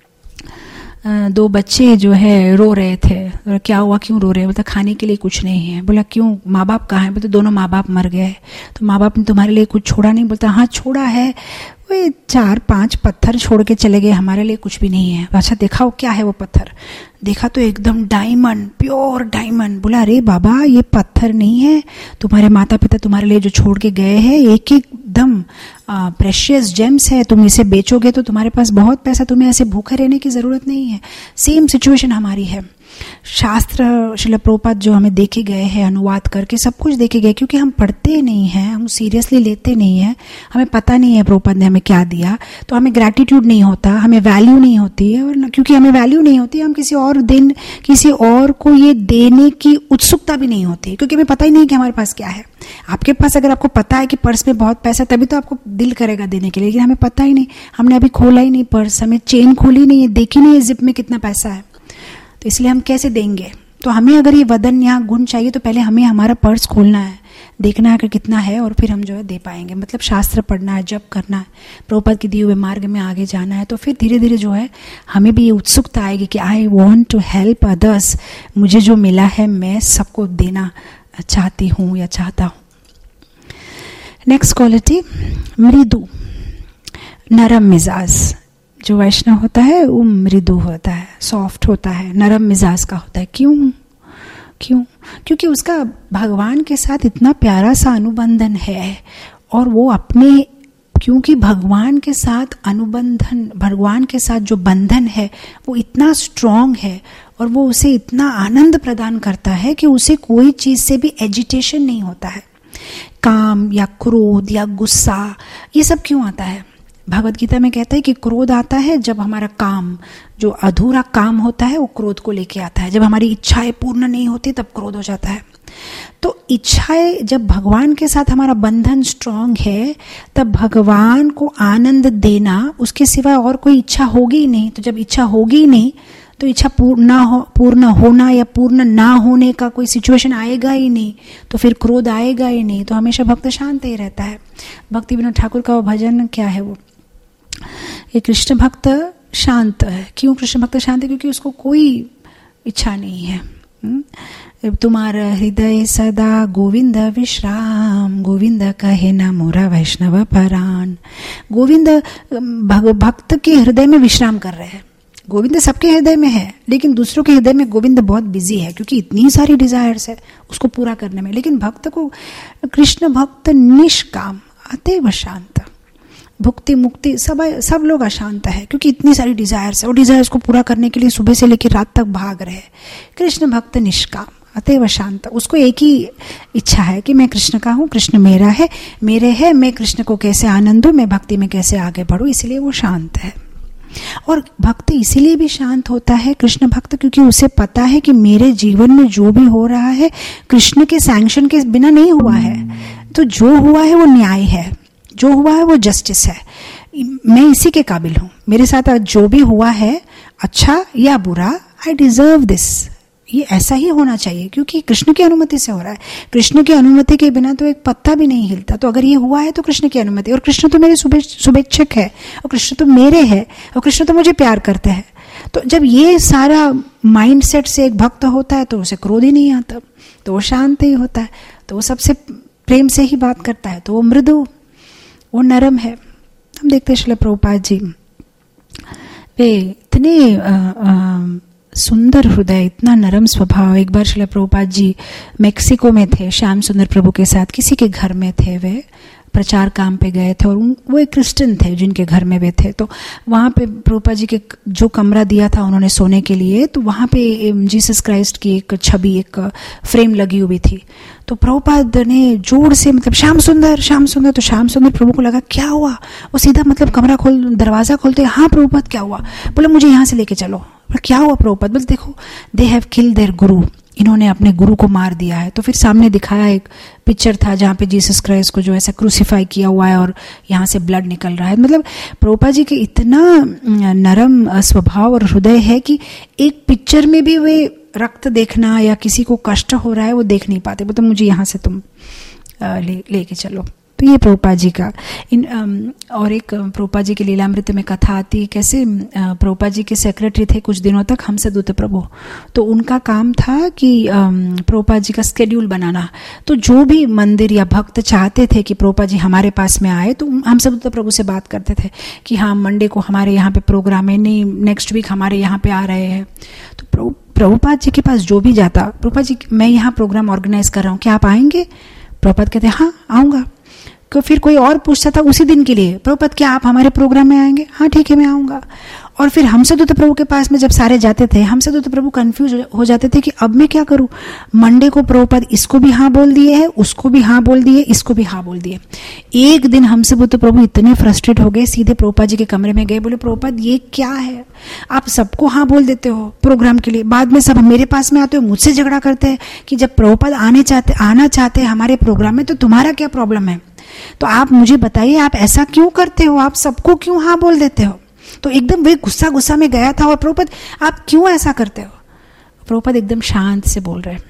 2 बच्चे जो है रो रहे थे। क्या हुआ, क्यों रो रहे हैं? बोलता खाने के लिए कुछ नहीं है। बोला क्यों, माँ बाप कहाँ हैं? बोलते दोनों माँ बाप मर गए। तो माँ बाप ने तुम्हारे लिए कुछ छोड़ा नहीं? बोलता हाँ छोड़ा है, वो 4-5 पत्थर छोड़ के चले गए, हमारे लिए कुछ भी नहीं है। अच्छा दिखाओ क्या है वो पत्थर? देखा तो एकदम डायमंड, प्योर डायमंड। बोला अरे बाबा ये पत्थर नहीं है, तुम्हारे माता पिता तुम्हारे लिए जो छोड़ के गए हैं, एक एकदम प्रेशियस जेम्स है, तुम इसे बेचोगे तो तुम्हारे पास बहुत पैसा, तुम्हें ऐसे भूखे रहने की जरूरत नहीं है। सेम सिचुएशन हमारी है। शास्त्र श्रील प्रभुपाद जो हमें देखे गए हैं, अनुवाद करके सब कुछ देखे गए, क्योंकि हम पढ़ते नहीं हैं, हम सीरियसली लेते नहीं हैं, हमें पता नहीं है प्रभुपाद ने हमें क्या दिया, तो हमें ग्रैटिट्यूड नहीं होता, हमें वैल्यू नहीं होती है। और क्योंकि हमें वैल्यू नहीं होती, हम किसी और को ये देने की उत्सुकता भी नहीं होती, क्योंकि हमें पता ही नहीं कि हमारे पास क्या है। आपके पास अगर आपको पता है कि पर्स में बहुत पैसा, तभी तो आपको दिल करेगा देने के लिए, लेकिन हमें पता ही नहीं, हमने अभी खोला ही नहीं पर्स, हमें चेन खोली नहीं है, देखी नहीं है जिप में कितना पैसा है, तो इसलिए हम कैसे देंगे? तो हमें अगर ये वदन या गुण चाहिए तो पहले हमें हमारा पर्स खोलना है, देखना है कि कितना है, और फिर हम जो है दे पाएंगे। मतलब शास्त्र पढ़ना है, जप करना है, प्रभुपाद के दिए हुए मार्ग में आगे जाना है, तो फिर धीरे धीरे जो है हमें भी ये उत्सुकता आएगी कि I want to help others, मुझे जो मिला है मैं सबको देना चाहती हूँ या चाहता हूँ। नेक्स्ट क्वालिटी मृदु, नरम मिजाज। जो वैष्णव होता है वो मृदु होता है, सॉफ्ट होता है, नरम मिजाज का होता है। क्यों? क्योंकि उसका भगवान के साथ इतना प्यारा सा अनुबंधन है, और वो अपने, क्योंकि भगवान के साथ अनुबंधन, भगवान के साथ जो बंधन है वो इतना स्ट्रांग है, और वो उसे इतना आनंद प्रदान करता है कि उसे कोई चीज से भी एजिटेशन नहीं होता है। काम या क्रोध या गुस्सा ये सब क्यों आता है? भगवत गीता में कहता है कि क्रोध आता है जब हमारा काम, जो अधूरा काम होता है वो क्रोध को लेके आता है। जब हमारी इच्छाएं पूर्ण नहीं होती तब क्रोध हो जाता है। तो इच्छाएं, जब भगवान के साथ हमारा बंधन स्ट्रांग है, तब भगवान को आनंद देना, उसके सिवाय और कोई इच्छा होगी ही नहीं। तो जब इच्छा होगी ही नहीं तो इच्छा पूर्ण होना या पूर्ण ना होने का कोई सिचुएशन आएगा ही नहीं, तो फिर क्रोध आएगा ही नहीं। तो हमेशा भक्त शांत ही रहता है। भक्ति विनोद ठाकुर का वो भजन क्या है, वो ये कृष्ण भक्त शांत है। क्यों कृष्ण भक्त शांत है? क्योंकि उसको कोई इच्छा नहीं है। तुम्हारा हृदय सदा गोविंद विश्राम, गोविंद कहे न मोरा वैष्णव परान। गोविंद भक्त के हृदय में विश्राम कर रहे हैं। गोविंद सबके हृदय में है, लेकिन दूसरों के हृदय में गोविंद बहुत बिजी है, क्योंकि इतनी सारी डिजायर्स है उसको पूरा करने में। लेकिन भक्त को, कृष्ण भक्त निष्काम, अतएव शांत। भुक्ति मुक्ति सब लोग अशांत है, क्योंकि इतनी सारी डिजायर्स है, और डिजायर्स को पूरा करने के लिए सुबह से लेकर रात तक भाग रहे। कृष्ण भक्त निष्काम, अतएव शांत। उसको एक ही इच्छा है कि मैं कृष्ण का हूँ, कृष्ण मेरा है, मेरे है, मैं कृष्ण को कैसे आनंद दूं, मैं भक्ति में कैसे आगे बढ़ूं, इसलिए वो शांत है। और भक्त इसीलिए भी शांत होता है, कृष्ण भक्त, क्योंकि उसे पता है कि मेरे जीवन में जो भी हो रहा है कृष्ण के सैंक्शन के बिना नहीं हुआ है। तो जो हुआ है वो न्याय है, जो हुआ है वो जस्टिस है, मैं इसी के काबिल हूं। मेरे साथ जो भी हुआ है, अच्छा या बुरा, आई डिजर्व दिस, ये ऐसा ही होना चाहिए, क्योंकि कृष्ण की अनुमति से हो रहा है। कृष्ण की अनुमति के बिना तो एक पत्ता भी नहीं हिलता। तो अगर ये हुआ है तो कृष्ण की अनुमति, और कृष्ण तो मेरे शुभेच्छक है, और कृष्ण तो मेरे है, और कृष्ण तो मुझे प्यार करते हैं। तो जब ये सारा माइंडसेट से एक भक्त होता है तो उसे क्रोध ही नहीं आता, तो वो शांत ही होता है, तो वो सबसे प्रेम से ही बात करता है, तो वो मृदु, वो नरम है। हम देखते हैं श्रील प्रभुपाद जी, वे इतने सुंदर हृदय, इतना नरम स्वभाव। एक बार श्रील प्रभुपाद जी मेक्सिको में थे, श्याम सुंदर प्रभु के साथ किसी के घर में थे, वे प्रचार काम पे गए थे, और वो एक क्रिश्चियन थे जिनके घर में वे थे। तो वहाँ पे प्रभुपाद जी के जो कमरा दिया था उन्होंने सोने के लिए, तो वहाँ पे जीसस क्राइस्ट की एक छवि, एक फ्रेम लगी हुई थी। तो प्रभुपाद ने जोर से मतलब श्याम सुंदर, श्याम सुंदर, तो श्याम सुंदर प्रभु को लगा क्या हुआ, वो सीधा मतलब कमरा दरवाजा खोलते, हाँ प्रभुपाद क्या हुआ, बोला मुझे यहाँ से लेके चलो। क्या हुआ प्रभुपाद, बोले देखो दे हैव किल्ड देयर गुरु, इन्होंने अपने गुरु को मार दिया है। तो फिर सामने दिखाया एक पिक्चर था जहाँ पे जीसस क्राइस्ट को जो ऐसा क्रूसिफाई किया हुआ है और यहाँ से ब्लड निकल रहा है। मतलब प्रभुपाद जी के इतना नरम स्वभाव और हृदय है कि एक पिक्चर में भी वे रक्त देखना या किसी को कष्ट हो रहा है वो देख नहीं पाते, मतलब मुझे यहाँ से तुम लेके चलो। तो ये प्रभुपाद जी का और एक प्रभुपाद जी के लीलामृत में कथा आती, कैसे प्रभुपाद जी के सेक्रेटरी थे कुछ दिनों तक हमसदूत प्रभु। तो उनका काम था कि प्रभुपाद जी का स्केड्यूल बनाना। तो जो भी मंदिर या भक्त चाहते थे कि प्रभुपाद जी हमारे पास में आए, तो हमसदूत प्रभु से बात करते थे कि हाँ मंडे को हमारे यहाँ पे प्रोग्राम है, नहीं नेक्स्ट वीक हमारे यहाँ पे आ रहे हैं। तो प्रभुपाद जी के पास जो भी जाता, प्रभुपाद जी मैं यहाँ प्रोग्राम ऑर्गेनाइज कर रहा हूँ, क्या आप आएंगे? प्रभुपाद कहते हाँ आऊँगा। तो फिर कोई और पूछता था उसी दिन के लिए, प्रभुपाद क्या आप हमारे प्रोग्राम में आएंगे? हाँ ठीक है मैं आऊँगा। और फिर हमसदूत प्रभु के पास में जब सारे जाते थे, हमसदूत प्रभु कंफ्यूज हो जाते थे कि अब मैं क्या करूं। मंडे को प्रभुपाद इसको भी हाँ बोल दिए है, उसको भी हाँ बोल दिए, इसको भी हाँ बोल दिए। एक दिन हमसदूत प्रभु इतने फ्रस्ट्रेट हो गए, सीधे प्रभुपाद जी के कमरे में गए, बोले प्रभुपाद ये क्या है, आप सबको हाँ बोल देते हो प्रोग्राम के लिए, बाद में सब मेरे पास में आते हो मुझसे झगड़ा करते हैं कि जब प्रभुपाद आना चाहते हैं हमारे प्रोग्राम में तो तुम्हारा क्या प्रॉब्लम है। तो आप मुझे बताइए आप ऐसा क्यों करते हो, आप सबको क्यों हाँ बोल देते हो। तो एकदम वे गुस्सा में गया था, और प्रभुपाद आप क्यों ऐसा करते हो। प्रभुपाद एकदम शांत से बोल रहे,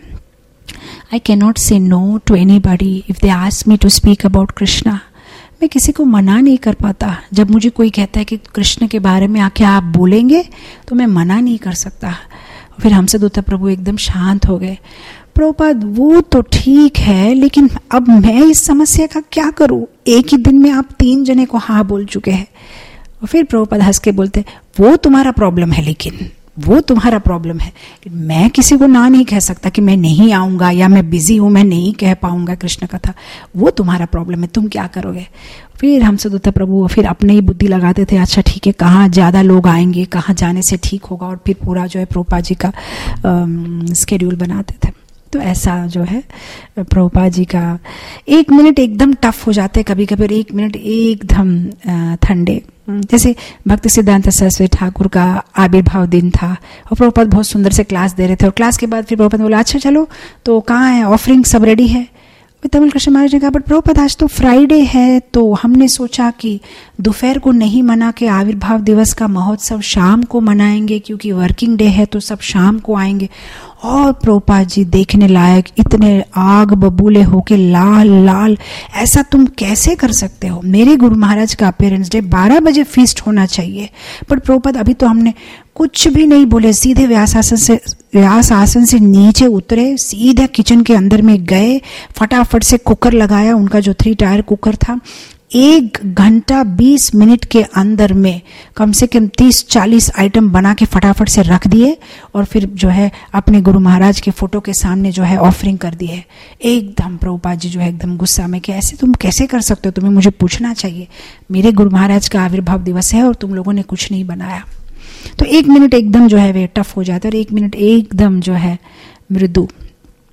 I can not say no to anybody if they ask me to speak about Krishna. मैं किसी को मना नहीं कर पाता, जब मुझे कोई कहता है कि कृष्ण के बारे में आके आप बोलेंगे तो मैं मना नहीं कर सकता। फिर हमसदूत प्रभु एकदम शांत हो गए। प्रभुपाद वो तो ठीक है, लेकिन अब मैं इस समस्या का क्या करूं, एक ही दिन में आप 3 जने को हाँ बोल चुके हैं। और फिर प्रभुपाद हंस के बोलते वो तुम्हारा प्रॉब्लम है, लेकिन वो तुम्हारा प्रॉब्लम है, मैं किसी को ना नहीं कह सकता कि मैं नहीं आऊंगा या मैं बिजी हूं मैं नहीं कह पाऊंगा कृष्ण कथा, वो तुम्हारा प्रॉब्लम है, तुम क्या करोगे। फिर हमसदूत प्रभु फिर अपने ही बुद्धि लगाते थे, अच्छा ठीक है कहाँ ज्यादा लोग आएंगे, कहाँ जाने से ठीक होगा, और फिर पूरा जो है प्रभुपाद जी का स्केड्यूल बनाते थे। तो ऐसा जो है प्रभुपाद जी का 1 मिनट एकदम टफ हो जाते कभी कभी, और 1 मिनट एकदम ठंडे। जैसे भक्ति सिद्धांत सरस्वती ठाकुर का आविर्भाव दिन था और प्रभुपाद बहुत सुंदर से क्लास दे रहे थे, और क्लास के बाद फिर प्रभुपाद बोला अच्छा चलो तो कहाँ है ऑफरिंग, सब रेडी है। तमिल कृष्ण महाराज ने कहा बट प्रभुपाद आज तो फ्राइडे है, तो हमने सोचा कि दोपहर को नहीं मना के आविर्भाव दिवस का महोत्सव शाम को मनाएंगे, क्योंकि वर्किंग डे है तो सब शाम को आएंगे। और प्रभुपाद जी देखने लायक इतने आग बबूले होके लाल लाल, ऐसा तुम कैसे कर सकते हो, मेरे गुरु महाराज का अपीयरेंस डे 12 बजे फीस्ट होना चाहिए। बट प्रभुपाद अभी तो हमने कुछ भी नहीं बोले, सीधे व्यास आसन से नीचे उतरे, सीधे किचन के अंदर में गए, फटाफट से कुकर लगाया, उनका जो 3 टायर कुकर था। 1 घंटा 20 मिनट के अंदर में कम से कम 30-40 आइटम बना के फटाफट से रख दिए, और फिर जो है अपने गुरु महाराज के फोटो के सामने जो है ऑफरिंग कर दिए। एकदम प्रभुपाद जी जो है एकदम गुस्सा में कि ऐसे तुम कैसे कर सकते हो, तुम्हें मुझे पूछना चाहिए, मेरे गुरु महाराज का आविर्भाव दिवस है और तुम लोगों ने कुछ नहीं बनाया। तो 1 मिनट एकदम जो है वे टफ हो जाता है, और 1 मिनट एकदम जो है मृदु।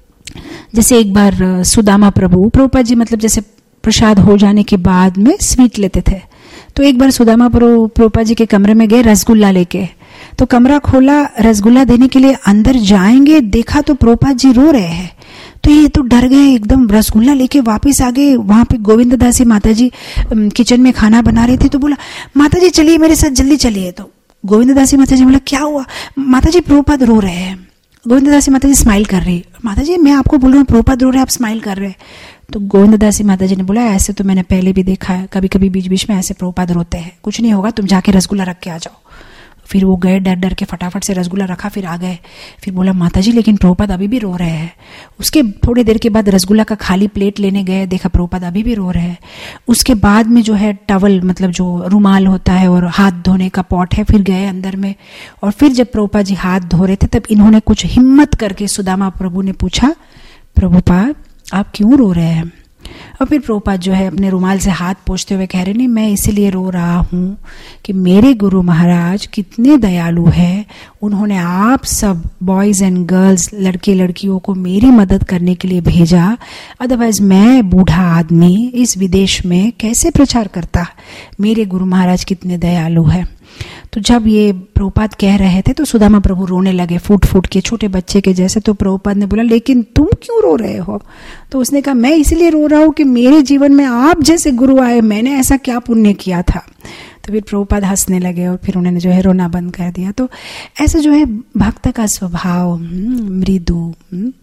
जैसे एक बार सुदामा प्रभुपाद जी मतलब जैसे प्रसाद हो जाने के बाद में स्वीट लेते थे, तो एक बार सुदामा प्रभुपाद जी के कमरे में गए रसगुल्ला लेके, तो कमरा खोला, रसगुल्ला देने के लिए अंदर जाएंगे, देखा तो प्रभुपाद जी रो रहे हैं। तो ये तो डर गए एकदम, रसगुल्ला लेके वापस आ गए। वहां पे गोविंद दासी माता जी किचन में खाना बना रही थी, तो बोला माता जी चलिए मेरे साथ, जल्दी चलिए। तो गोविंद दासी माता जी बोला क्या हुआ? माता जी प्रभुपाद रो रहे हैं। गोविंद दासी माता जी स्माइल कर रही, माता जी मैं आपको बोल रहा हूँ प्रभुपाद रो रहे हैं, आप स्माइल कर रहे हैं। तो गोविंद दासी माता जी ने बोला ऐसे तो मैंने पहले भी देखा है, कभी कभी बीच बीच में ऐसे प्रभुपाद रोते हैं, कुछ नहीं होगा, तुम जाके रसगुल्ला रख के आ जाओ। फिर वो गए, डर डर के फटाफट से रसगुल्ला रखा, फिर आ गए। फिर बोला माता जी लेकिन प्रभुपाद अभी भी रो रहे हैं। उसके थोड़ी देर के बाद रसगुल्ला का खाली प्लेट लेने गए, देखा प्रभुपाद अभी भी रो रहे हैं। उसके बाद में जो है टवल मतलब जो रुमाल होता है और हाथ धोने का पॉट है, फिर गए अंदर में। और फिर जब प्रभुपाद जी हाथ धो रहे थे तब इन्होंने कुछ हिम्मत करके सुदामा प्रभु ने पूछा प्रभुपाद आप क्यों रो रहे हैं? और फिर प्रभुपाद जो है अपने रुमाल से हाथ पोंछते हुए कह रहे नहीं मैं इसलिए रो रहा हूँ कि मेरे गुरु महाराज कितने दयालु हैं, उन्होंने आप सब बॉयज एंड गर्ल्स लड़के लड़कियों को मेरी मदद करने के लिए भेजा, अदरवाइज मैं बूढ़ा आदमी इस विदेश में कैसे प्रचार करता। मेरे गुरु महाराज कितने दयालु है। तो जब ये प्रभुपाद कह रहे थे तो सुदामा प्रभु रोने लगे फूट फूट के, छोटे बच्चे के जैसे। तो प्रभुपाद ने बोला लेकिन तुम क्यों रो रहे हो? तो उसने कहा मैं इसलिए रो रहा हूँ कि मेरे जीवन में आप जैसे गुरु आए, मैंने ऐसा क्या पुण्य किया था। तो फिर प्रभुपाद हंसने लगे और फिर उन्होंने जो है रोना बंद कर दिया। तो ऐसे जो है भक्त का स्वभाव मृदु।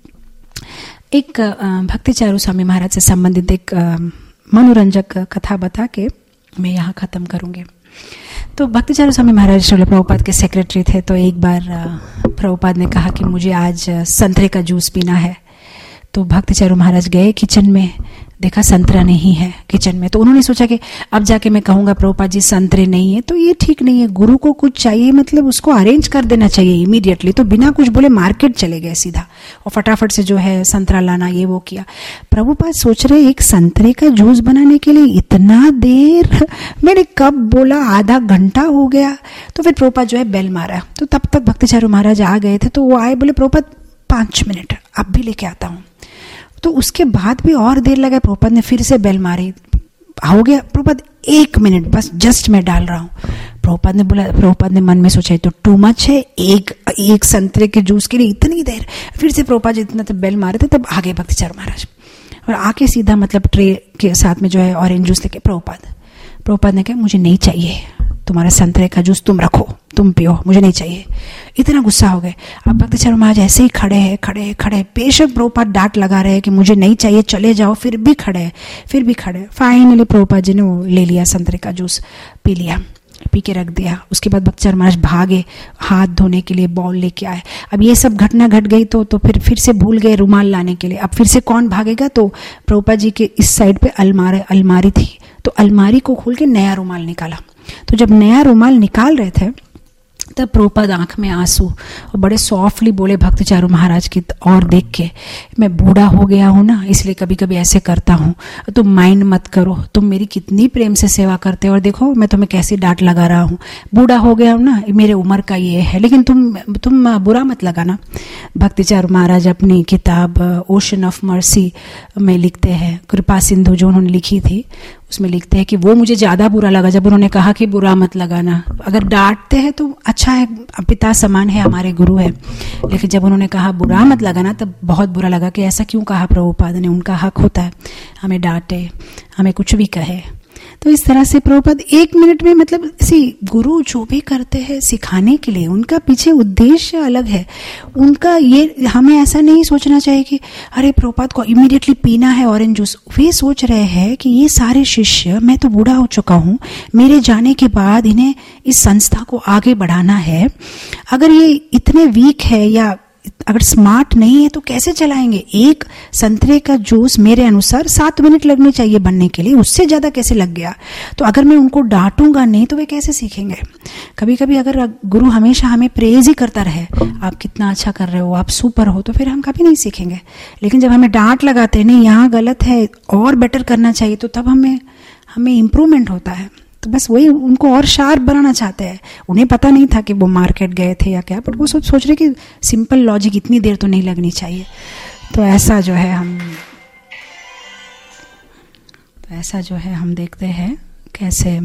एक भक्ति चारू स्वामी महाराज से संबंधित एक मनोरंजक कथा बता के मैं यहाँ खत्म करूँगी। तो भक्ति चारू स्वामी महाराज श्रील प्रभुपाद के सेक्रेटरी थे। तो एक बार प्रभुपाद ने कहा कि मुझे आज संतरे का जूस पीना है। तो भक्ति चारू महाराज गए किचन में, देखा संतरा नहीं है किचन में। तो उन्होंने सोचा कि अब जाके मैं कहूँगा प्रभुपाद जी संतरे नहीं है, तो ये ठीक नहीं है, गुरु को कुछ चाहिए मतलब उसको अरेंज कर देना चाहिए इमीडिएटली। तो बिना कुछ बोले मार्केट चले गए सीधा और फटाफट से जो है संतरा लाना ये वो किया। प्रभुपाद सोच रहे एक संतरे का जूस बनाने के लिए इतना देर, मैंने कब बोला, आधा घंटा हो गया। तो फिर प्रभुपाद जो है बेल मारा। तो तब तक भक्ति चारू महाराज आ गए थे। तो वो आए, बोले प्रभुपाद 5 मिनट अब भी लेके आता हूँ। तो उसके बाद भी और देर लगा, प्रभुपाद ने फिर से बेल मारी, हो गया प्रभुपाद 1 मिनट बस जस्ट मैं डाल रहा हूँ। प्रभुपाद ने बोला, प्रभुपाद ने मन में सोचा तो टू मच है, एक संतरे के जूस के लिए इतनी देर। फिर से प्रभुपाद जी इतना तब बेल मारे थे, तब आगे भक्ति चारू महाराज और आके सीधा मतलब ट्रे के साथ में जो है ऑरेंज जूस लेके प्रभुपाद ने कहा मुझे नहीं चाहिए, तुम्हारा संतरे का जूस तुम रखो, तुम पियो, मुझे नहीं चाहिए। इतना गुस्सा हो गए। अब भक्ति चारू महाराज ऐसे ही खड़े हैं, बेशक प्रभुपाद डांट लगा रहे हैं कि मुझे नहीं चाहिए चले जाओ, फिर भी खड़े। फाइनली प्रभुपाद जी ने वो ले लिया संतरे का जूस, पी लिया, पी के रख दिया। उसके बाद भक्ति चारू महाराज भागे, हाथ धोने के लिए बाउल लेके आए। अब ये सब घटना घट गई तो फिर से भूल गए रुमाल लाने के लिए। अब फिर से कौन भागेगा? तो प्रभुपाद जी के इस साइड पे अलमारी थी, तो अलमारी को खोल के नया रुमाल निकाला। तो जब नया रुमाल निकाल रहे थे तब प्रभुपाद आंख में आंसू और बड़े सॉफ्टली बोले भक्ति चारू महाराज की और देख के, मैं बूढ़ा हो गया हूँ ना, इसलिए कभी कभी ऐसे करता हूँ, तुम माइंड मत करो, तुम मेरी कितनी प्रेम से सेवा करते हो और देखो मैं तुम्हें कैसी डांट लगा रहा हूँ, बूढ़ा हो गया हूँ ना, मेरे उम्र का ये है, लेकिन तुम बुरा मत लगाना। भक्ति चारू महाराज अपनी किताब ओशन ऑफ मर्सी में लिखते हैं, कृपा सिंधु जो उन्होंने लिखी थी उसमें लिखते हैं कि वो मुझे ज्यादा बुरा लगा जब उन्होंने कहा कि बुरा मत लगाना। अगर डांटते हैं तो अच्छा है, पिता समान है, हमारे गुरु है, लेकिन जब उन्होंने कहा बुरा मत लगाना तब बहुत बुरा लगा कि ऐसा क्यों कहा प्रभुपाद ने। उनका हक होता है हमें डांटे, हमें कुछ भी कहे। तो इस तरह से प्रभुपाद 1 मिनट में मतलब गुरु जो भी करते हैं सिखाने के लिए, उनका पीछे उद्देश्य अलग है उनका। ये हमें ऐसा नहीं सोचना चाहिए कि अरे प्रभुपाद को इमीडिएटली पीना है ऑरेंज जूस। वे सोच रहे हैं कि ये सारे शिष्य, मैं तो बूढ़ा हो चुका हूँ, मेरे जाने के बाद इन्हें इस संस्था को आगे बढ़ाना है। अगर ये इतने वीक है या अगर स्मार्ट नहीं है तो कैसे चलाएंगे? एक संतरे का जूस मेरे अनुसार 7 मिनट लगने चाहिए बनने के लिए, उससे ज्यादा कैसे लग गया? तो अगर मैं उनको डांटूंगा नहीं तो वे कैसे सीखेंगे? कभी कभी अगर गुरु हमेशा हमें प्रेज ही करता रहे, आप कितना अच्छा कर रहे हो, आप सुपर हो, तो फिर हम कभी नहीं सीखेंगे। लेकिन जब हमें डांट लगाते हैं नहीं यहाँ गलत है और बेटर करना चाहिए, तो तब हमें इम्प्रूवमेंट होता है। तो बस वही उनको और शार्प बनाना चाहते हैं। उन्हें पता नहीं था कि वो मार्केट गए थे या क्या, बट वो सोच रहे कि सिंपल लॉजिक इतनी देर तो नहीं लगनी चाहिए। तो ऐसा जो है हम देखते हैं कैसे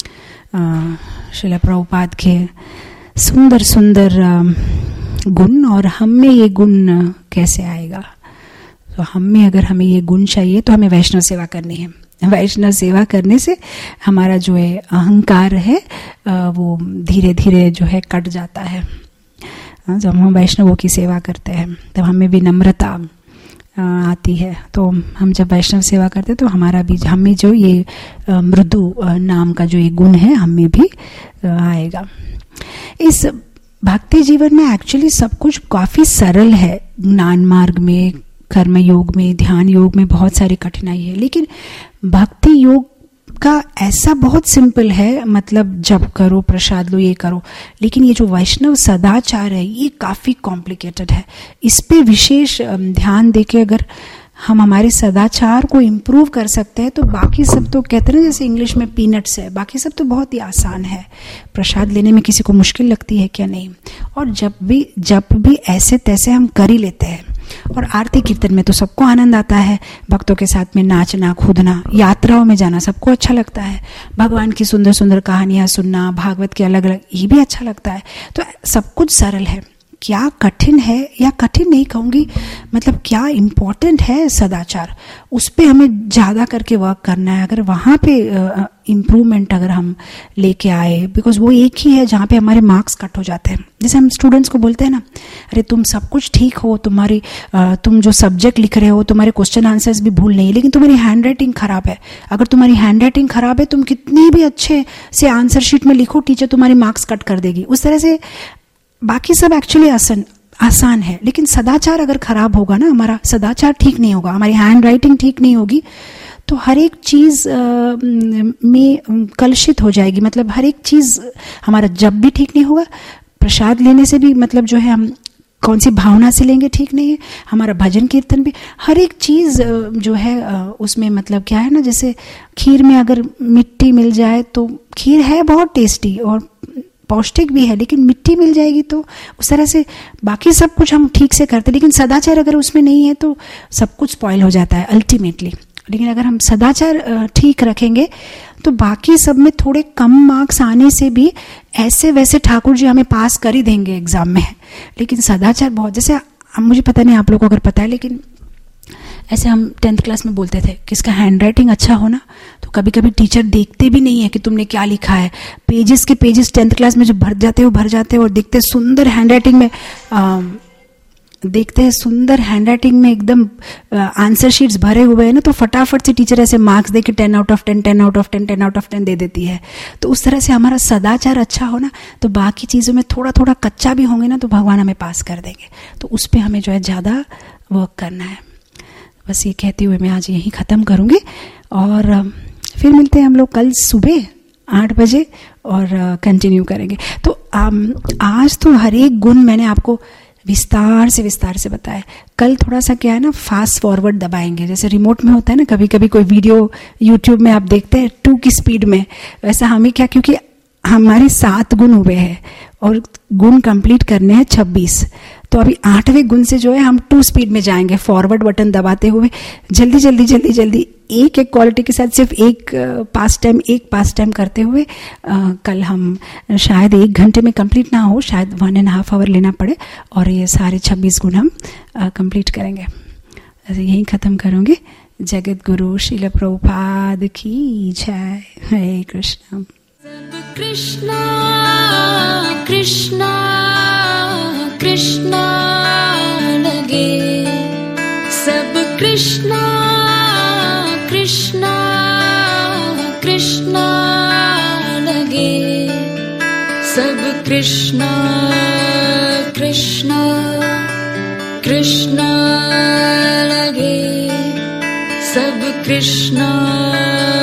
श्रील प्रभुपाद के सुंदर सुंदर गुण, और हम में ये गुण कैसे आएगा। तो हमें ये गुण चाहिए तो हमें वैष्णव सेवा करनी है। वैष्णव सेवा करने से हमारा जो है अहंकार है वो धीरे धीरे जो है कट जाता है। जब हम वैष्णवों की सेवा करते हैं तब हमें भी नम्रता आती है। तो हम जब वैष्णव सेवा करते हैं तो हमें जो ये मृदु नाम का जो ये गुण है हमें भी आएगा। इस भक्ति जीवन में एक्चुअली सब कुछ काफी सरल है। ज्ञान मार्ग में, कर्म योग में, ध्यान योग में बहुत सारी कठिनाई है, लेकिन भक्ति योग का ऐसा बहुत सिंपल है, मतलब जप करो, प्रसाद लो, ये करो। लेकिन ये जो वैष्णव सदाचार है ये काफी कॉम्प्लिकेटेड है। इस पे विशेष ध्यान देके अगर हम हमारे सदाचार को इम्प्रूव कर सकते हैं तो बाकी सब तो कहते हैं ना, जैसे इंग्लिश में पीनट्स है, बाकी सब तो बहुत ही आसान है। प्रसाद लेने में किसी को मुश्किल लगती है क्या? नहीं। और जब भी ऐसे तैसे हम कर ही लेते हैं। और आरती कीर्तन में तो सबको आनंद आता है, भक्तों के साथ में नाचना कूदना, यात्राओं में जाना सबको अच्छा लगता है, भगवान की सुंदर सुंदर कहानियां सुनना, भागवत के अलग अलग, ये भी अच्छा लगता है। तो सब कुछ सरल है। क्या कठिन है, या कठिन नहीं कहूँगी, मतलब क्या इम्पोर्टेंट है सदाचार, उस पे हमें ज़्यादा करके वर्क करना है। अगर वहाँ पे इम्प्रूवमेंट अगर हम लेके आए, बिकॉज वो एक ही है जहाँ पे हमारे मार्क्स कट हो जाते हैं। जैसे हम स्टूडेंट्स को बोलते हैं ना, अरे तुम सब कुछ ठीक हो, तुम जो सब्जेक्ट लिख रहे हो, तुम्हारे क्वेश्चन आंसर्स भी भूल नहीं, लेकिन तुम्हारी हैंड राइटिंग खराब है। अगर तुम्हारी हैंड राइटिंग खराब है, तुम कितनी भी अच्छे से आंसर शीट में लिखो, टीचर तुम्हारी मार्क्स कट कर देगी। उस तरह से बाकी सब एक्चुअली आसान है, लेकिन सदाचार अगर खराब होगा ना, हमारा सदाचार ठीक नहीं होगा, हमारी हैंड राइटिंग ठीक नहीं होगी, तो हर एक चीज में कलुषित हो जाएगी। मतलब हर एक चीज, हमारा जप भी ठीक नहीं होगा, प्रसाद लेने से भी मतलब जो है हम कौन सी भावना से लेंगे ठीक नहीं है, हमारा भजन कीर्तन भी, हर एक चीज जो है उसमें मतलब क्या है ना, जैसे खीर में अगर मिट्टी मिल जाए तो खीर है बहुत टेस्टी और पौष्टिक भी है, लेकिन मिट्टी मिल जाएगी तो उस तरह से बाकी सब कुछ हम ठीक से करते, लेकिन सदाचार अगर उसमें नहीं है तो सब कुछ स्पॉइल हो जाता है अल्टीमेटली। लेकिन अगर हम सदाचार ठीक रखेंगे तो बाकी सब में थोड़े कम मार्क्स आने से भी ऐसे वैसे ठाकुर जी हमें पास कर ही देंगे एग्जाम में। लेकिन सदाचार बहुत, जैसे मुझे पता नहीं आप लोगों को अगर पता है, लेकिन ऐसे हम 10th क्लास में बोलते थे कि इसका हैंड राइटिंग अच्छा होना, तो कभी कभी टीचर देखते भी नहीं है कि तुमने क्या लिखा है। पेजेस के पेजेस 10th क्लास में जो भर जाते हैं और देखते सुंदर हैंड राइटिंग में, देखते हैं सुंदर हैंड राइटिंग में एकदम आंसर शीट्स भरे हुए हैं ना, तो फटाफट से टीचर ऐसे मार्क्स दे के 10 out of 10, 10 out of 10, 10 out of 10 दे देती है। तो उस तरह से हमारा सदाचार अच्छा होना, तो बाकी चीज़ों में थोड़ा थोड़ा कच्चा भी होंगे ना, तो भगवान हमें पास कर देंगे। तो उस पर हमें जो है ज़्यादा वर्क करना है। बस ये कहते हुए मैं आज यहीं ख़त्म करूँगी, और फिर मिलते हैं हम लोग कल सुबह 8 बजे और कंटिन्यू करेंगे। तो आज तो हर एक गुण मैंने आपको विस्तार से बताया। कल थोड़ा सा क्या है ना, फास्ट फॉरवर्ड दबाएंगे, जैसे रिमोट में होता है ना, कभी कभी कोई वीडियो यूट्यूब में आप देखते हैं 2 की स्पीड में, वैसा हमें क्या, क्योंकि हमारे 7 गुण हुए हैं और गुण कंप्लीट करने हैं 26, तो अभी 8वें गुण से जो है हम 2 स्पीड में जाएंगे, फॉरवर्ड बटन दबाते हुए जल्दी एक क्वालिटी के साथ सिर्फ एक पास टाइम करते हुए कल हम शायद 1 घंटे में कंप्लीट ना हो, शायद 1.5 आवर लेना पड़े, और ये सारे 26 गुण हम कंप्लीट करेंगे। यहीं ख़त्म करूँगी। जगत गुरु श्रील प्रभुपाद की जय। हरे कृष्ण।
कृष्णा कृष्णा कृष्णा लगे, सब कृष्णा कृष्णा कृष्णा लगे, सब कृष्णा कृष्णा कृष्णा लगे, सब कृष्णा